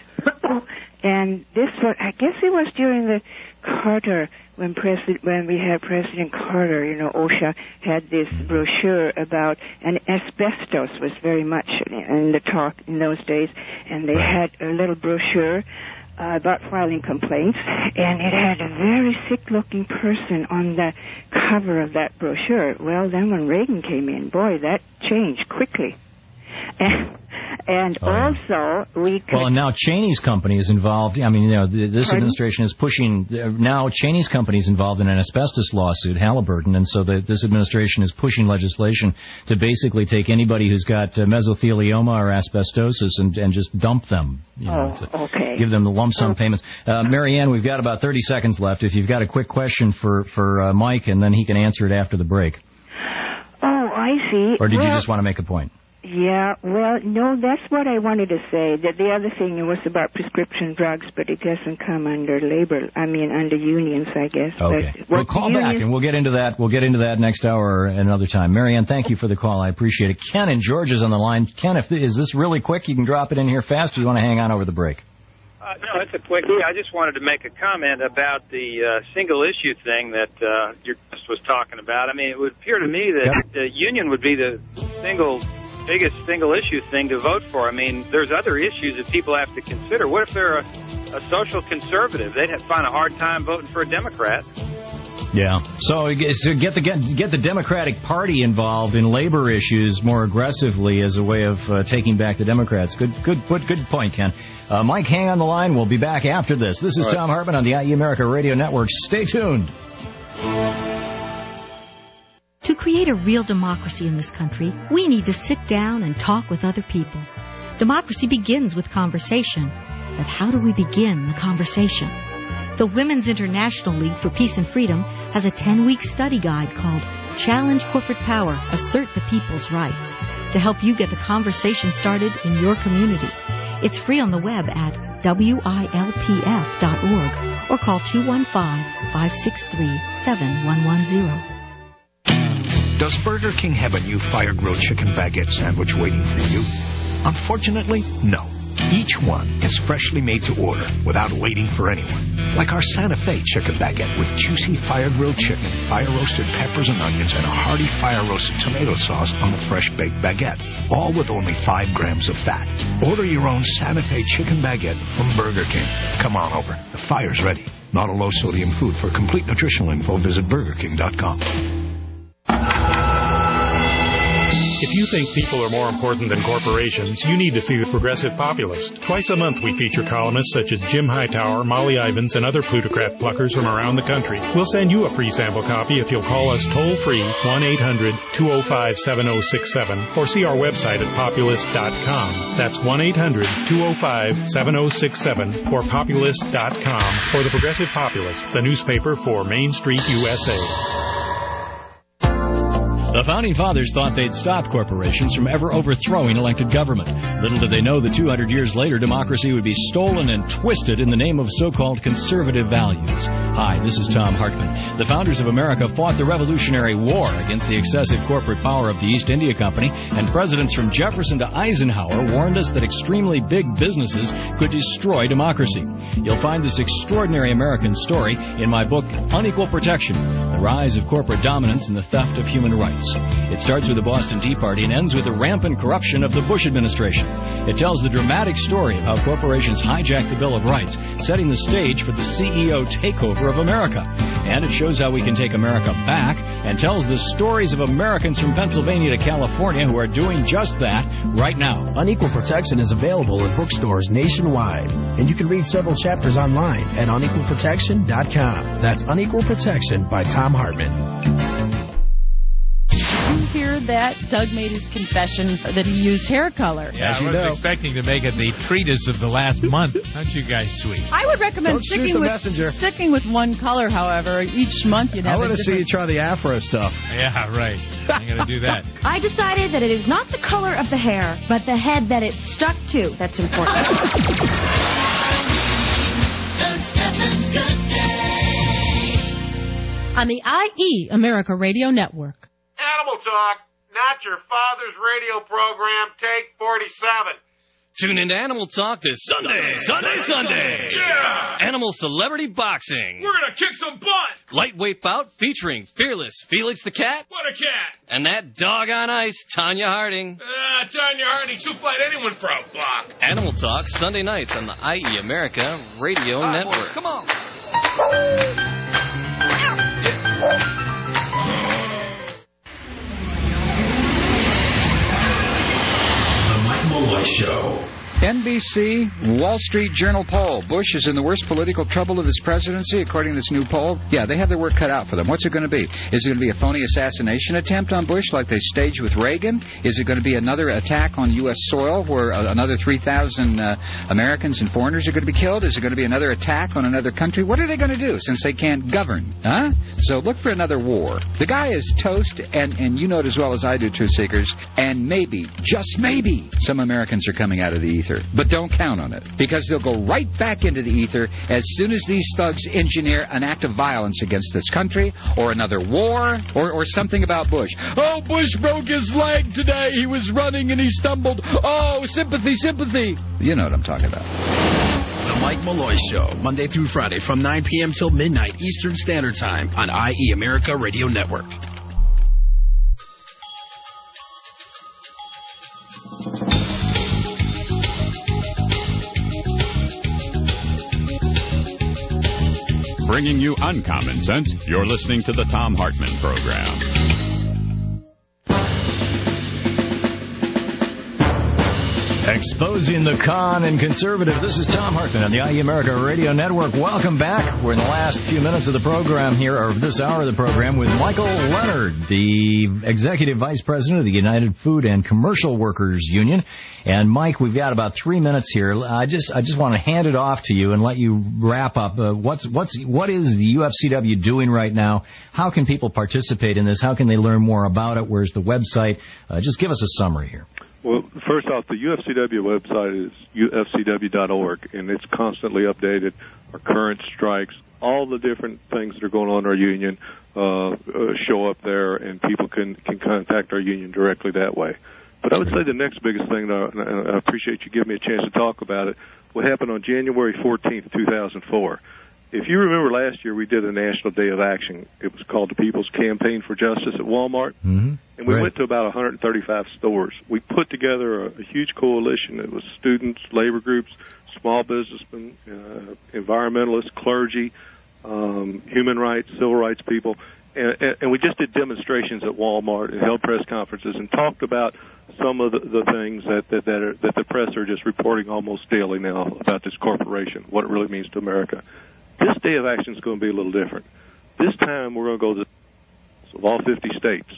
And this was, I guess it was during the Carter, when President, when we had President Carter, you know, OSHA had this brochure about, and asbestos was very much in the talk in those days, and they had a little brochure Uh, about filing complaints, and it had a very sick-looking person on the cover of that brochure. Well, then when Reagan came in, boy, that changed quickly. And, and oh. also, we could... Well, and now Cheney's company is involved. I mean, you know, this Pardon? administration is pushing... Now Cheney's company is involved in an asbestos lawsuit, Halliburton, and so the, this administration is pushing legislation to basically take anybody who's got uh, mesothelioma or asbestosis and, and just dump them. You know, oh, okay. Give them the lump sum payments. Uh, Marianne, we've got about thirty seconds left. If you've got a quick question for, for uh, Mike, and then he can answer it after the break. Oh, I see. Or did well, you just want to make a point? Yeah, well, no, that's what I wanted to say. That the other thing was about prescription drugs, but it doesn't come under labor. I mean, under unions, I guess. Okay. But We'll call back, and we'll get into that. We'll get into that next hour another time. Marianne, thank you for the call. I appreciate it. Ken and George is on the line. Ken, if is this really quick? You can drop it in here fast, or you want to hang on over the break? Uh, no, it's a quickie. I just wanted to make a comment about the uh, single-issue thing that uh, your guest was talking about. I mean, it would appear to me that yep. the union would be the single... biggest single-issue thing to vote for. I mean, there's other issues that people have to consider. What if they're a, a social conservative? They'd have, find a hard time voting for a Democrat. Yeah. So, so get the get, get the Democratic Party involved in labor issues more aggressively as a way of uh, taking back the Democrats. Good, good, good, good point, Ken. Uh, Mike, hang on the line. We'll be back after this. This is right. Tom Hartman on the I E America Radio Network. Stay tuned. To create a real democracy in this country, we need to sit down and talk with other people. Democracy begins with conversation. But how do we begin the conversation? The Women's International League for Peace and Freedom has a ten-week study guide called Challenge Corporate Power, Assert the People's Rights, to help you get the conversation started in your community. It's free on the web at W I L P F dot org or call two one five, five six three, seven one one zero. Does Burger King have a new fire-grilled chicken baguette sandwich waiting for you? Unfortunately, no. Each one is freshly made to order without waiting for anyone. Like our Santa Fe chicken baguette with juicy fire-grilled chicken, fire-roasted peppers and onions, and a hearty fire-roasted tomato sauce on the fresh-baked baguette. All with only five grams of fat. Order your own Santa Fe chicken baguette from Burger King. Come on over. The fire's ready. Not a low-sodium food. For complete nutritional info, visit burger king dot com. If you think people are more important than corporations, you need to see The Progressive Populist. Twice a month we feature columnists such as Jim Hightower, Molly Ivins, and other plutocrat pluckers from around the country. We'll send you a free sample copy if you'll call us toll-free one eight hundred, two oh five, seven oh six seven or see our website at populist dot com. That's one eight hundred, two oh five, seven oh six seven or populist dot com or The Progressive Populist, the newspaper for Main Street, U S A. The Founding Fathers thought they'd stop corporations from ever overthrowing elected government. Little did they know that two hundred years later, democracy would be stolen and twisted in the name of so-called conservative values. Hi, this is Tom Hartman. The founders of America fought the Revolutionary War against the excessive corporate power of the East India Company, and presidents from Jefferson to Eisenhower warned us that extremely big businesses could destroy democracy. You'll find this extraordinary American story in my book, Unequal Protection, The Rise of Corporate Dominance and the Theft of Human Rights. It starts with the Boston Tea Party and ends with the rampant corruption of the Bush administration. It tells the dramatic story of how corporations hijacked the Bill of Rights, setting the stage for the C E O takeover of America. And it shows how we can take America back and tells the stories of Americans from Pennsylvania to California who are doing just that right now. Unequal Protection is available in bookstores nationwide, and you can read several chapters online at unequal protection dot com. That's Unequal Protection by Tom Hartman. Here heard that, Doug made his confession that he used hair color. Yeah, I wasn't expecting to make it the treatise of the last month. Aren't you guys sweet? I would recommend Don't shoot sticking the with messenger. sticking with one color, however. Each month you'd have I want a to see you different... try the afro stuff. Yeah, right. I'm going to do that. I decided that it is not the color of the hair, but the head that it's stuck to that's important. On the I E America Radio Network. Animal Talk, not your father's radio program, take forty-seven. Tune into Animal Talk this Sunday, Sunday, Sunday. Sunday. Yeah! Animal Celebrity Boxing. We're gonna kick some butt! Lightweight bout featuring fearless Felix the Cat. What a cat! And that dog on ice, Tanya Harding. Uh, Tanya Harding, she'll fight anyone for a buck. Animal Talk, Sunday nights on the I E America Radio Right, Network. boys, come on. The Mike Malloy Show. N B C Wall Street Journal poll. Bush is in the worst political trouble of his presidency, according to this new poll. Yeah, they have their work cut out for them. What's it going to be? Is it going to be a phony assassination attempt on Bush like they staged with Reagan? Is it going to be another attack on U S soil where uh, another three thousand uh, Americans and foreigners are going to be killed? Is it going to be another attack on another country? What are they going to do since they can't govern? Huh? So look for another war. The guy is toast, and, and you know it as well as I do, Truth Seekers, and maybe, just maybe, some Americans are coming out of the ether. But don't count on it, because they'll go right back into the ether as soon as these thugs engineer an act of violence against this country, or another war, or, or something about Bush. Oh, Bush broke his leg today. He was running and he stumbled. Oh, sympathy, sympathy. You know what I'm talking about. The Mike Malloy Show, Monday through Friday from nine p.m. till midnight Eastern Standard Time on I E America Radio Network. Bringing you uncommon sense, you're listening to the Thom Hartmann Program. Exposing the con and conservative. This is Thom Hartmann on the I E America Radio Network. Welcome back. We're in the last few minutes of the program here, or this hour of the program, with Michael Leonard, the Executive Vice President of the United Food and Commercial Workers Union. And Mike, we've got about three minutes here. I just I just want to hand it off to you and let you wrap up. Uh, what's what's what is the U F C W doing right now? How can people participate in this? How can they learn more about it? Where's the website? Uh, just give us a summary here. Well, first off, the U F C W website is U F C W dot org, and it's constantly updated. Our current strikes, all the different things that are going on in our union uh, uh, show up there, and people can, can contact our union directly that way. But I would say the next biggest thing, though, and I appreciate you giving me a chance to talk about it, what happened on January fourteenth, two thousand four. If you remember last year, we did a National Day of Action. It was called the People's Campaign for Justice at Walmart. Mm-hmm. And we Right. went to about one hundred thirty-five stores. We put together a, a huge coalition. It was students, labor groups, small businessmen, uh, environmentalists, clergy, um, human rights, civil rights people. And, and, and we just did demonstrations at Walmart and held press conferences and talked about some of the, the things that that that, are, that the press are just reporting almost daily now about this corporation, what it really means to America. This day of action is going to be a little different. This time we're going to go to the, of all fifty states.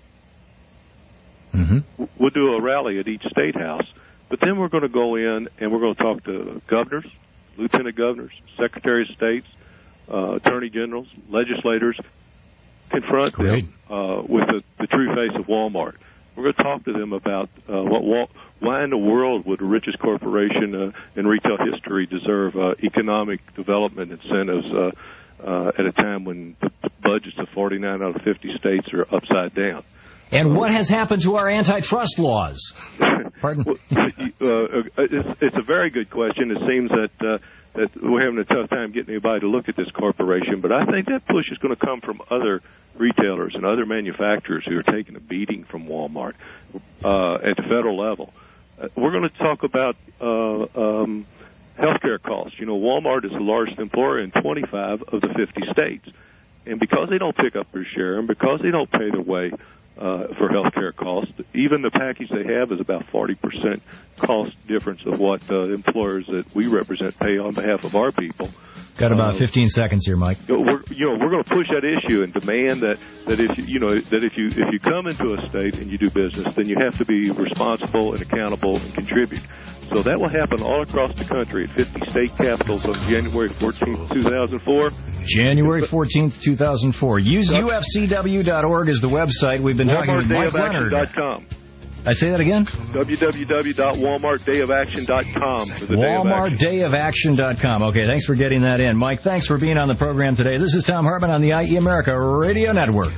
Mm-hmm. We'll do a rally at each state house, but then we're going to go in and we're going to talk to governors, lieutenant governors, secretaries of states, uh, attorney generals, legislators, confront Great. them uh, with the, the true face of Walmart. We're going to talk to them about uh, what Wal- why in the world would the richest corporation uh, in retail history deserve uh, economic development incentives uh, uh, at a time when the budgets of forty-nine out of fifty states are upside down. And what has happened to our antitrust laws? Pardon? uh, it's, it's a very good question. It seems that uh, that we're having a tough time getting anybody to look at this corporation, but I think that push is going to come from other retailers and other manufacturers who are taking a beating from Walmart uh, at the federal level. Uh, we're going to talk about uh, um, healthcare costs. You know, Walmart is the largest employer in twenty-five of the fifty states, and because they don't pick up their share and because they don't pay their way uh, for healthcare costs, even the package they have is about forty percent cost difference of what uh, employers that we represent pay on behalf of our people. Got about fifteen seconds here, Mike. We're, you know, we're going to push that issue and demand that, that if you, you know that if you if you come into a state and you do business, then you have to be responsible and accountable and contribute. So that will happen all across the country at fifty state capitals on January fourteenth, two thousand four. January fourteenth, two thousand four. Use U F C W dot org as the website. We've been talking with Mike Leonard. Walmart Day of Action dot com. I say that again? w w w dot walmart day of action dot com for the Walmart Day of Action dot com. Okay, thanks for getting that in. Mike, thanks for being on the program today. This is Tom Hartman on the I E America Radio Network.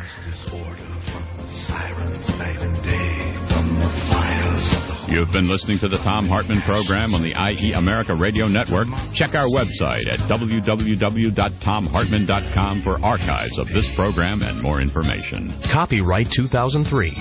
You've been listening to the Tom Hartman program on the I E America Radio Network. Check our website at w w w dot tom hartman dot com for archives of this program and more information. Copyright two thousand three.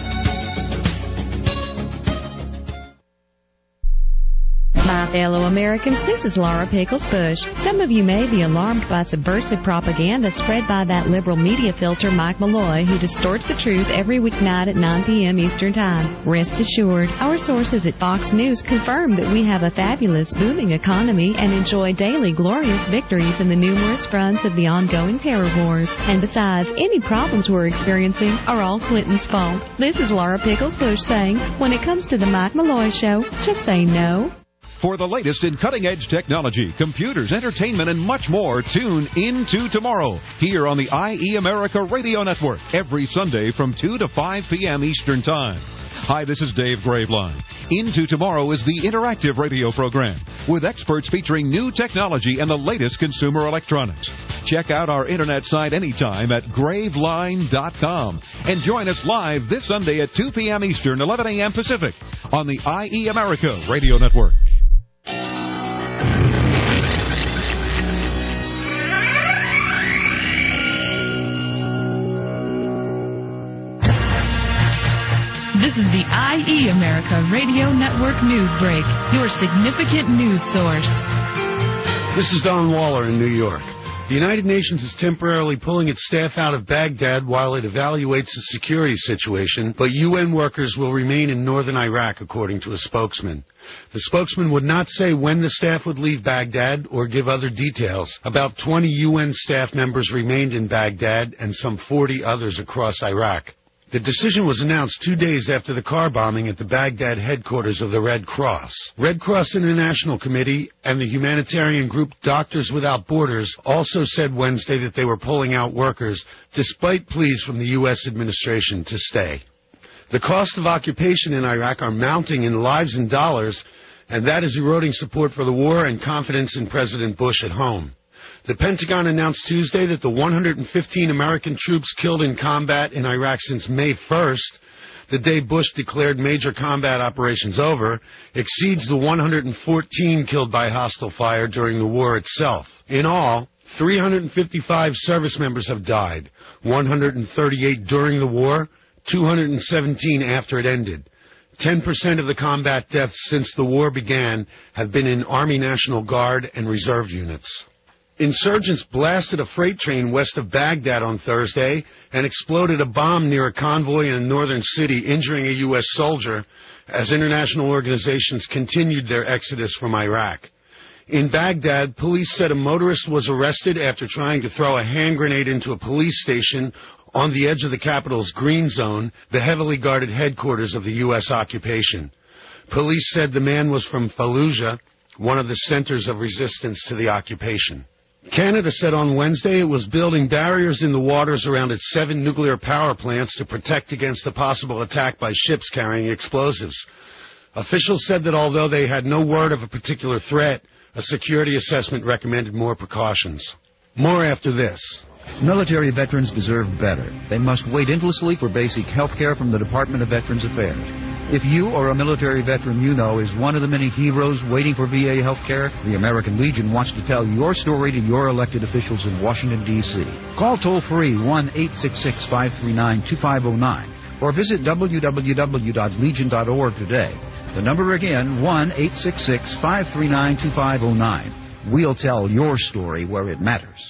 My fellow Americans, this is Laura Pickles Bush. Some of you may be alarmed by subversive propaganda spread by that liberal media filter Mike Malloy, who distorts the truth every weeknight at nine p.m. Eastern Time. Rest assured, our sources at Fox News confirm that we have a fabulous, booming economy and enjoy daily glorious victories in the numerous fronts of the ongoing terror wars. And besides, any problems we're experiencing are all Clinton's fault. This is Laura Pickles Bush saying, when it comes to the Mike Malloy Show, just say no. For the latest in cutting-edge technology, computers, entertainment, and much more, tune into tomorrow here on the I E America Radio Network every Sunday from two to five p.m. Eastern Time. Hi, this is Dave Graveline. Into Tomorrow is the interactive radio program with experts featuring new technology and the latest consumer electronics. Check out our internet site anytime at graveline dot com and join us live this Sunday at two p.m. Eastern, eleven a.m. Pacific on the I E America Radio Network. This is the I E America Radio Network News Break, your significant news source. This is Don Waller in New York. The United Nations is temporarily pulling its staff out of Baghdad while it evaluates the security situation, but U N workers will remain in northern Iraq, according to a spokesman. The spokesman would not say when the staff would leave Baghdad or give other details. About twenty U N staff members remained in Baghdad and some forty others across Iraq. The decision was announced two days after the car bombing at the Baghdad headquarters of the Red Cross. Red Cross International Committee and the humanitarian group Doctors Without Borders also said Wednesday that they were pulling out workers, despite pleas from the U S administration to stay. The cost of occupation in Iraq are mounting in lives and dollars, and that is eroding support for the war and confidence in President Bush at home. The Pentagon announced Tuesday that the one hundred fifteen American troops killed in combat in Iraq since May first, the day Bush declared major combat operations over, exceeds the one hundred fourteen killed by hostile fire during the war itself. In all, three hundred fifty-five service members have died, one hundred thirty-eight during the war, two hundred seventeen after it ended. ten percent of the combat deaths since the war began have been in Army National Guard and reserve units. Insurgents blasted a freight train west of Baghdad on Thursday and exploded a bomb near a convoy in a northern city, injuring a U S soldier as international organizations continued their exodus from Iraq. In Baghdad, police said a motorist was arrested after trying to throw a hand grenade into a police station on the edge of the capital's Green Zone, the heavily guarded headquarters of the U S occupation. Police said the man was from Fallujah, one of the centers of resistance to the occupation. Canada said on Wednesday it was building barriers in the waters around its seven nuclear power plants to protect against a possible attack by ships carrying explosives. Officials said that although they had no word of a particular threat, a security assessment recommended more precautions. More after this. Military veterans deserve better. They must wait endlessly for basic health care from the Department of Veterans Affairs. If you or a military veteran you know is one of the many heroes waiting for V A health care, the American Legion wants to tell your story to your elected officials in Washington, D C Call toll-free one eight six six, five three nine, two five zero nine or visit w w w dot legion dot org today. The number again, one eight six six, five three nine, two five zero nine. We'll tell your story where it matters.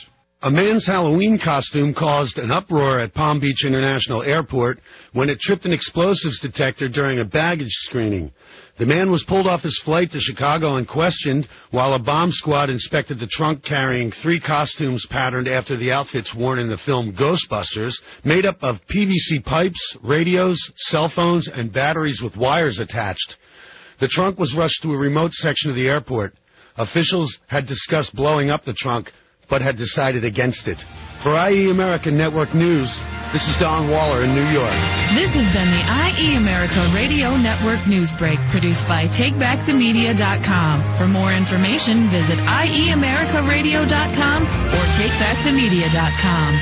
A man's Halloween costume caused an uproar at Palm Beach International Airport when it tripped an explosives detector during a baggage screening. The man was pulled off his flight to Chicago and questioned while a bomb squad inspected the trunk carrying three costumes patterned after the outfits worn in the film Ghostbusters, made up of P V C pipes, radios, cell phones, and batteries with wires attached. The trunk was rushed to a remote section of the airport. Officials had discussed blowing up the trunk, but had decided against it. For I E America Network News, this is Don Waller in New York. This has been the I E America Radio Network News Break, produced by take back the media dot com. For more information, visit I E America Radio dot com or take back the media dot com.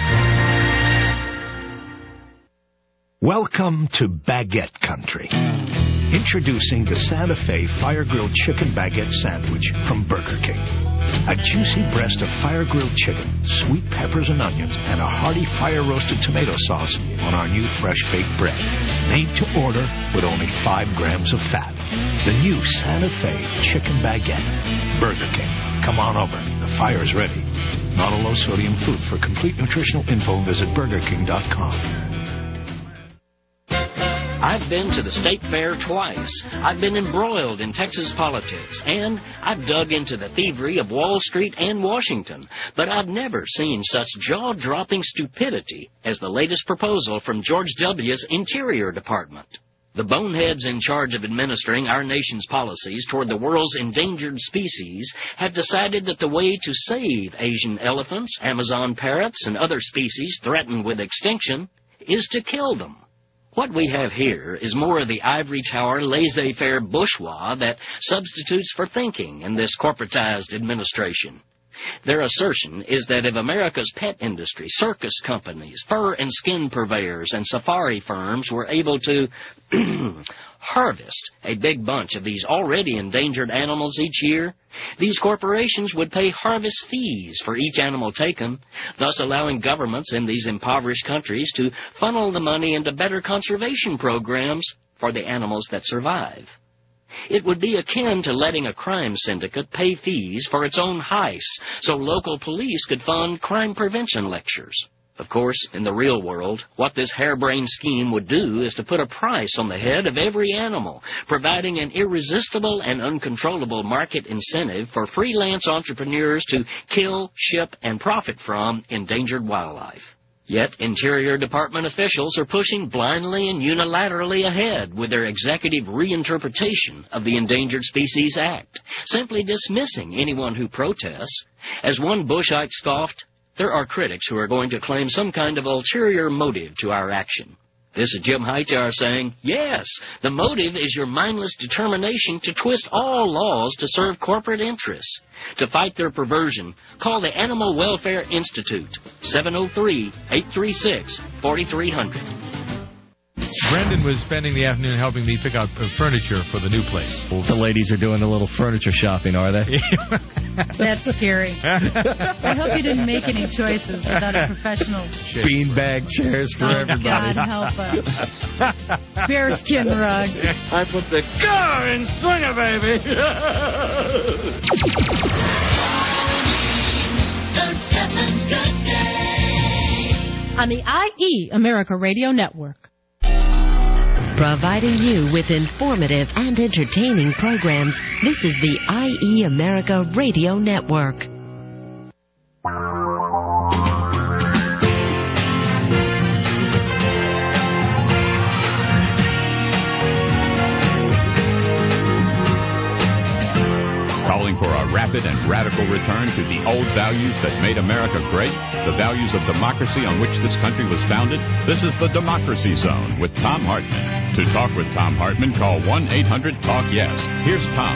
Welcome to Baguette Country. Introducing the Santa Fe Fire Grilled Chicken Baguette Sandwich from Burger King. A juicy breast of fire-grilled chicken, sweet peppers and onions, and a hearty fire-roasted tomato sauce on our new fresh-baked bread. Made to order with only five grams of fat. The new Santa Fe Chicken Baguette. Burger King. Come on over. The fire's ready. Not a low-sodium food. For complete nutritional info, visit burger king dot com. I've been to the state fair twice. I've been embroiled in Texas politics, and I've dug into the thievery of Wall Street and Washington. But I've never seen such jaw-dropping stupidity as the latest proposal from George W.'s Interior Department. The boneheads in charge of administering our nation's policies toward the world's endangered species have decided that the way to save Asian elephants, Amazon parrots, and other species threatened with extinction is to kill them. What we have here is more of the ivory tower laissez-faire bourgeois that substitutes for thinking in this corporatized administration. Their assertion is that if America's pet industry, circus companies, fur and skin purveyors, and safari firms were able to harvest a big bunch of these already endangered animals each year, these corporations would pay harvest fees for each animal taken, thus allowing governments in these impoverished countries to funnel the money into better conservation programs for the animals that survive. It would be akin to letting a crime syndicate pay fees for its own heists so local police could fund crime prevention lectures. Of course, in the real world, what this harebrained scheme would do is to put a price on the head of every animal, providing an irresistible and uncontrollable market incentive for freelance entrepreneurs to kill, ship, and profit from endangered wildlife. Yet, Interior Department officials are pushing blindly and unilaterally ahead with their executive reinterpretation of the Endangered Species Act, simply dismissing anyone who protests. As one Bushite scoffed, there are critics who are going to claim some kind of ulterior motive to our action. This is Jim Hightower saying, yes, the motive is your mindless determination to twist all laws to serve corporate interests. To fight their perversion, call the Animal Welfare Institute, seven oh three, eight three six, four three zero zero. Brendan was spending the afternoon helping me pick out furniture for the new place. The ladies are doing a little furniture shopping, are they? That's scary. I hope you didn't make any choices without a professional. Beanbag chairs for oh, everybody. God help us. Bearskin rug. I put the car in swinger, baby. On the I E America Radio Network. Providing you with informative and entertaining programs, this is the I E America Radio Network. Calling for a rapid and radical return to the old values that made America great, the values of democracy on which this country was founded. This is the Democracy Zone with Thom Hartmann. To talk with Thom Hartmann, call one eight hundred talk yes. Here's Tom.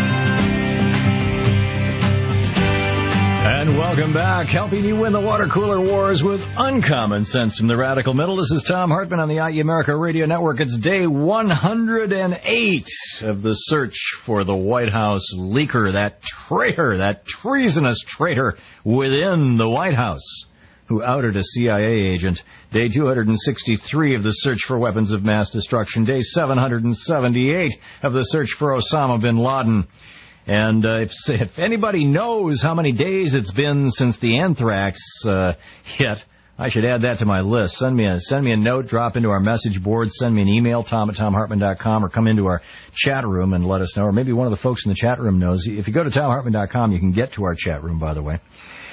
And welcome back, helping you win the water cooler wars with uncommon sense from the radical middle. This is Thom Hartmann on the I E America Radio Network. It's day one hundred eight of the search for the White House leaker, that traitor, that treasonous traitor within the White House, who outed a C I A agent. Day two hundred sixty-three of the search for weapons of mass destruction. Day seven hundred seventy-eight of the search for Osama bin Laden. And uh, if, if anybody knows how many days it's been since the anthrax uh, hit, I should add that to my list. Send me a send me a note, drop into our message board, send me an email, tom at tom hartman dot com, or come into our chat room and let us know. Or maybe one of the folks in the chat room knows. If you go to tom hartman dot com, you can get to our chat room, by the way.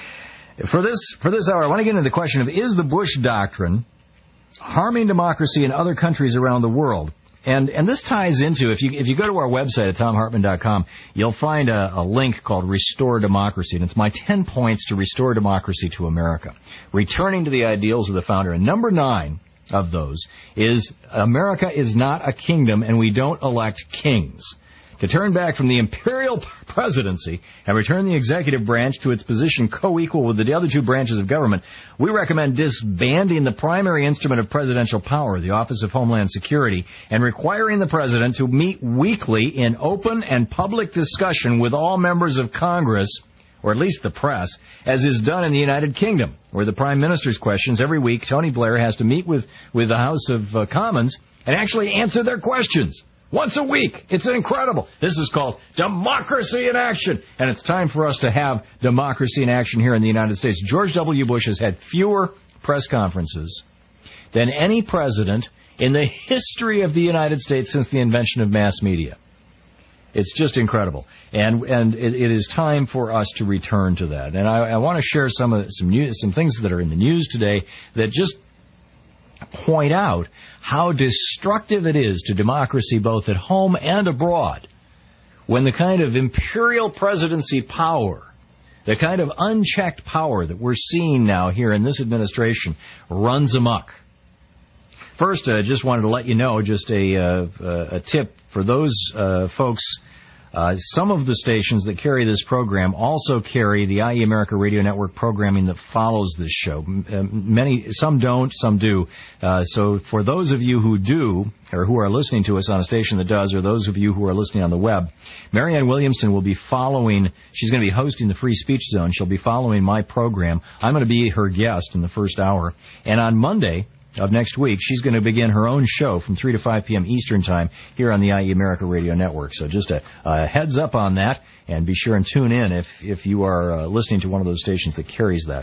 For this for this hour, I want to get into the question of, is the Bush doctrine harming democracy in other countries around the world? And and this ties into, if you if you go to our website at tom hartman dot com, you'll find a, a link called Restore Democracy, and it's my ten points to restore democracy to America, returning to the ideals of the founder. And number nine of those is America is not a kingdom, and we don't elect kings. To turn back from the imperial presidency and return the executive branch to its position co-equal with the other two branches of government, we recommend disbanding the primary instrument of presidential power, the Office of Homeland Security, and requiring the president to meet weekly in open and public discussion with all members of Congress, or at least the press, as is done in the United Kingdom, where the Prime Minister's questions every week, Tony Blair has to meet with, with the House of uh, Commons and actually answer their questions. Once a week. It's incredible. This is called democracy in action. And it's time for us to have democracy in action here in the United States. George W. Bush has had fewer press conferences than any president in the history of the United States since the invention of mass media. It's just incredible. And and it, it is time for us to return to that. And I, I want to share some of some news, some things that are in the news today that just point out how destructive it is to democracy both at home and abroad when the kind of imperial presidency power, the kind of unchecked power that we're seeing now here in this administration runs amok. First, I uh, just wanted to let you know, just a, uh, a tip for those uh, folks. Uh, some of the stations that carry this program also carry the I E America Radio Network programming that follows this show. Many, some don't, some do. Uh, so for those of you who do, or who are listening to us on a station that does, or those of you who are listening on the web, Marianne Williamson will be following, she's going to be hosting the Free Speech Zone. She'll be following my program. I'm going to be her guest in the first hour. And on Monday of next week, she's going to begin her own show from three to five p.m. Eastern Time here on the I E America Radio Network. So just a, a heads up on that, and be sure and tune in if, if you are uh, listening to one of those stations that carries that.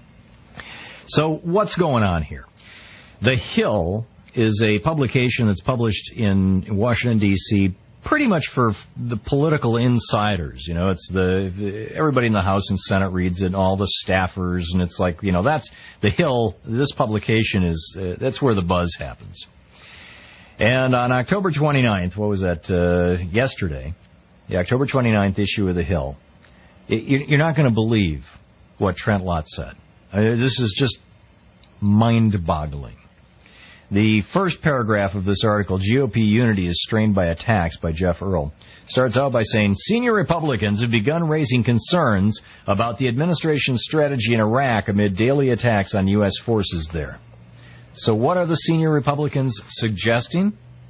So what's going on here? The Hill is a publication that's published in Washington, D C, pretty much for the political insiders. You know, it's the everybody in the House and Senate reads it, all the staffers, and it's like, you know, that's the Hill. This publication is uh, that's where the buzz happens. And on October twenty-ninth, what was that? Uh, yesterday, the October twenty-ninth issue of the Hill. It, you're not going to believe what Trent Lott said. I mean, this is just mind-boggling. The first paragraph of this article, G O P unity is strained by attacks, by Jeff Earl, starts out by saying, senior Republicans have begun raising concerns about the administration's strategy in Iraq amid daily attacks on U S forces there. So what are the senior Republicans suggesting?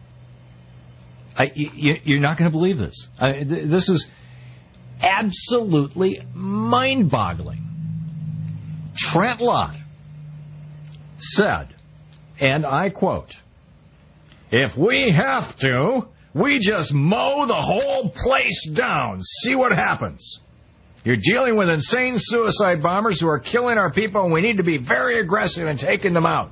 I, you, you're not going to believe this. I, th- this is absolutely mind-boggling. Trent Lott said, and I quote, if we have to, we just mow the whole place down. See what happens. You're dealing with insane suicide bombers who are killing our people, and we need to be very aggressive in taking them out.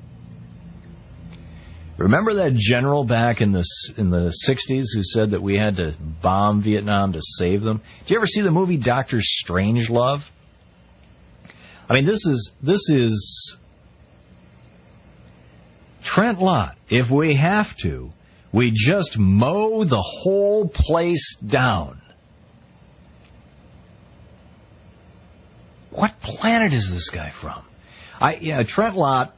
Remember that general back in the in the sixties who said that we had to bomb Vietnam to save them? Did you ever see the movie Doctor Strangelove? I mean, this is this is Trent Lott. If we have to, we just mow the whole place down. What planet is this guy from? I yeah, Trent Lott.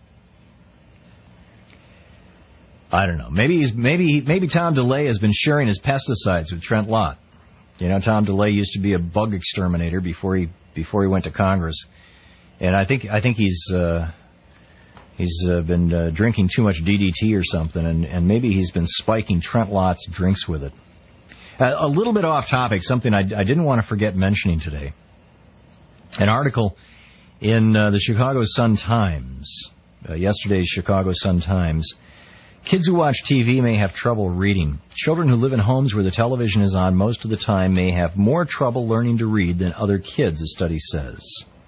I don't know. Maybe he's maybe maybe Tom DeLay has been sharing his pesticides with Trent Lott. You know, Tom DeLay used to be a bug exterminator before he before he went to Congress, and I think I think he's uh, he's uh, been uh, drinking too much D D T or something, and, and maybe he's been spiking Trent Lott's drinks with it. Uh, a little bit off topic, something I, I didn't want to forget mentioning today. An article in uh, the Chicago Sun-Times, uh, yesterday's Chicago Sun-Times, Kids who watch T V may have trouble reading. Children who live in homes where the television is on most of the time may have more trouble learning to read than other kids, a study says.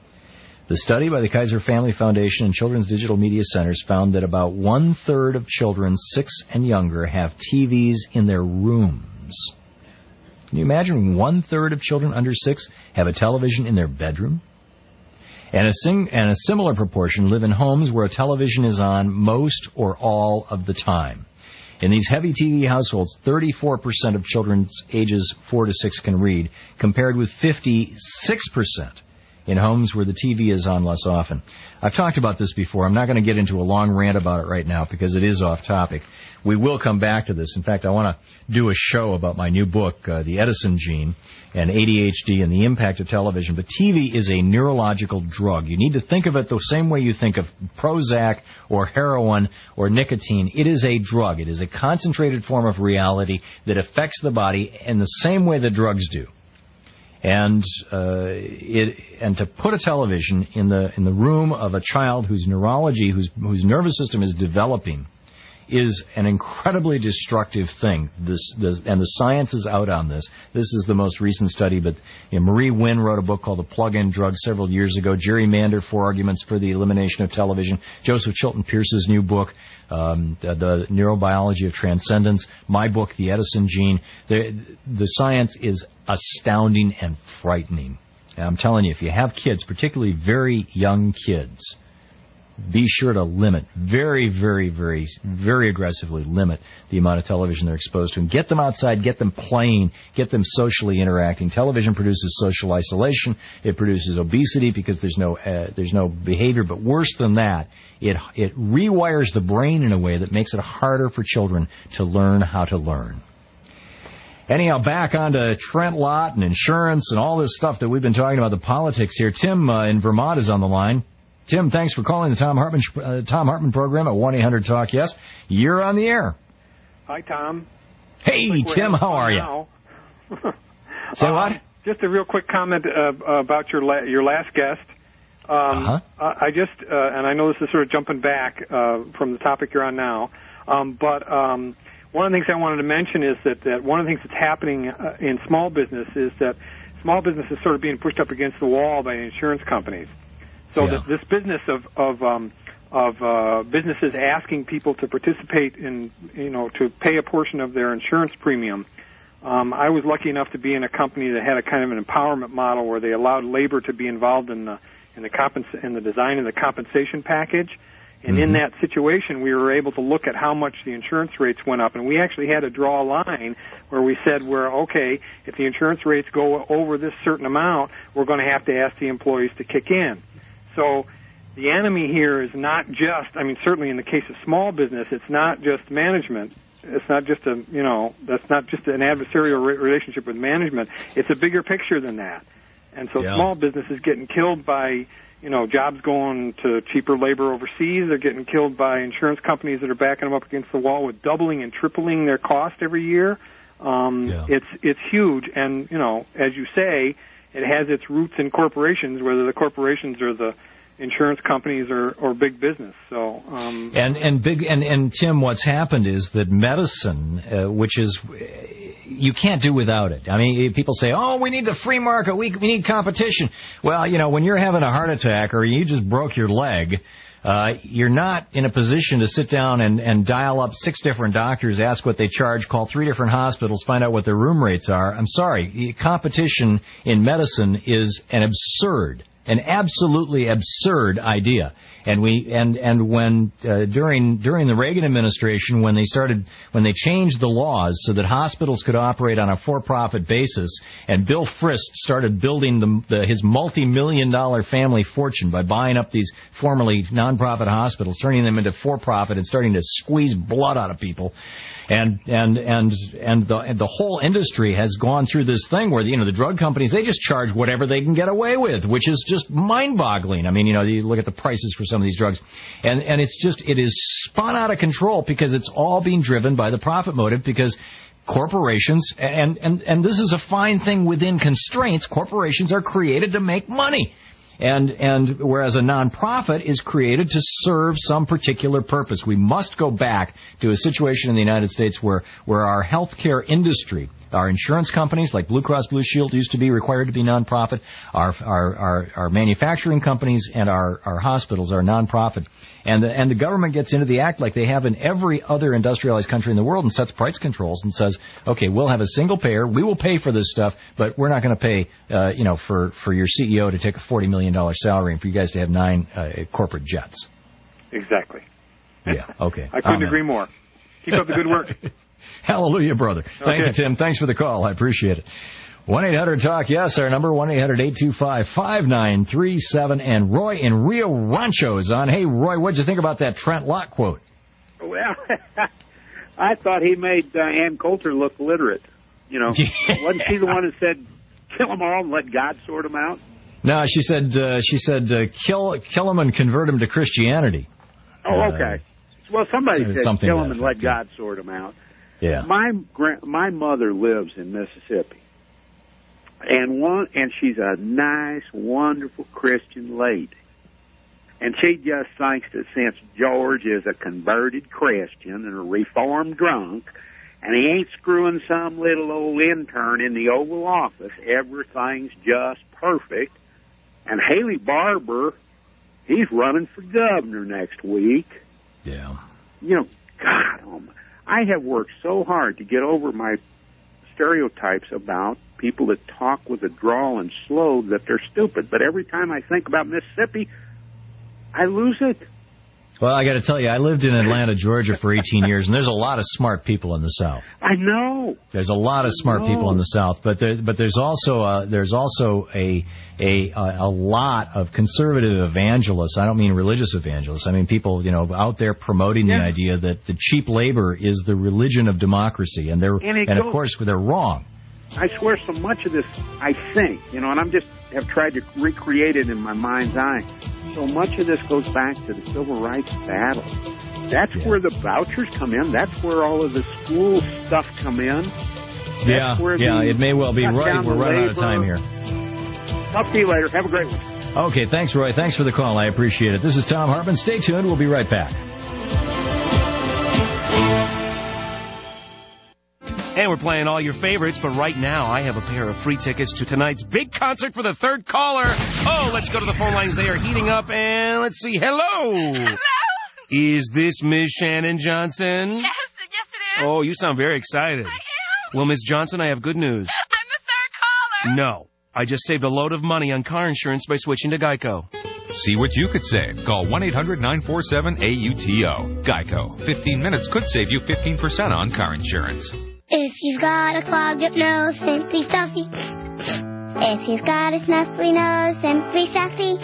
The study by the Kaiser Family Foundation and Children's Digital Media Centers found that about one-third of children six and younger have T Vs in their rooms. Can you imagine one-third of children under six have a television in their bedroom? And a, sing- and a similar proportion live in homes where a television is on most or all of the time. In these heavy T V households, thirty-four percent of children ages four to six can read, compared with fifty-six percent in homes where the T V is on less often. I've talked about this before. I'm not going to get into a long rant about it right now because it is off topic. We will come back to this. In fact, I want to do a show about my new book, uh, The Edison Gene, and A D H D and the impact of television. But T V is a neurological drug. You need to think of it the same way you think of Prozac or heroin or nicotine. It is a drug. It is a concentrated form of reality that affects the body in the same way that drugs do. And uh, it, and to put a television in the in the room of a child whose neurology, whose whose nervous system is developing, is an incredibly destructive thing. This, this and the science is out on this. This is the most recent study, but you know, Marie Wynn wrote a book called The Plug-In Drug several years ago. Jerry Mander, Four Arguments for the Elimination of Television. Joseph Chilton Pierce's new book, um, the, the Neurobiology of Transcendence. My book, The Edison Gene. The, the science is astounding and frightening. And I'm telling you, if you have kids, particularly very young kids, be sure to limit, very, very, very, very aggressively limit the amount of television they're exposed to. And get them outside, get them playing, get them socially interacting. Television produces social isolation. It produces obesity because there's no uh, there's no behavior. But worse than that, it it rewires the brain in a way that makes it harder for children to learn how to learn. Anyhow, back onto Trent Lott and insurance and all this stuff that we've been talking about, the politics here. Tim uh, in Vermont is on the line. Tim, thanks for calling the Tom Hartman uh, Tom Hartman program at one eight hundred talk yes. You're on the air. Hi, Tom. Hey, like Tim, how are you? Say what? Uh, just a real quick comment uh, about your la- your last guest. Um, uh-huh. I just, uh, and I know this is sort of jumping back uh, from the topic you're on now, um, but um, one of the things I wanted to mention is that, that one of the things that's happening uh, in small business is that small business is sort of being pushed up against the wall by insurance companies. So yeah. this, this business of of, um, of uh, businesses asking people to participate in, you know, to pay a portion of their insurance premium. Um, I was lucky enough to be in a company that had a kind of an empowerment model where they allowed labor to be involved in the in the compens- in the design of the compensation package. And mm-hmm. in that situation, we were able to look at how much the insurance rates went up. And we actually had to draw a line where we said, we're okay, if the insurance rates go over this certain amount, we're going to have to ask the employees to kick in. So the enemy here is not just, I mean, certainly in the case of small business, it's not just management. It's not just a, you know, that's not just an adversarial re- relationship with management. It's a bigger picture than that. And so yeah. small business is getting killed by, you know, jobs going to cheaper labor overseas. They're getting killed by insurance companies that are backing them up against the wall with doubling and tripling their cost every year. Um, yeah. It's it's huge, and you know, as you say, it has its roots in corporations, whether the corporations are the insurance companies or, or big business. So um, and and big and, and Tim, what's happened is that medicine, uh, which is you can't do without it. I mean, people say, "Oh, we need the free market. We we need competition." Well, you know, when you're having a heart attack or you just broke your leg, uh, you're not in a position to sit down and, and dial up six different doctors, ask what they charge, call three different hospitals, find out what their room rates are. I'm sorry, competition in medicine is an absurd. An absolutely absurd idea, and we and and when uh, during during the Reagan administration, when they started when they changed the laws so that hospitals could operate on a for-profit basis, and Bill Frist started building the, the, his multi-million dollar family fortune by buying up these formerly non-profit hospitals, turning them into for-profit, and starting to squeeze blood out of people. And and and and the and the whole industry has gone through this thing where you know the drug companies, they just charge whatever they can get away with, which is just mind-boggling. I mean, you know, you look at the prices for some of these drugs, and and it's just it is spun out of control because it's all being driven by the profit motive. Because corporations and and and this is a fine thing within constraints. Corporations are created to make money. And and whereas a nonprofit is created to serve some particular purpose. We must go back to a situation in the United States where, where our healthcare industry, our insurance companies like Blue Cross Blue Shield used to be required to be nonprofit, our our our, our manufacturing companies and our, our hospitals are nonprofit. And the, and the government gets into the act like they have in every other industrialized country in the world and sets price controls and says, okay, we'll have a single payer, we will pay for this stuff, but we're not going to pay, uh, you know, for, for your C E O to take a forty million dollars salary and for you guys to have nine uh, corporate jets. Exactly. Yeah, okay. I couldn't Amen. agree more. Keep up the good work. Hallelujah, brother. Thank Okay. you, Tim. Thanks for the call. I appreciate it. one eight hundred talk yes, our number, one eight hundred eight two five five nine three seven. And Roy in Rio Rancho is on. Hey, Roy, what'd you think about that Trent Lott quote? Well, I thought he made uh, Ann Coulter look literate. You know, Yeah. wasn't she the one who said, kill them all and let God sort them out? No, she said, uh, she said, uh, kill, kill him and convert him to Christianity. Oh, okay. Well, somebody so said something kill to them that and let effect, yeah. God sort them out. Yeah. My gra- my mother lives in Mississippi, and one and she's a nice, wonderful Christian lady, and she just thinks that since George is a converted Christian and a reformed drunk, and he ain't screwing some little old intern in the Oval Office, everything's just perfect. And Haley Barbour, he's running for governor next week. Yeah. You know, God, oh my, I have worked so hard to get over my stereotypes about people that talk with a drawl and slow that they're stupid. But every time I think about Mississippi, I lose it. Well, I got to tell you, I lived in Atlanta, Georgia for eighteen years, and there's a lot of smart people in the South. I know. There's a lot of smart know. people in the South, but there, but there's also a, there's also a a a lot of conservative evangelists. I don't mean religious evangelists. I mean people, you know, out there promoting Yeah. the idea that the cheap labor is the religion of democracy, and they're And and, it of goes- course they're wrong. I swear so much of this, I think, you know, and I'm just have tried to recreate it in my mind's eye. So much of this goes back to the civil rights battle. That's Yeah. where the vouchers come in. That's where all of the school stuff come in. That's Yeah, where yeah, the it may well be. cut Roy, down we're the running out of labor. time here. Talk to you later. Have a great one. Okay, thanks, Roy. Thanks for the call. I appreciate it. This is Tom Hartman. Stay tuned. We'll be right back. And we're playing all your favorites, but right now I have a pair of free tickets to tonight's big concert for the third caller. Oh, let's go to the phone lines. They are heating up, and let's see. Hello. Hello. Is this Miz Shannon Johnson? Yes, yes it is. Oh, you sound very excited. I am. Well, Miz Johnson, I have good news. I'm the third caller. No. I just saved a load of money on car insurance by switching to Geico. See what you could save. Call one eight hundred nine four seven A U T O. Geico. fifteen minutes could save you fifteen percent on car insurance. If you've got a clogged up nose, Simply Stuffy. If you've got a snuffly nose, Simply Stuffy.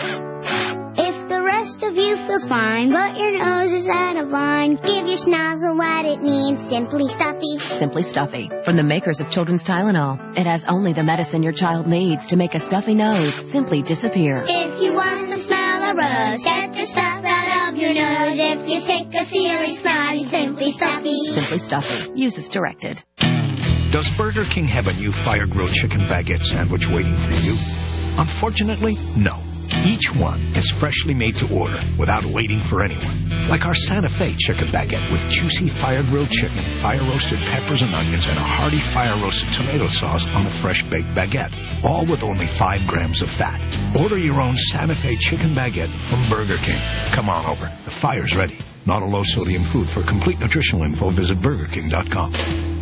If the rest of you feels fine, but your nose is out of line, give your snozzle what it needs, Simply Stuffy. Simply Stuffy. From the makers of Children's Tylenol. It has only the medicine your child needs to make a stuffy nose simply disappear. If you want to smell a rose, get the stuff out of your nose. If you're sick of feeling snotty, Simply Stuffy. Simply Stuffy. Use as directed. Does Burger King have a new fire-grilled chicken baguette sandwich waiting for you? Unfortunately, no. Each one is freshly made to order without waiting for anyone. Like our Santa Fe chicken baguette with juicy fire-grilled chicken, fire-roasted peppers and onions, and a hearty fire-roasted tomato sauce on the fresh-baked baguette. All with only five grams of fat. Order your own Santa Fe chicken baguette from Burger King. Come on over. The fire's ready. Not a low-sodium food. For complete nutritional info, visit burger king dot com.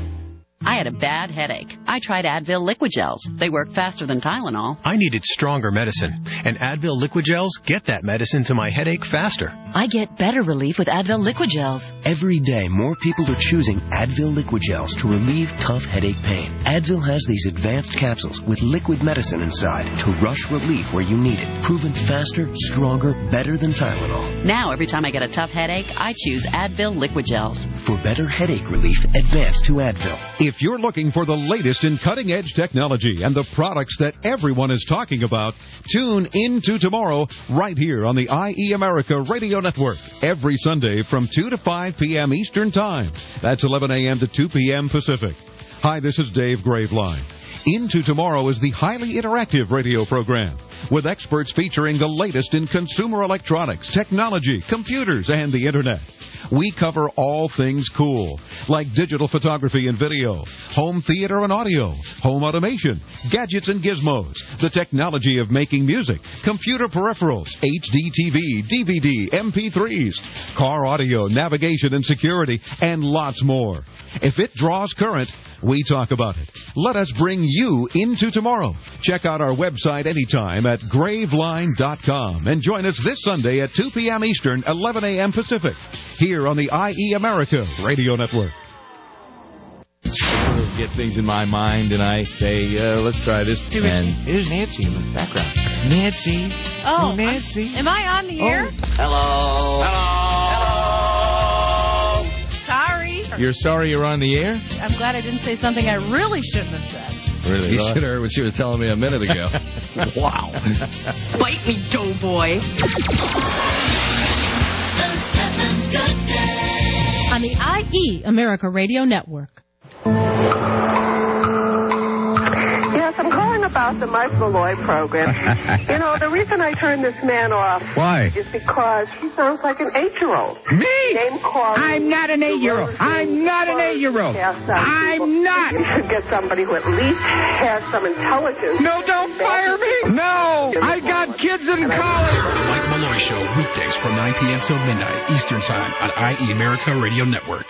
I had a bad headache. I tried Advil Liquid Gels. They work faster than Tylenol. I needed stronger medicine, and Advil Liquid Gels get that medicine to my headache faster. I get better relief with Advil Liquid Gels. Every day, more people are choosing Advil Liquid Gels to relieve tough headache pain. Advil has these advanced capsules with liquid medicine inside to rush relief where you need it. Proven faster, stronger, better than Tylenol. Now, every time I get a tough headache, I choose Advil Liquid Gels. For better headache relief, advance to Advil. If you're looking for the latest in cutting-edge technology and the products that everyone is talking about, tune into tomorrow right here on the I E America Radio Network every Sunday from two to five p.m. Eastern Time. That's eleven a.m. to two p.m. Pacific. Hi, this is Dave Graveline. Into Tomorrow is the highly interactive radio program. with experts featuring the latest in consumer electronics, technology, computers, and the Internet. We cover all things cool, like digital photography and video, home theater and audio, home automation, gadgets and gizmos, the technology of making music, computer peripherals, H D T V, D V D, M P threes, car audio, navigation and security, and lots more. If it draws current, we talk about it. Let us bring you into tomorrow. Check out our website anytime at graveline dot com and join us this Sunday at two p.m. Eastern, eleven a.m. Pacific, here on the I E America Radio Network. Get things in my mind, and I say, uh, let's try this. Hey, and here's Nancy in the background. Nancy. Oh, Nancy. I'm, am I on the air? Oh. Hello. Hello. Hello. Sorry. You're sorry you're on the air? I'm glad I didn't say something I really shouldn't have said. Really? You should have heard what she was telling me a minute ago. Wow. Bite me, doughboy. On the I E America Radio Network. Yes, I'm calling about the Mike Malloy program. You know, the reason I turned this man off Why? is because he sounds like an eight-year-old. Me? Name calling. I'm not an eight-year-old. I'm not an eight-year-old. I'm not. You should get somebody who at least has some intelligence. No, don't fire me. No, I got kids in college. The Mike Malloy Show, weekdays from nine p.m. till midnight Eastern Time on I E America Radio Network.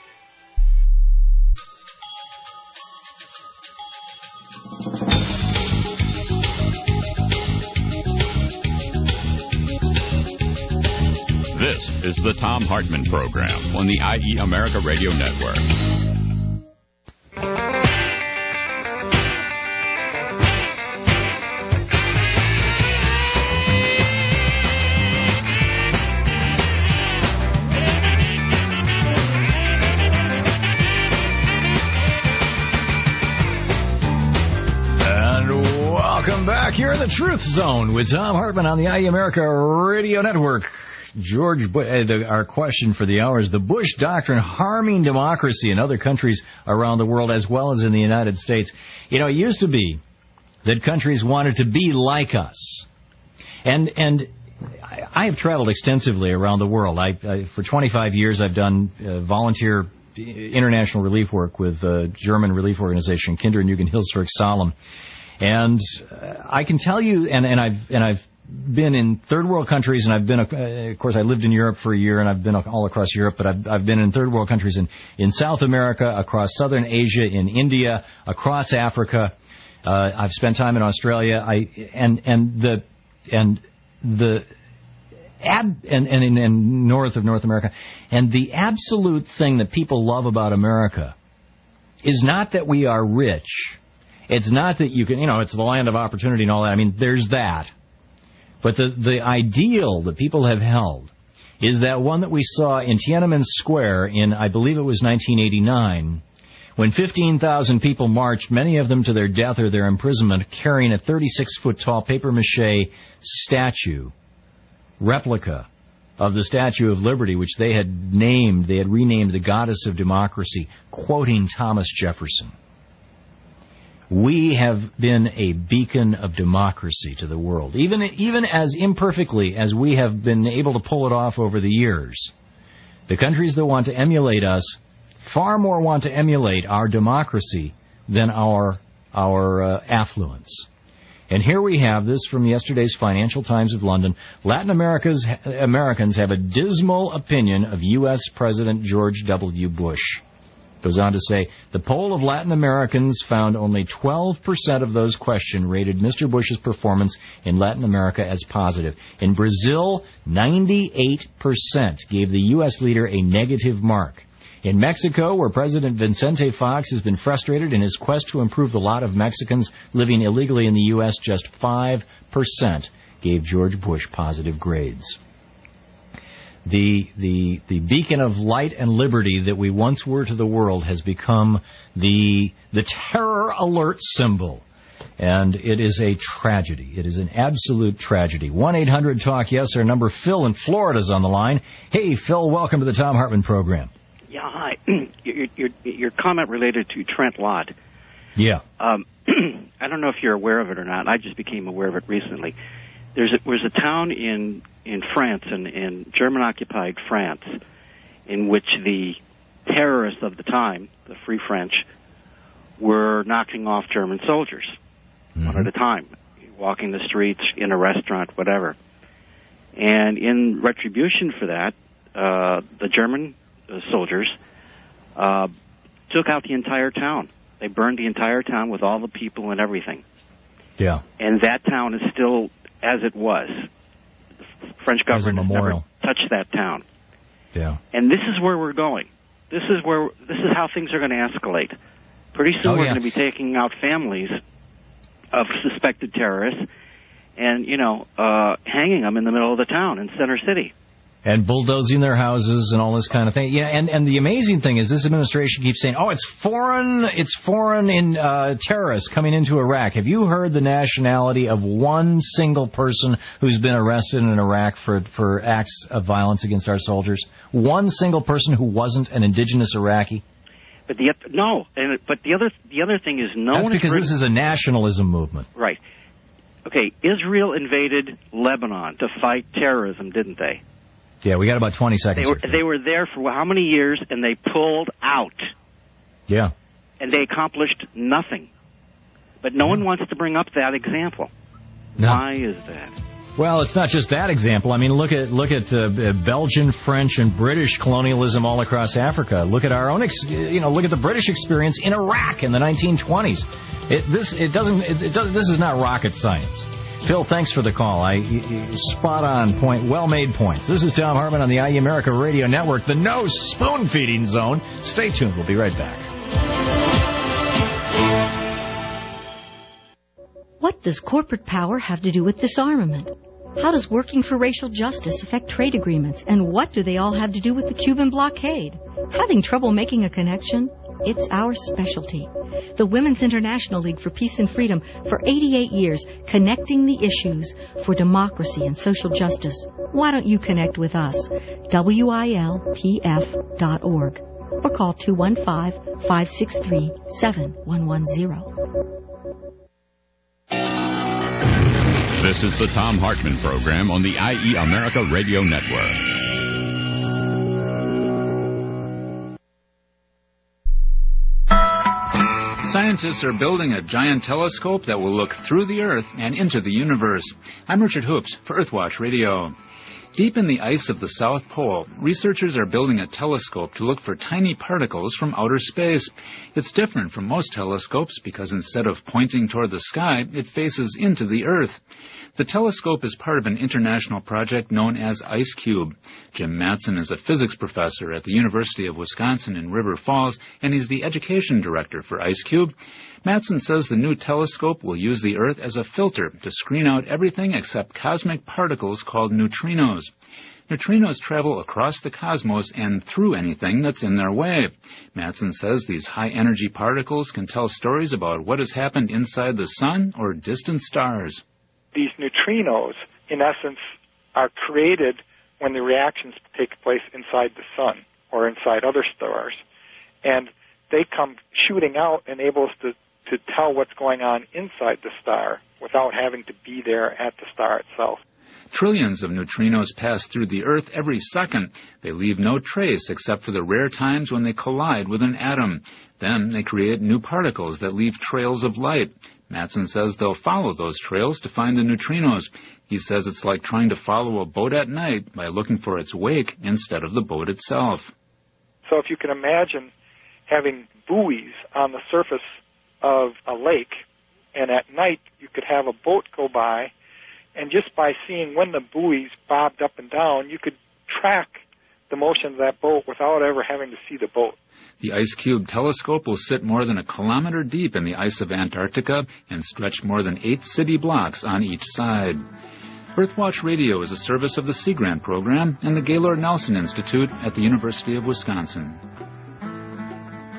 This is the Thom Hartmann Program on the I E America Radio Network. And welcome back here in the Truth Zone with Thom Hartmann on the I E America Radio Network. George, uh, the, our question for the hour is the Bush doctrine harming democracy in other countries around the world as well as in the United States. You know, it used to be that countries wanted to be like us. And and I, I have traveled extensively around the world. I, I for twenty-five years, I've done uh, volunteer international relief work with the German relief organization, Kinder and Jugend Hilfswerk Salem. And uh, I can tell you, and, and I've and I've been in third world countries, and I've been, uh, of course, I lived in Europe for a year, and I've been all across Europe, but I've, I've been in third world countries in, in South America, across southern Asia, in India, across Africa. Uh, I've spent time in Australia. I and and the and the ab and and in, in north of North America, and the absolute thing that people love about America is not that we are rich. It's not that you can, you know, it's the land of opportunity and all that. I mean, there's that. But the, the ideal that people have held is that one that we saw in Tiananmen Square in, I believe it was nineteen eighty-nine, when fifteen thousand people marched, many of them to their death or their imprisonment, carrying a thirty-six foot tall papier-mâché statue, replica of the Statue of Liberty, which they had named, they had renamed the Goddess of Democracy, quoting Thomas Jefferson. We have been a beacon of democracy to the world, even even as imperfectly as we have been able to pull it off over the years. The countries that want to emulate us far more want to emulate our democracy than our our uh, affluence. And here we have this from yesterday's Financial Times of London. Latin America's Americans have a dismal opinion of U S President George W. Bush. Goes on to say, the poll of Latin Americans found only twelve percent of those questioned rated Mister Bush's performance in Latin America as positive. In Brazil, ninety-eight percent gave the U S leader a negative mark. In Mexico, where President Vicente Fox has been frustrated in his quest to improve the lot of Mexicans living illegally in the U S, just five percent gave George Bush positive grades. The, the the beacon of light and liberty that we once were to the world has become the the terror alert symbol. And it is a tragedy. It is an absolute tragedy. one eight hundred talk yes, our number. Phil in Florida is on the line. Hey, Phil, welcome to the Thom Hartmann program. Yeah, hi. your, your, your comment related to Trent Lott. Yeah. Um, I don't know if you're aware of it or not. I just became aware of it recently. There's a, was a town in in France, in, in German-occupied France, in which the terrorists of the time, the Free French, were knocking off German soldiers mm-hmm. one at a time, walking the streets, in a restaurant, whatever. And in retribution for that, uh, the German uh, soldiers uh, took out the entire town. They burned the entire town with all the people and everything. Yeah. And that town is still as it was. The French government has never touched that town. Yeah. And this is where we're going. This is where this is how things are going to escalate. Pretty soon oh, we're yeah. going to be taking out families of suspected terrorists and, you know, uh, hanging them in the middle of the town in Center City. And bulldozing their houses and all this kind of thing. Yeah, and, and the amazing thing is this administration keeps saying, oh, it's foreign, it's foreign in uh, terrorists coming into Iraq. Have you heard the nationality of one single person who's been arrested in Iraq for, for acts of violence against our soldiers? One single person who wasn't an indigenous Iraqi? But the no, and but the other the other thing is no That's one. That's because this is a nationalism movement, right? Okay, Israel invaded Lebanon to fight terrorism, didn't they? Yeah, we got about twenty seconds. They were they were there for how many years, and they pulled out. Yeah. And they accomplished nothing. But no one wants to bring up that example. No. Why is that? Well, it's not just that example. I mean, look at look at uh, Belgian, French, and British colonialism all across Africa. Look at our own, ex- you know, look at the British experience in Iraq in the nineteen twenties. It, this it doesn't it, it does, this is not rocket science. Phil, thanks for the call. I spot on point, well made points. This is Tom Hartman on the I E America Radio Network, the no spoon feeding zone. Stay tuned. We'll be right back. What does corporate power have to do with disarmament? How does working for racial justice affect trade agreements? And what do they all have to do with the Cuban blockade? Having trouble making a connection? It's our specialty. The Women's International League for Peace and Freedom for eighty-eight years, connecting the issues for democracy and social justice. Why don't you connect with us? W I L P F dot org or call two one five, five six three, seven one one zero. This is the Tom Hartman Program on the I E America Radio Network. Scientists are building a giant telescope that will look through the Earth and into the universe. I'm Richard Hoops for Earthwatch Radio. Deep in the ice of the South Pole, researchers are building a telescope to look for tiny particles from outer space. It's different from most telescopes because instead of pointing toward the sky, it faces into the Earth. The telescope is part of an international project known as IceCube. Jim Matson is a physics professor at the University of Wisconsin in River Falls, and he's the education director for IceCube. Matson says the new telescope will use the Earth as a filter to screen out everything except cosmic particles called neutrinos. Neutrinos travel across the cosmos and through anything that's in their way. Matson says these high-energy particles can tell stories about what has happened inside the sun or distant stars. These neutrinos, in essence, are created when the reactions take place inside the sun or inside other stars. And they come shooting out and enable us to, to tell what's going on inside the star without having to be there at the star itself. Trillions of neutrinos pass through the Earth every second. They leave no trace except for the rare times when they collide with an atom. Then they create new particles that leave trails of light. Matson says they'll follow those trails to find the neutrinos. He says it's like trying to follow a boat at night by looking for its wake instead of the boat itself. So if you can imagine having buoys on the surface of a lake, and at night you could have a boat go by, and just by seeing when the buoys bobbed up and down, you could track the motion of that boat without ever having to see the boat. The IceCube telescope will sit more than a kilometer deep in the ice of Antarctica and stretch more than eight city blocks on each side. Earthwatch Radio is a service of the Sea Grant Program and the Gaylord Nelson Institute at the University of Wisconsin.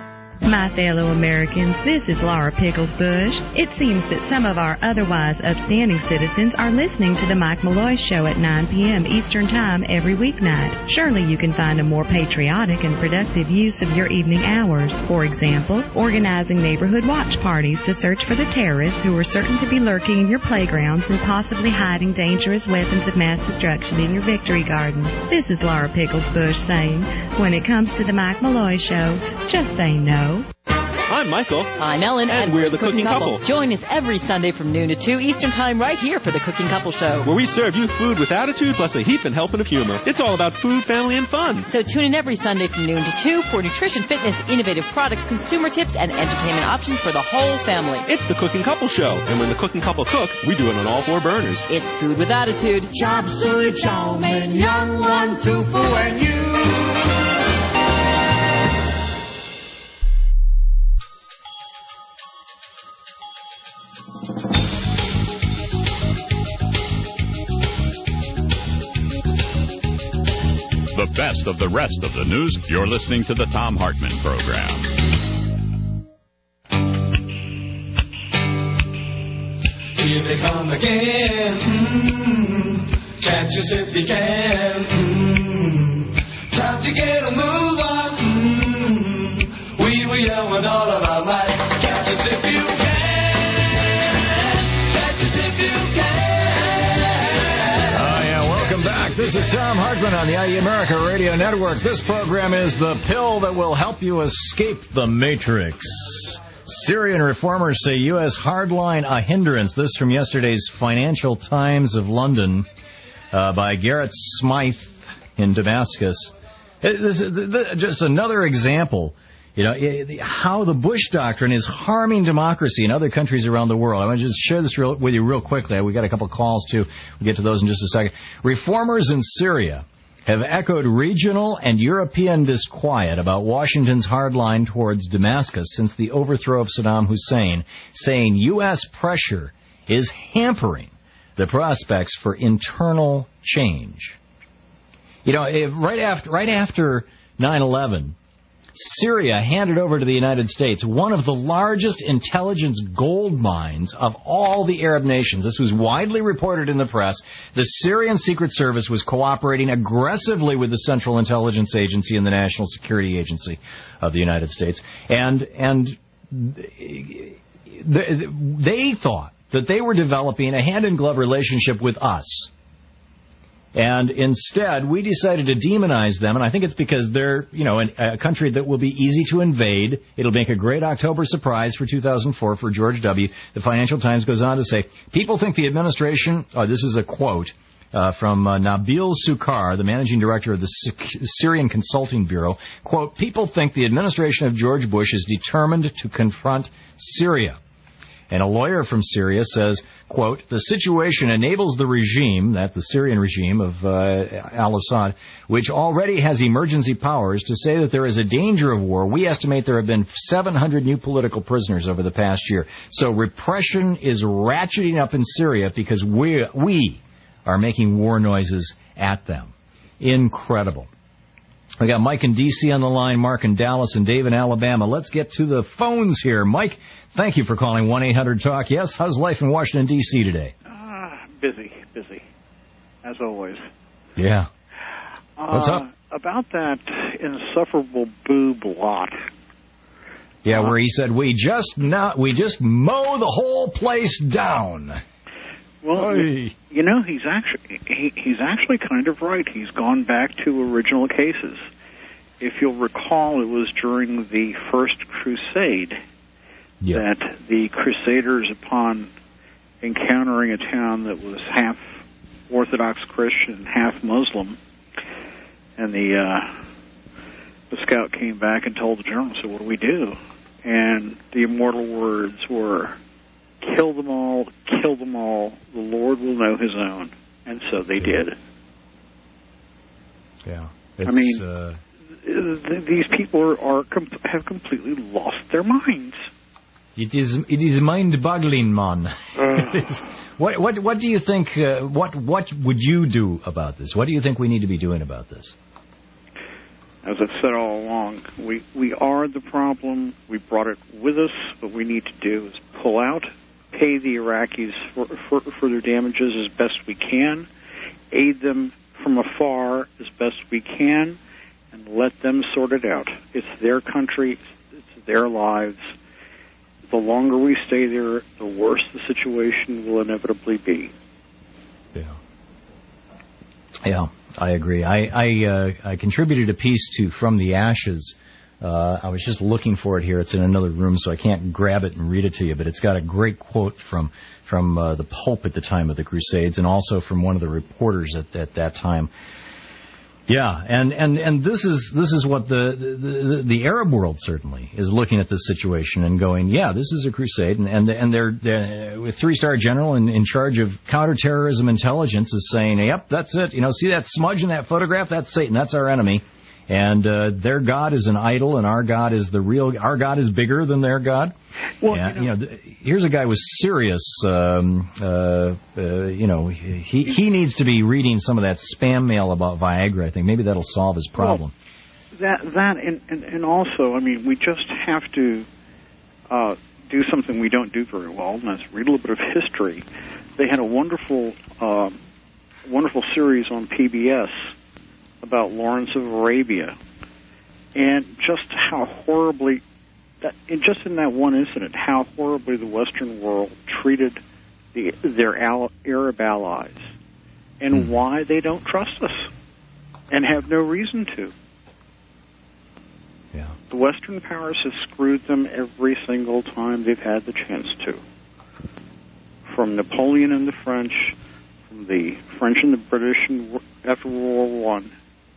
My fellow Americans, this is Laura Pickles Bush. It seems that some of our otherwise upstanding citizens are listening to the Mike Malloy Show at nine p.m. Eastern Time every weeknight. Surely you can find a more patriotic and productive use of your evening hours. For example, organizing neighborhood watch parties to search for the terrorists who are certain to be lurking in your playgrounds and possibly hiding dangerous weapons of mass destruction in your victory gardens. This is Laura Pickles Bush saying, when it comes to the Mike Malloy Show, just say no. I'm Michael. I'm Ellen. And, and we're the Cooking, Cooking Couple. Couple. Join us every Sunday from noon to two Eastern Time right here for the Cooking Couple Show. Where we serve you food with attitude plus a heap and helping of humor. It's all about food, family, and fun. So tune in every Sunday from noon to two for nutrition, fitness, innovative products, consumer tips, and entertainment options for the whole family. It's the Cooking Couple Show. And when the Cooking Couple cook, we do it on all four burners. It's food with attitude. Chop suey chow mein, young one, two fu, and you. The best of the rest of the news. You're listening to the Thom Hartmann Program. Here they come again. Mm-hmm. Catch us if you can. Mm-hmm. Time to get a move on. Mm-hmm. We were young with all of our might. Catch us if you can. Back. This is Thom Hartmann on the I E America Radio Network. This program is the pill that will help you escape the Matrix. Syrian reformers say U S hardline a hindrance. This from yesterday's Financial Times of London uh, by Garrett Smythe in Damascus. It, this, this, just another example. You know, how the Bush doctrine is harming democracy in other countries around the world. I want to just share this real, with you real quickly. We got a couple of calls, too. We'll get to those in just a second. Reformers in Syria have echoed regional and European disquiet about Washington's hard line towards Damascus since the overthrow of Saddam Hussein, saying U S pressure is hampering the prospects for internal change. You know, if right after right after nine eleven, Syria handed over to the United States one of the largest intelligence gold mines of all the Arab nations. This was widely reported in the press. The Syrian Secret Service was cooperating aggressively with the Central Intelligence Agency and the National Security Agency of the United States. And, and they thought that they were developing a hand-in-glove relationship with us. And instead, we decided to demonize them, and I think it's because they're, you know, an, a country that will be easy to invade. It'll make a great October surprise for two thousand four for George W. The Financial Times goes on to say, people think the administration, oh, this is a quote uh, from uh, Nabil Sukkar, the managing director of the Syrian Consulting Bureau, quote, people think the administration of George Bush is determined to confront Syria. And a lawyer from Syria says, quote, the situation enables the regime, that the Syrian regime of uh, al-Assad, which already has emergency powers, to say that there is a danger of war. We estimate there have been seven hundred new political prisoners over the past year. So repression is ratcheting up in Syria because we, we are making war noises at them. Incredible. We got Mike in D C on the line, Mark in Dallas, and Dave in Alabama. Let's get to the phones here. Mike, thank you for calling one eight hundred talk. Yes, how's life in Washington, D C today? Uh, busy, busy, as always. Yeah. What's uh, up? About that insufferable boob lot. Yeah, uh, where he said, we just not, we just mow the whole place down. Well, Oy. you know, he's actually he, he's actually kind of right. He's gone back to original cases. If you'll recall, it was during the First Crusade yeah. that the Crusaders, upon encountering a town that was half Orthodox Christian, half Muslim, and the uh, the scout came back and told the general, so what do we do? And the immortal words were, kill them all, kill them all, the Lord will know his own. And so they did. Yeah. I mean, uh... th- these people are, are com- have completely lost their minds. It is it is mind-boggling, man. Uh. what what what do you think? Uh, what what would you do about this? What do you think we need to be doing about this? As I've said all along, we, we are the problem. We brought it with us. What we need to do is pull out, pay the Iraqis for, for, for their damages as best we can, aid them from afar as best we can, and let them sort it out. It's their country. It's their lives. The longer we stay there, the worse the situation will inevitably be. Yeah. Yeah, I agree. I I, uh, I contributed a piece to From the Ashes. Uh, I was just looking for it here. It's in another room, so I can't grab it and read it to you. But it's got a great quote from from uh, the Pope at the time of the Crusades, and also from one of the reporters at, at that time. Yeah, and, and, and this is this is what the, the the Arab world certainly is looking at this situation and going, yeah, this is a crusade, and and, and they're, they're with three-star general in, in charge of counterterrorism intelligence is saying, yep, that's it. You know, see that smudge in that photograph? That's Satan. That's our enemy. And uh, their God is an idol, and our God is the real. Our God is bigger than their God. Well, and, you know, th- here's a guy with serious. Um, uh, uh, you know, he he needs to be reading some of that spam mail about Viagra. I think maybe that'll solve his problem. Well, that that and, and and also, I mean, we just have to uh, do something we don't do very well, and that's read a little bit of history. They had a wonderful, uh, wonderful series on P B S. About Lawrence of Arabia, and just how horribly, that, and just in that one incident, how horribly the Western world treated the, their al- Arab allies, and mm. why they don't trust us, and have no reason to. Yeah. The Western powers have screwed them every single time they've had the chance to. From Napoleon and the French, from the French and the British in, after World War One.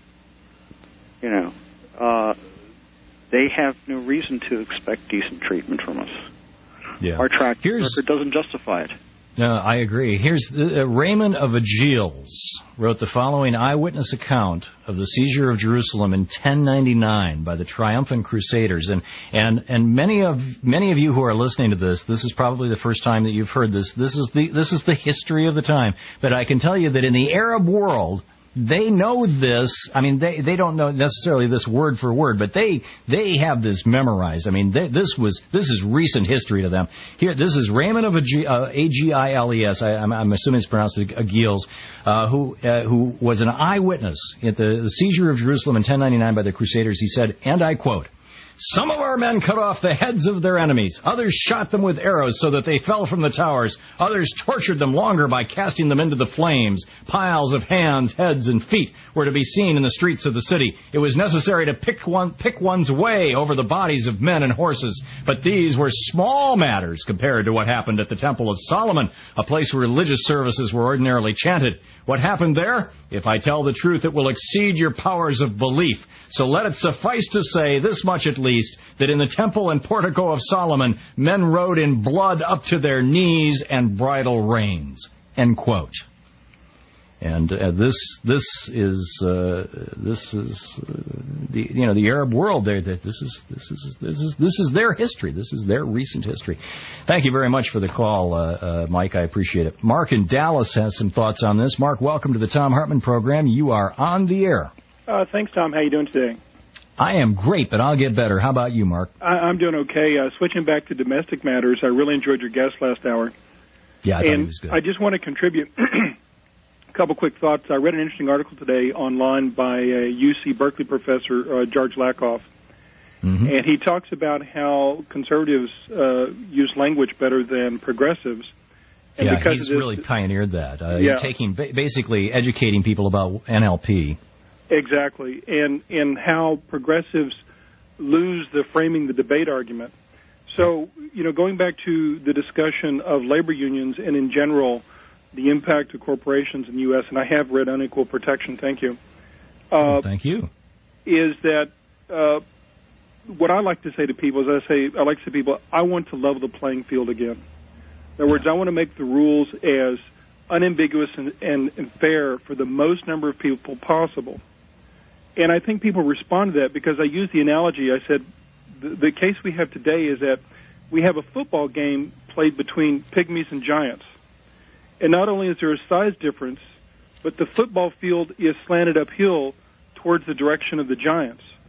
You know, uh, they have no reason to expect decent treatment from us. Yeah. Our track Here's, record doesn't justify it. No, I agree. Here's uh, Raymond of Agiles wrote the following eyewitness account of the seizure of Jerusalem in ten ninety-nine by the triumphant Crusaders, and and and many of many of you who are listening to this, this is probably the first time that you've heard this. This is the this is the history of the time. But I can tell you that in the Arab world, they know this. I mean, they they don't know necessarily this word for word, but they they have this memorized. I mean, they, this was this is recent history to them. Here, this is Raymond of Ag- uh, A G I L E S. I, I'm, I'm assuming it's pronounced Agiles, uh, who uh, who was an eyewitness at the, the seizure of Jerusalem in ten ninety-nine by the Crusaders. He said, and I quote, "Some of our men cut off the heads of their enemies. Others shot them with arrows so that they fell from the towers. Others tortured them longer by casting them into the flames. Piles of hands, heads, and feet were to be seen in the streets of the city. It was necessary to pick one, pick one's way over the bodies of men and horses. But these were small matters compared to what happened at the Temple of Solomon, a place where religious services were ordinarily chanted. What happened there? If I tell the truth, it will exceed your powers of belief. So let it suffice to say, this much at least, that in the temple and portico of Solomon, men rode in blood up to their knees and bridle reins." End quote. And uh, this this is uh, this is uh, the you know the Arab world. There, this is this is this is this is their history. This is their recent history. Thank you very much for the call, uh, uh, Mike. I appreciate it. Mark in Dallas has some thoughts on this. Mark, welcome to the Thom Hartmann program. You are on the air. Uh, thanks, Tom. How you doing today? I am great, but I'll get better. How about you, Mark? I, I'm doing okay. Uh, switching back to domestic matters, I really enjoyed your guest last hour. Yeah, I and thought he was good. I just want to contribute a couple quick thoughts. I read an interesting article today online by a U C Berkeley professor, uh, George Lakoff, mm-hmm. and he talks about how conservatives uh, use language better than progressives. And yeah, because he's this, really pioneered that. Uh, yeah. taking basically educating people about N L P. Exactly, and and how progressives lose the framing the debate argument. So, you know, going back to the discussion of labor unions and in general the impact of corporations in the U S, and I have read Unequal Protection, thank you. Uh, thank you. Is that uh, what I like to say to people is I say, I like to say to people, I want to level the playing field again. In other words, I want to make the rules as unambiguous and, and, and fair for the most number of people possible. And I think people respond to that because I used the analogy. I said the, the case we have today is that we have a football game played between pygmies and giants. And not only is there a size difference, but the football field is slanted uphill towards the direction of the giants.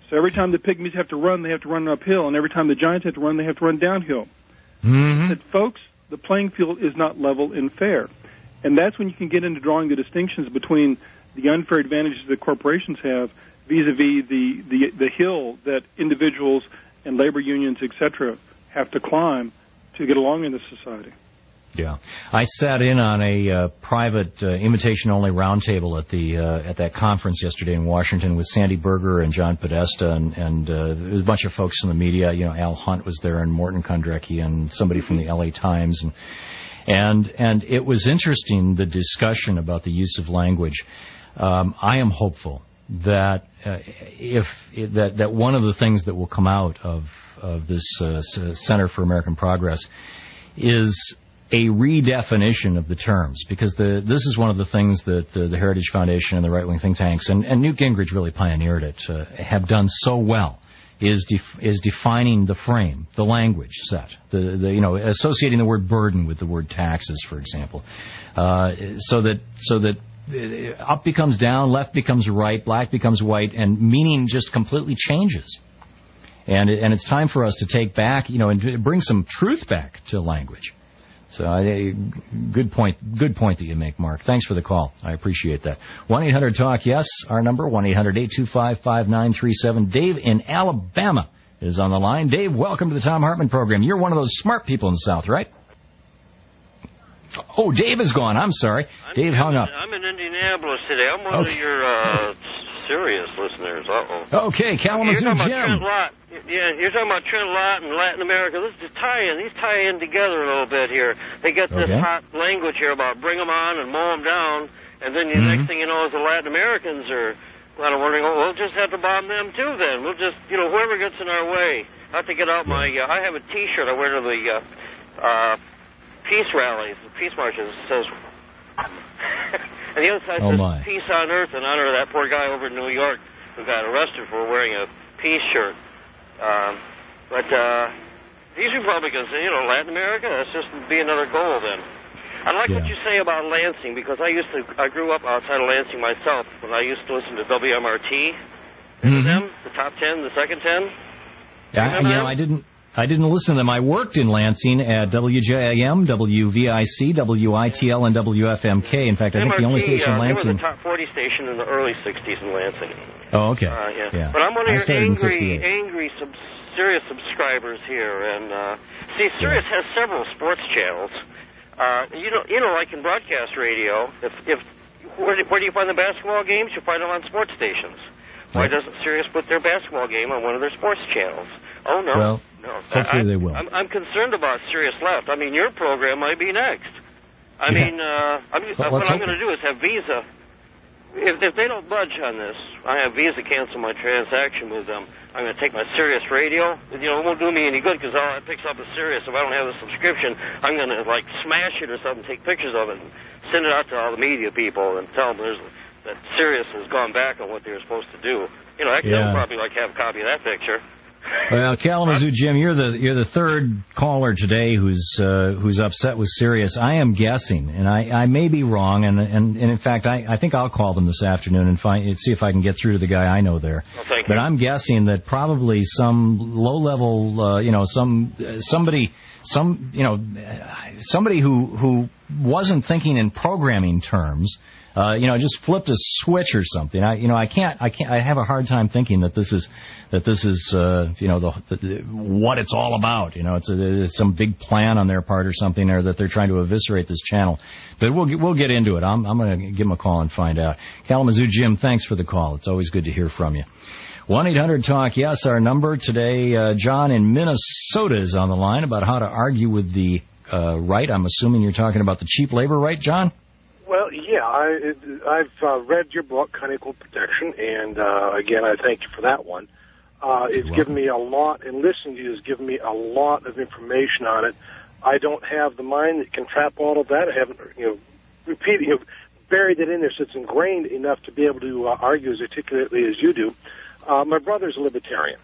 So every time the pygmies have to run, they have to run uphill, and every time the giants have to run, they have to run downhill. Mm-hmm. But folks, the playing field is not level and fair. And that's when you can get into drawing the distinctions between the unfair advantages that corporations have vis-a-vis the, the, the hill that individuals and labor unions, et cetera, have to climb to get along in this society. Yeah, I sat in on a uh, private uh, invitation-only roundtable at the uh, at that conference yesterday in Washington with Sandy Berger and John Podesta and, and uh, there was a bunch of folks in the media. You know, Al Hunt was there and Morton Kondrecki and somebody from the L A Times and and and it was interesting, the discussion about the use of language. Um, I am hopeful that uh, if that that one of the things that will come out of of this uh, Center for American Progress is a redefinition of the terms, because the, this is one of the things that the, the Heritage Foundation and the right-wing think tanks, and, and Newt Gingrich really pioneered it, uh, have done so well, is def, is defining the frame, the language set, the, the you know associating the word burden with the word taxes, for example, uh, so that so that up becomes down, left becomes right, black becomes white, and meaning just completely changes. And and it's time for us to take back, you know, and bring some truth back to language. So, uh, good point. Good point that you make, Mark. Thanks for the call. I appreciate that. one eight hundred talk yes, our number, one eight hundred eight two five five nine three seven. Dave in Alabama is on the line. Dave, welcome to the Tom Hartman program. You're one of those smart people in the South, right? Oh, Dave is gone. I'm sorry. I'm Dave hung up. I'm in Indianapolis today. I'm one okay. of your uh, serious listeners. Uh-oh. Okay, Kalamazoo okay, Jim. Yeah, you're talking about Trent Lott and Latin America. This is tie in. These tie in together a little bit here. They get this okay. hot language here about bring them on and mow them down, and then the mm-hmm. next thing you know is the Latin Americans are kind of wondering, oh, we'll just have to bomb them too then. We'll just, you know, whoever gets in our way. I have to get out my, uh, I have a T-shirt I wear to the uh, uh, peace rallies, the peace marches. It says, and the other side oh says, my. peace on earth, in honor of that poor guy over in New York who got arrested for wearing a peace shirt. Um, but uh, these Republicans, you know, Latin America, that's just be another goal then. I like yeah. what you say about Lansing, because I used to, I grew up outside of Lansing myself when I used to listen to W M R T. Mm-hmm. Them, the top ten, the second ten. Yeah, you know, I didn't. I didn't listen to them. I worked in Lansing at W J I M, W V I C, W I T L, and W F M K. In fact, I think M R T, the only station uh, in Lansing... They were the top forty station in the early sixties in Lansing. Oh, okay. Uh, yeah. yeah. But I'm one of I your angry, in angry sub- Sirius subscribers here. And, uh, see, Sirius yeah. has several sports channels. Uh, you know, you know, like in broadcast radio, if, if where, do, where do you find the basketball games? You find them on sports stations. Why right. doesn't Sirius put their basketball game on one of their sports channels? Oh, no. Well, no. hopefully I, they will. I'm, I'm concerned about Sirius Left. I mean, your program might be next. I yeah. mean, uh, I'm, so what I'm going to do is have Visa. If, if they don't budge on this, I have Visa cancel my transaction with them. I'm going to take my Sirius radio. You know, it won't do me any good because all it picks up is Sirius. If I don't have the subscription, I'm going to, like, smash it or something, take pictures of it, and send it out to all the media people and tell them there's, that Sirius has gone back on what they were supposed to do. You know, actually, yeah. I'd probably like to have a copy of that picture. Well, Kalamazoo Jim, you're the you're the third caller today who's uh, who's upset with Sirius. I am guessing, and I, I may be wrong, and and, and in fact, I, I think I'll call them this afternoon and find see if I can get through to the guy I know there. Well, thank but you. I'm guessing that probably some low level, uh, you know, some uh, somebody some you know somebody who who wasn't thinking in programming terms. Uh, you know, just flipped a switch or something. I, you know, I can't, I can't, I have a hard time thinking that this is, that this is, uh, you know, the, the what it's all about. You know, it's, a, it's some big plan on their part or something, or that they're trying to eviscerate this channel. But we'll get, we'll get into it. I'm, I'm going to give them a call and find out. Kalamazoo Jim, thanks for the call. It's always good to hear from you. one eight hundred talk yes, our number today. Uh, John in Minnesota is on the line about how to argue with the uh, right. I'm assuming you're talking about the cheap labor right, John? Well, yeah, I, I've uh, read your book, Unequal Protection, and uh, again, I thank you for that one. Uh, it's welcome. given me a lot, and listening to you has given me a lot of information on it. I don't have the mind that can trap all of that. I haven't, you know, repeated, you know, buried it in there so it's ingrained enough to be able to uh, argue as articulately as you do. Uh, my brother's a libertarian,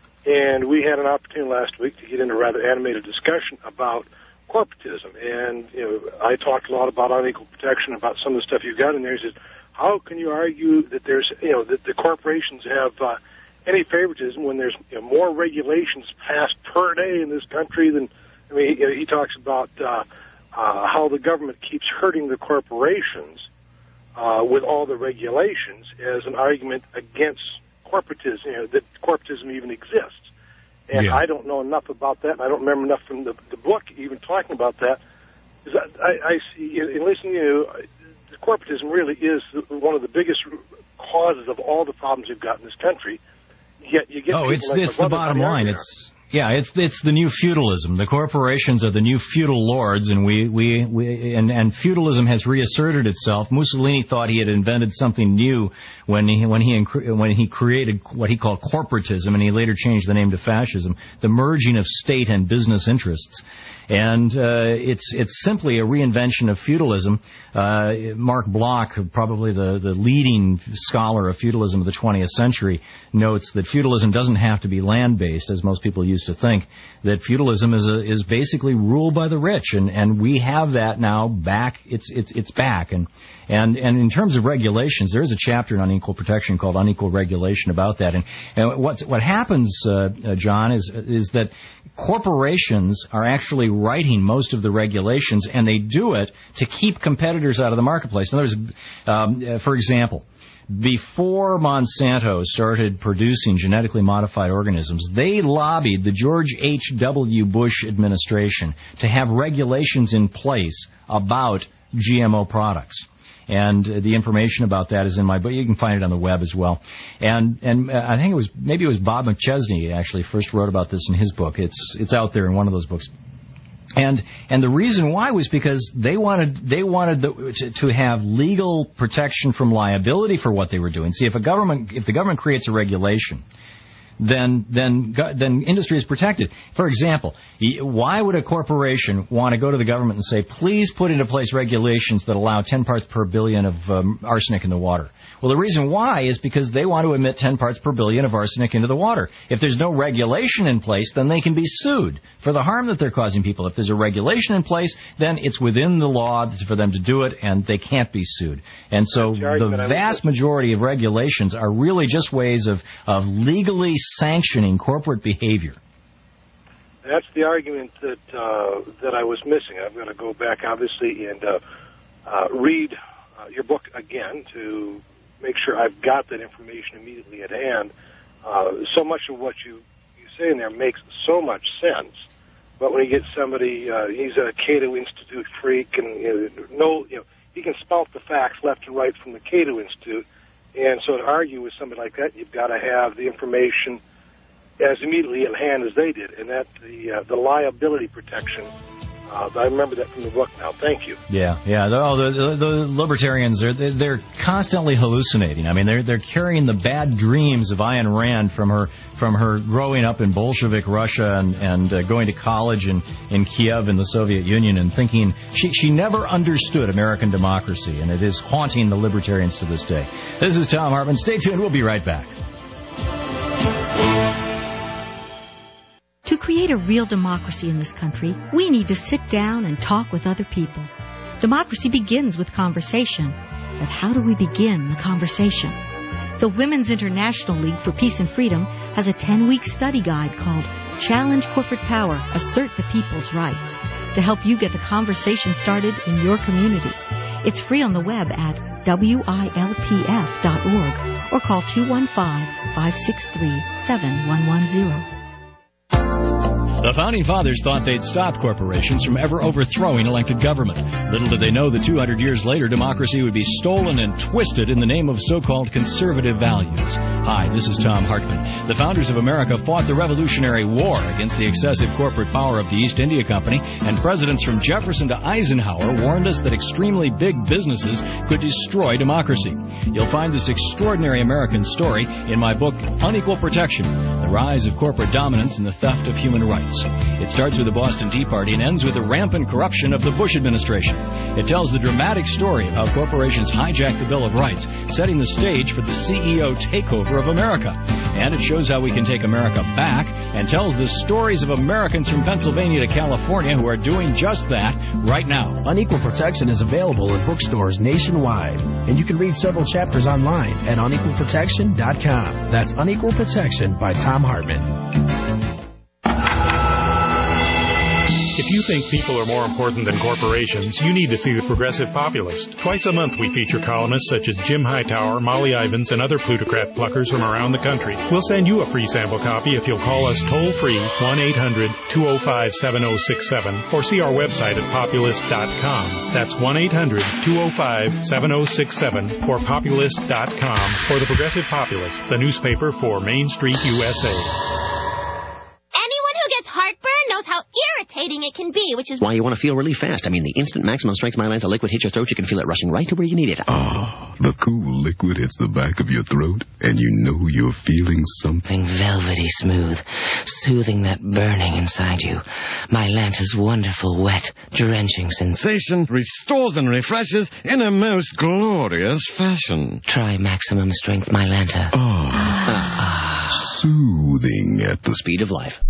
and we had an opportunity last week to get into a rather animated discussion about corporatism, and you know, I talked a lot about unequal protection, about some of the stuff you got in there. He says, how can you argue that there's, you know, that the corporations have uh, any favoritism when there's you know, more regulations passed per day in this country than, I mean, he, he talks about uh, uh, how the government keeps hurting the corporations uh, with all the regulations as an argument against corporatism, you know, that corporatism even exists. And yeah. I don't know enough about that, and I don't remember enough from the, the book even talking about that. I, I see, in listening to you, corporatism really is one of the biggest causes of all the problems we've got in this country. Yet you get oh, it's like it's the bottom line. It's yeah, it's it's the new feudalism. The corporations are the new feudal lords, and we we, we and, and feudalism has reasserted itself. Mussolini thought he had invented something new when he when he when he created what he called corporatism, and he later changed the name to fascism. The merging of state and business interests. And uh, it's it's simply a reinvention of feudalism. Uh, Mark Bloch, probably the, the leading scholar of feudalism of the twentieth century, notes that feudalism doesn't have to be land-based, as most people used to think. That feudalism is a, is basically ruled by the rich, and, and we have that now back. It's it's it's back. And and and in terms of regulations, there is a chapter in Unequal Protection called Unequal Regulation about that. And, and what what happens, uh, uh, John, is is that corporations are actually writing most of the regulations, and they do it to keep competitors out of the marketplace. In other words, um, for example, before Monsanto started producing genetically modified organisms, they lobbied the George H W Bush administration to have regulations in place about G M O products. And the information about that is in my book. You can find it on the web as well. And and I think it was maybe it was Bob McChesney actually first wrote about this in his book. It's it's out there in one of those books. And and the reason why was because they wanted they wanted the, to, to have legal protection from liability for what they were doing. See, if a government if the government creates a regulation, then then then industry is protected. For example, why would a corporation want to go to the government and say, please put into place regulations that allow ten parts per billion of um, arsenic in the water? Well, the reason why is because they want to emit ten parts per billion of arsenic into the water. If there's no regulation in place, then they can be sued for the harm that they're causing people. If there's a regulation in place, then it's within the law for them to do it, and they can't be sued. And so the vast majority of regulations are really just ways of, of legally sanctioning corporate behavior. That's the argument that uh, that I was missing. I'm going to go back, obviously, and uh, uh, read uh, your book again to make sure I've got that information immediately at hand. Uh, so much of what you, you say in there makes so much sense, but when you get somebody, uh, he's a Cato Institute freak, and you know, no, you know, he can spout the facts left and right from the Cato Institute, and so to argue with somebody like that, you've got to have the information as immediately at hand as they did, and that the uh, the liability protection. Uh, I remember that from the book now. Thank you. Yeah, yeah. The, oh, the, the, the libertarians are they're, they're constantly hallucinating. I mean, they're they're carrying the bad dreams of Ayn Rand from her from her growing up in Bolshevik Russia and and uh, going to college in, in Kiev in the Soviet Union and thinking she she never understood American democracy, and it is haunting the libertarians to this day. This is Thom Hartmann. Stay tuned. We'll be right back. To create a real democracy in this country, we need to sit down and talk with other people. Democracy begins with conversation. But how do we begin the conversation? The Women's International League for Peace and Freedom has a ten-week study guide called Challenge Corporate Power, Assert the People's Rights, to help you get the conversation started in your community. It's free on the web at W I L P F dot org or call two one five, five six three, seven one one zero. The Founding Fathers thought they'd stop corporations from ever overthrowing elected government. Little did they know that two hundred years later, democracy would be stolen and twisted in the name of so-called conservative values. Hi, this is Thom Hartmann. The founders of America fought the Revolutionary War against the excessive corporate power of the East India Company, and presidents from Jefferson to Eisenhower warned us that extremely big businesses could destroy democracy. You'll find this extraordinary American story in my book, Unequal Protection, The Rise of Corporate Dominance and the Theft of Human Rights. It starts with the Boston Tea Party and ends with the rampant corruption of the Bush administration. It tells the dramatic story of how corporations hijacked the Bill of Rights, setting the stage for the C E O takeover of America. And it shows how we can take America back and tells the stories of Americans from Pennsylvania to California who are doing just that right now. Unequal Protection is available in bookstores nationwide, and you can read several chapters online at unequal protection dot com. That's Unequal Protection by Thom Hartmann. If you think people are more important than corporations, you need to see The Progressive Populist. Twice a month we feature columnists such as Jim Hightower, Molly Ivins, and other plutocrat pluckers from around the country. We'll send you a free sample copy if you'll call us toll-free one eight hundred two oh five seven oh six seven or see our website at populist dot com. That's one eight hundred two oh five seven oh six seven or populist dot com for The Progressive Populist, the newspaper for Main Street, U S A. Anyone who gets heartburn knows how irritating it can be, which is why you want to feel relief fast. I mean, the instant maximum strength Mylanta liquid hits your throat, you can feel it rushing right to where you need it. Ah, the cool liquid hits the back of your throat, and you know you're feeling something velvety smooth, soothing that burning inside you. Mylanta's wonderful, wet, drenching sensation restores and refreshes in a most glorious fashion. Try maximum strength Mylanta. Oh, ah. Soothing at the speed of life.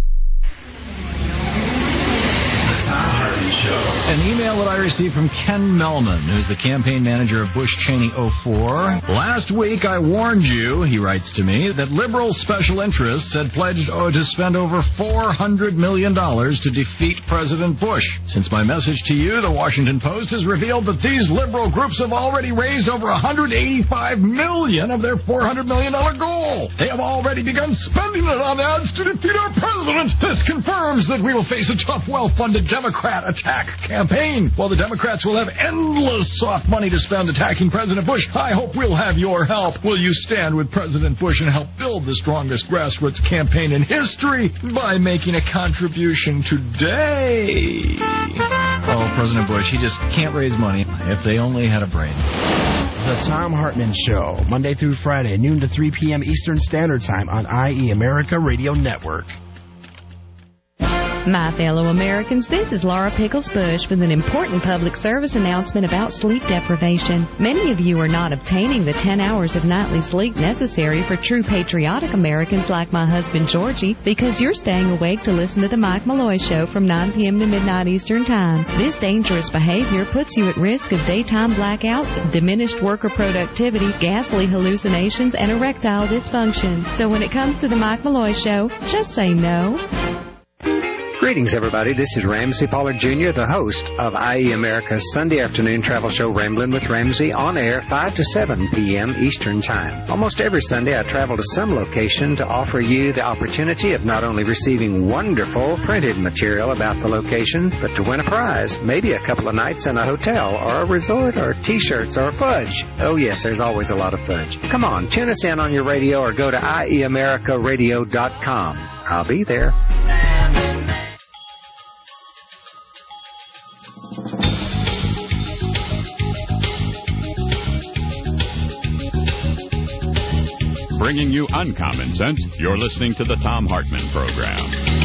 An email that I received from Ken Melman, who's the campaign manager of Bush Cheney oh four. Last week I warned you, he writes to me, that liberal special interests had pledged oh, to spend over four hundred million dollars to defeat President Bush. Since my message to you, the Washington Post has revealed that these liberal groups have already raised over one hundred eighty-five million dollars of their four hundred million dollars goal. They have already begun spending it on ads to defeat our president. This confirms that we will face a tough, well-funded Democrat attack campaign. While the Democrats will have endless soft money to spend attacking President Bush, I hope we'll have your help. Will you stand with President Bush and help build the strongest grassroots campaign in history by making a contribution today? Oh, President Bush, he just can't raise money. If they only had a brain. The Thom Hartmann Show, Monday through Friday, noon to three p.m. Eastern Standard Time on I E America Radio Network. My fellow Americans, this is Laura Pickles Bush with an important public service announcement about sleep deprivation. Many of you are not obtaining the ten hours of nightly sleep necessary for true patriotic Americans like my husband Georgie because you're staying awake to listen to the Mike Malloy Show from nine p.m. to midnight Eastern Time. This dangerous behavior puts you at risk of daytime blackouts, diminished worker productivity, ghastly hallucinations, and erectile dysfunction. So when it comes to the Mike Malloy Show, just say no. Greetings, everybody. This is Ramsey Pollard Junior, the host of I E America's Sunday afternoon travel show, Ramblin' with Ramsey, on air five to seven p.m. Eastern Time. Almost every Sunday, I travel to some location to offer you the opportunity of not only receiving wonderful printed material about the location, but to win a prize, maybe a couple of nights in a hotel or a resort or T-shirts or fudge. Oh, yes, there's always a lot of fudge. Come on, tune us in on your radio or go to I E America radio dot com. I'll be there. Bringing you uncommon sense, you're listening to the Thom Hartmann Program.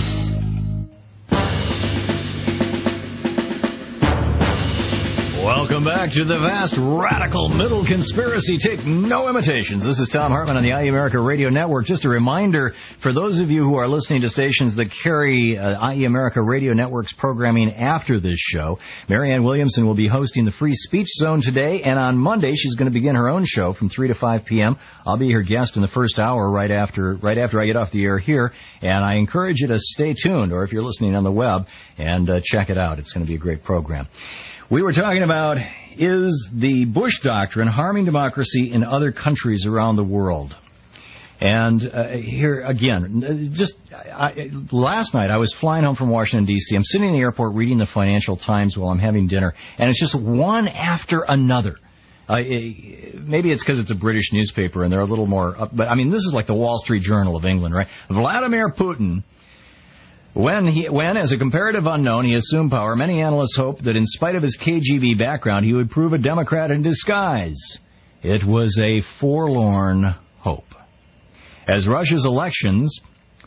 Welcome back to the vast, radical, middle conspiracy. Take no imitations. This is Thom Hartmann on the I E America Radio Network. Just a reminder for those of you who are listening to stations that carry uh, I E America Radio Network's programming after this show, Marianne Williamson will be hosting the Free Speech Zone today, and on Monday she's going to begin her own show from three to five p.m. I'll be her guest in the first hour right after right after I get off the air here, and I encourage you to stay tuned, or if you're listening on the web, and uh, check it out. It's going to be a great program. We were talking about, is the Bush doctrine harming democracy in other countries around the world? And uh, here, again, just I, last night I was flying home from Washington, D C I'm sitting in the airport reading the Financial Times while I'm having dinner, and it's just one after another. Uh, maybe it's because it's a British newspaper and they're a little more up, but I mean, this is like the Wall Street Journal of England, right? Vladimir Putin. When, he, when, as a comparative unknown, he assumed power, many analysts hoped that in spite of his K G B background, he would prove a Democrat in disguise. It was a forlorn hope. As Russia's elections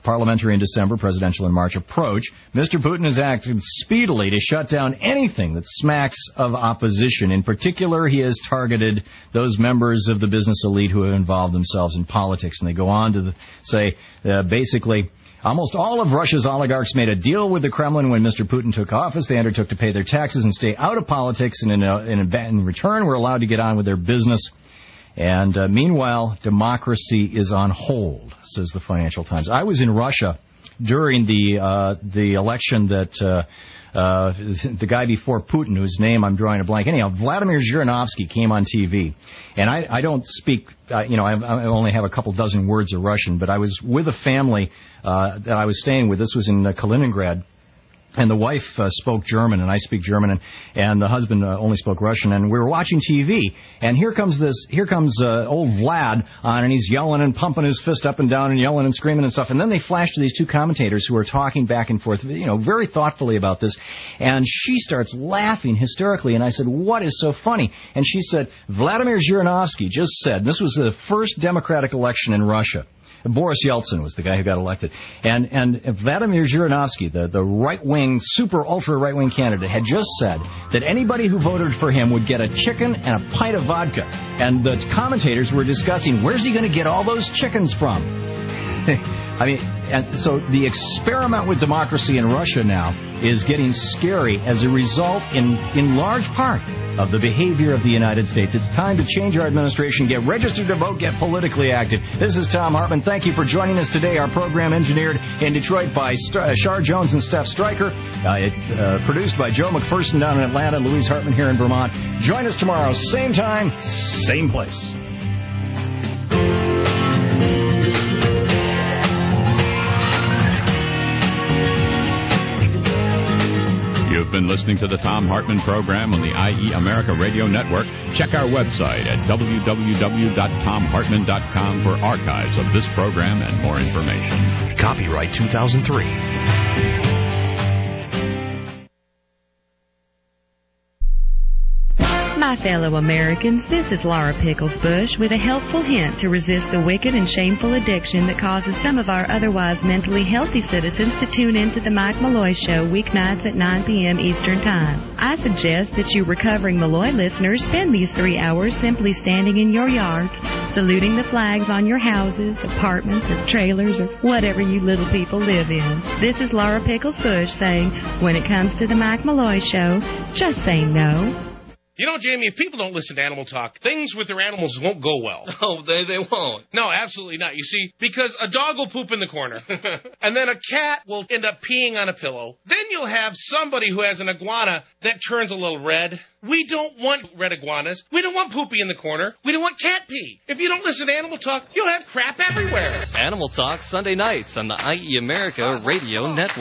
parliamentary in December, presidential in March approach, Mister Putin has acted speedily to shut down anything that smacks of opposition. In particular, he has targeted those members of the business elite who have involved themselves in politics. And they go on to the, say, uh, basically, almost all of Russia's oligarchs made a deal with the Kremlin when Mister Putin took office. They undertook to pay their taxes and stay out of politics, and in, a, in, a, in return were allowed to get on with their business. And uh, meanwhile, democracy is on hold, says the Financial Times. I was in Russia during the uh, the election that uh, uh, the guy before Putin, whose name I'm drawing a blank. Anyhow, Vladimir Zhirinovsky came on T V. And I, I don't speak, uh, you know, I, I only have a couple dozen words of Russian, but I was with a family uh, that I was staying with. This was in uh, Kaliningrad. And the wife uh, spoke German, and I speak German, and, and the husband uh, only spoke Russian. And we were watching T V, and here comes this, here comes uh, old Vlad on, and he's yelling and pumping his fist up and down and yelling and screaming and stuff. And then they flash to these two commentators who are talking back and forth, you know, very thoughtfully about this. And she starts laughing hysterically, and I said, "What is so funny?" And she said, "Vladimir Zhirinovsky just said," this was the first democratic election in Russia. Boris Yeltsin was the guy who got elected. And and Vladimir Zhirinovsky, the, the right-wing, super ultra-right-wing candidate, had just said that anybody who voted for him would get a chicken and a pint of vodka. And the commentators were discussing, where's he going to get all those chickens from? I mean, and so the experiment with democracy in Russia now is getting scary as a result, in, in large part, of the behavior of the United States. It's time to change our administration, get registered to vote, get politically active. This is Tom Hartman. Thank you for joining us today. Our program engineered in Detroit by St- uh, Shar Jones and Steph Stryker. Uh, it, uh, produced by Joe McPherson down in Atlanta, Louise Hartman here in Vermont. Join us tomorrow, same time, same place. You've been listening to the Tom Hartman program on the I E America Radio Network. Check our website at w w w dot tom hartman dot com for archives of this program and more information. Copyright two thousand three. My fellow Americans, this is Laura Pickles Bush with a helpful hint to resist the wicked and shameful addiction that causes some of our otherwise mentally healthy citizens to tune into the Mike Malloy Show weeknights at nine p.m. Eastern Time. I suggest that you recovering Malloy listeners spend these three hours simply standing in your yards, saluting the flags on your houses, apartments, or trailers, or whatever you little people live in. This is Laura Pickles Bush saying, when it comes to the Mike Malloy Show, just say no. You know, Jamie, if people don't listen to Animal Talk, things with their animals won't go well. Oh, they they won't. No, absolutely not. You see, because a dog will poop in the corner, and then a cat will end up peeing on a pillow. Then you'll have somebody who has an iguana that turns a little red. We don't want red iguanas. We don't want poopy in the corner. We don't want cat pee. If you don't listen to Animal Talk, you'll have crap everywhere. Animal Talk, Sunday nights on the I E America Radio Network.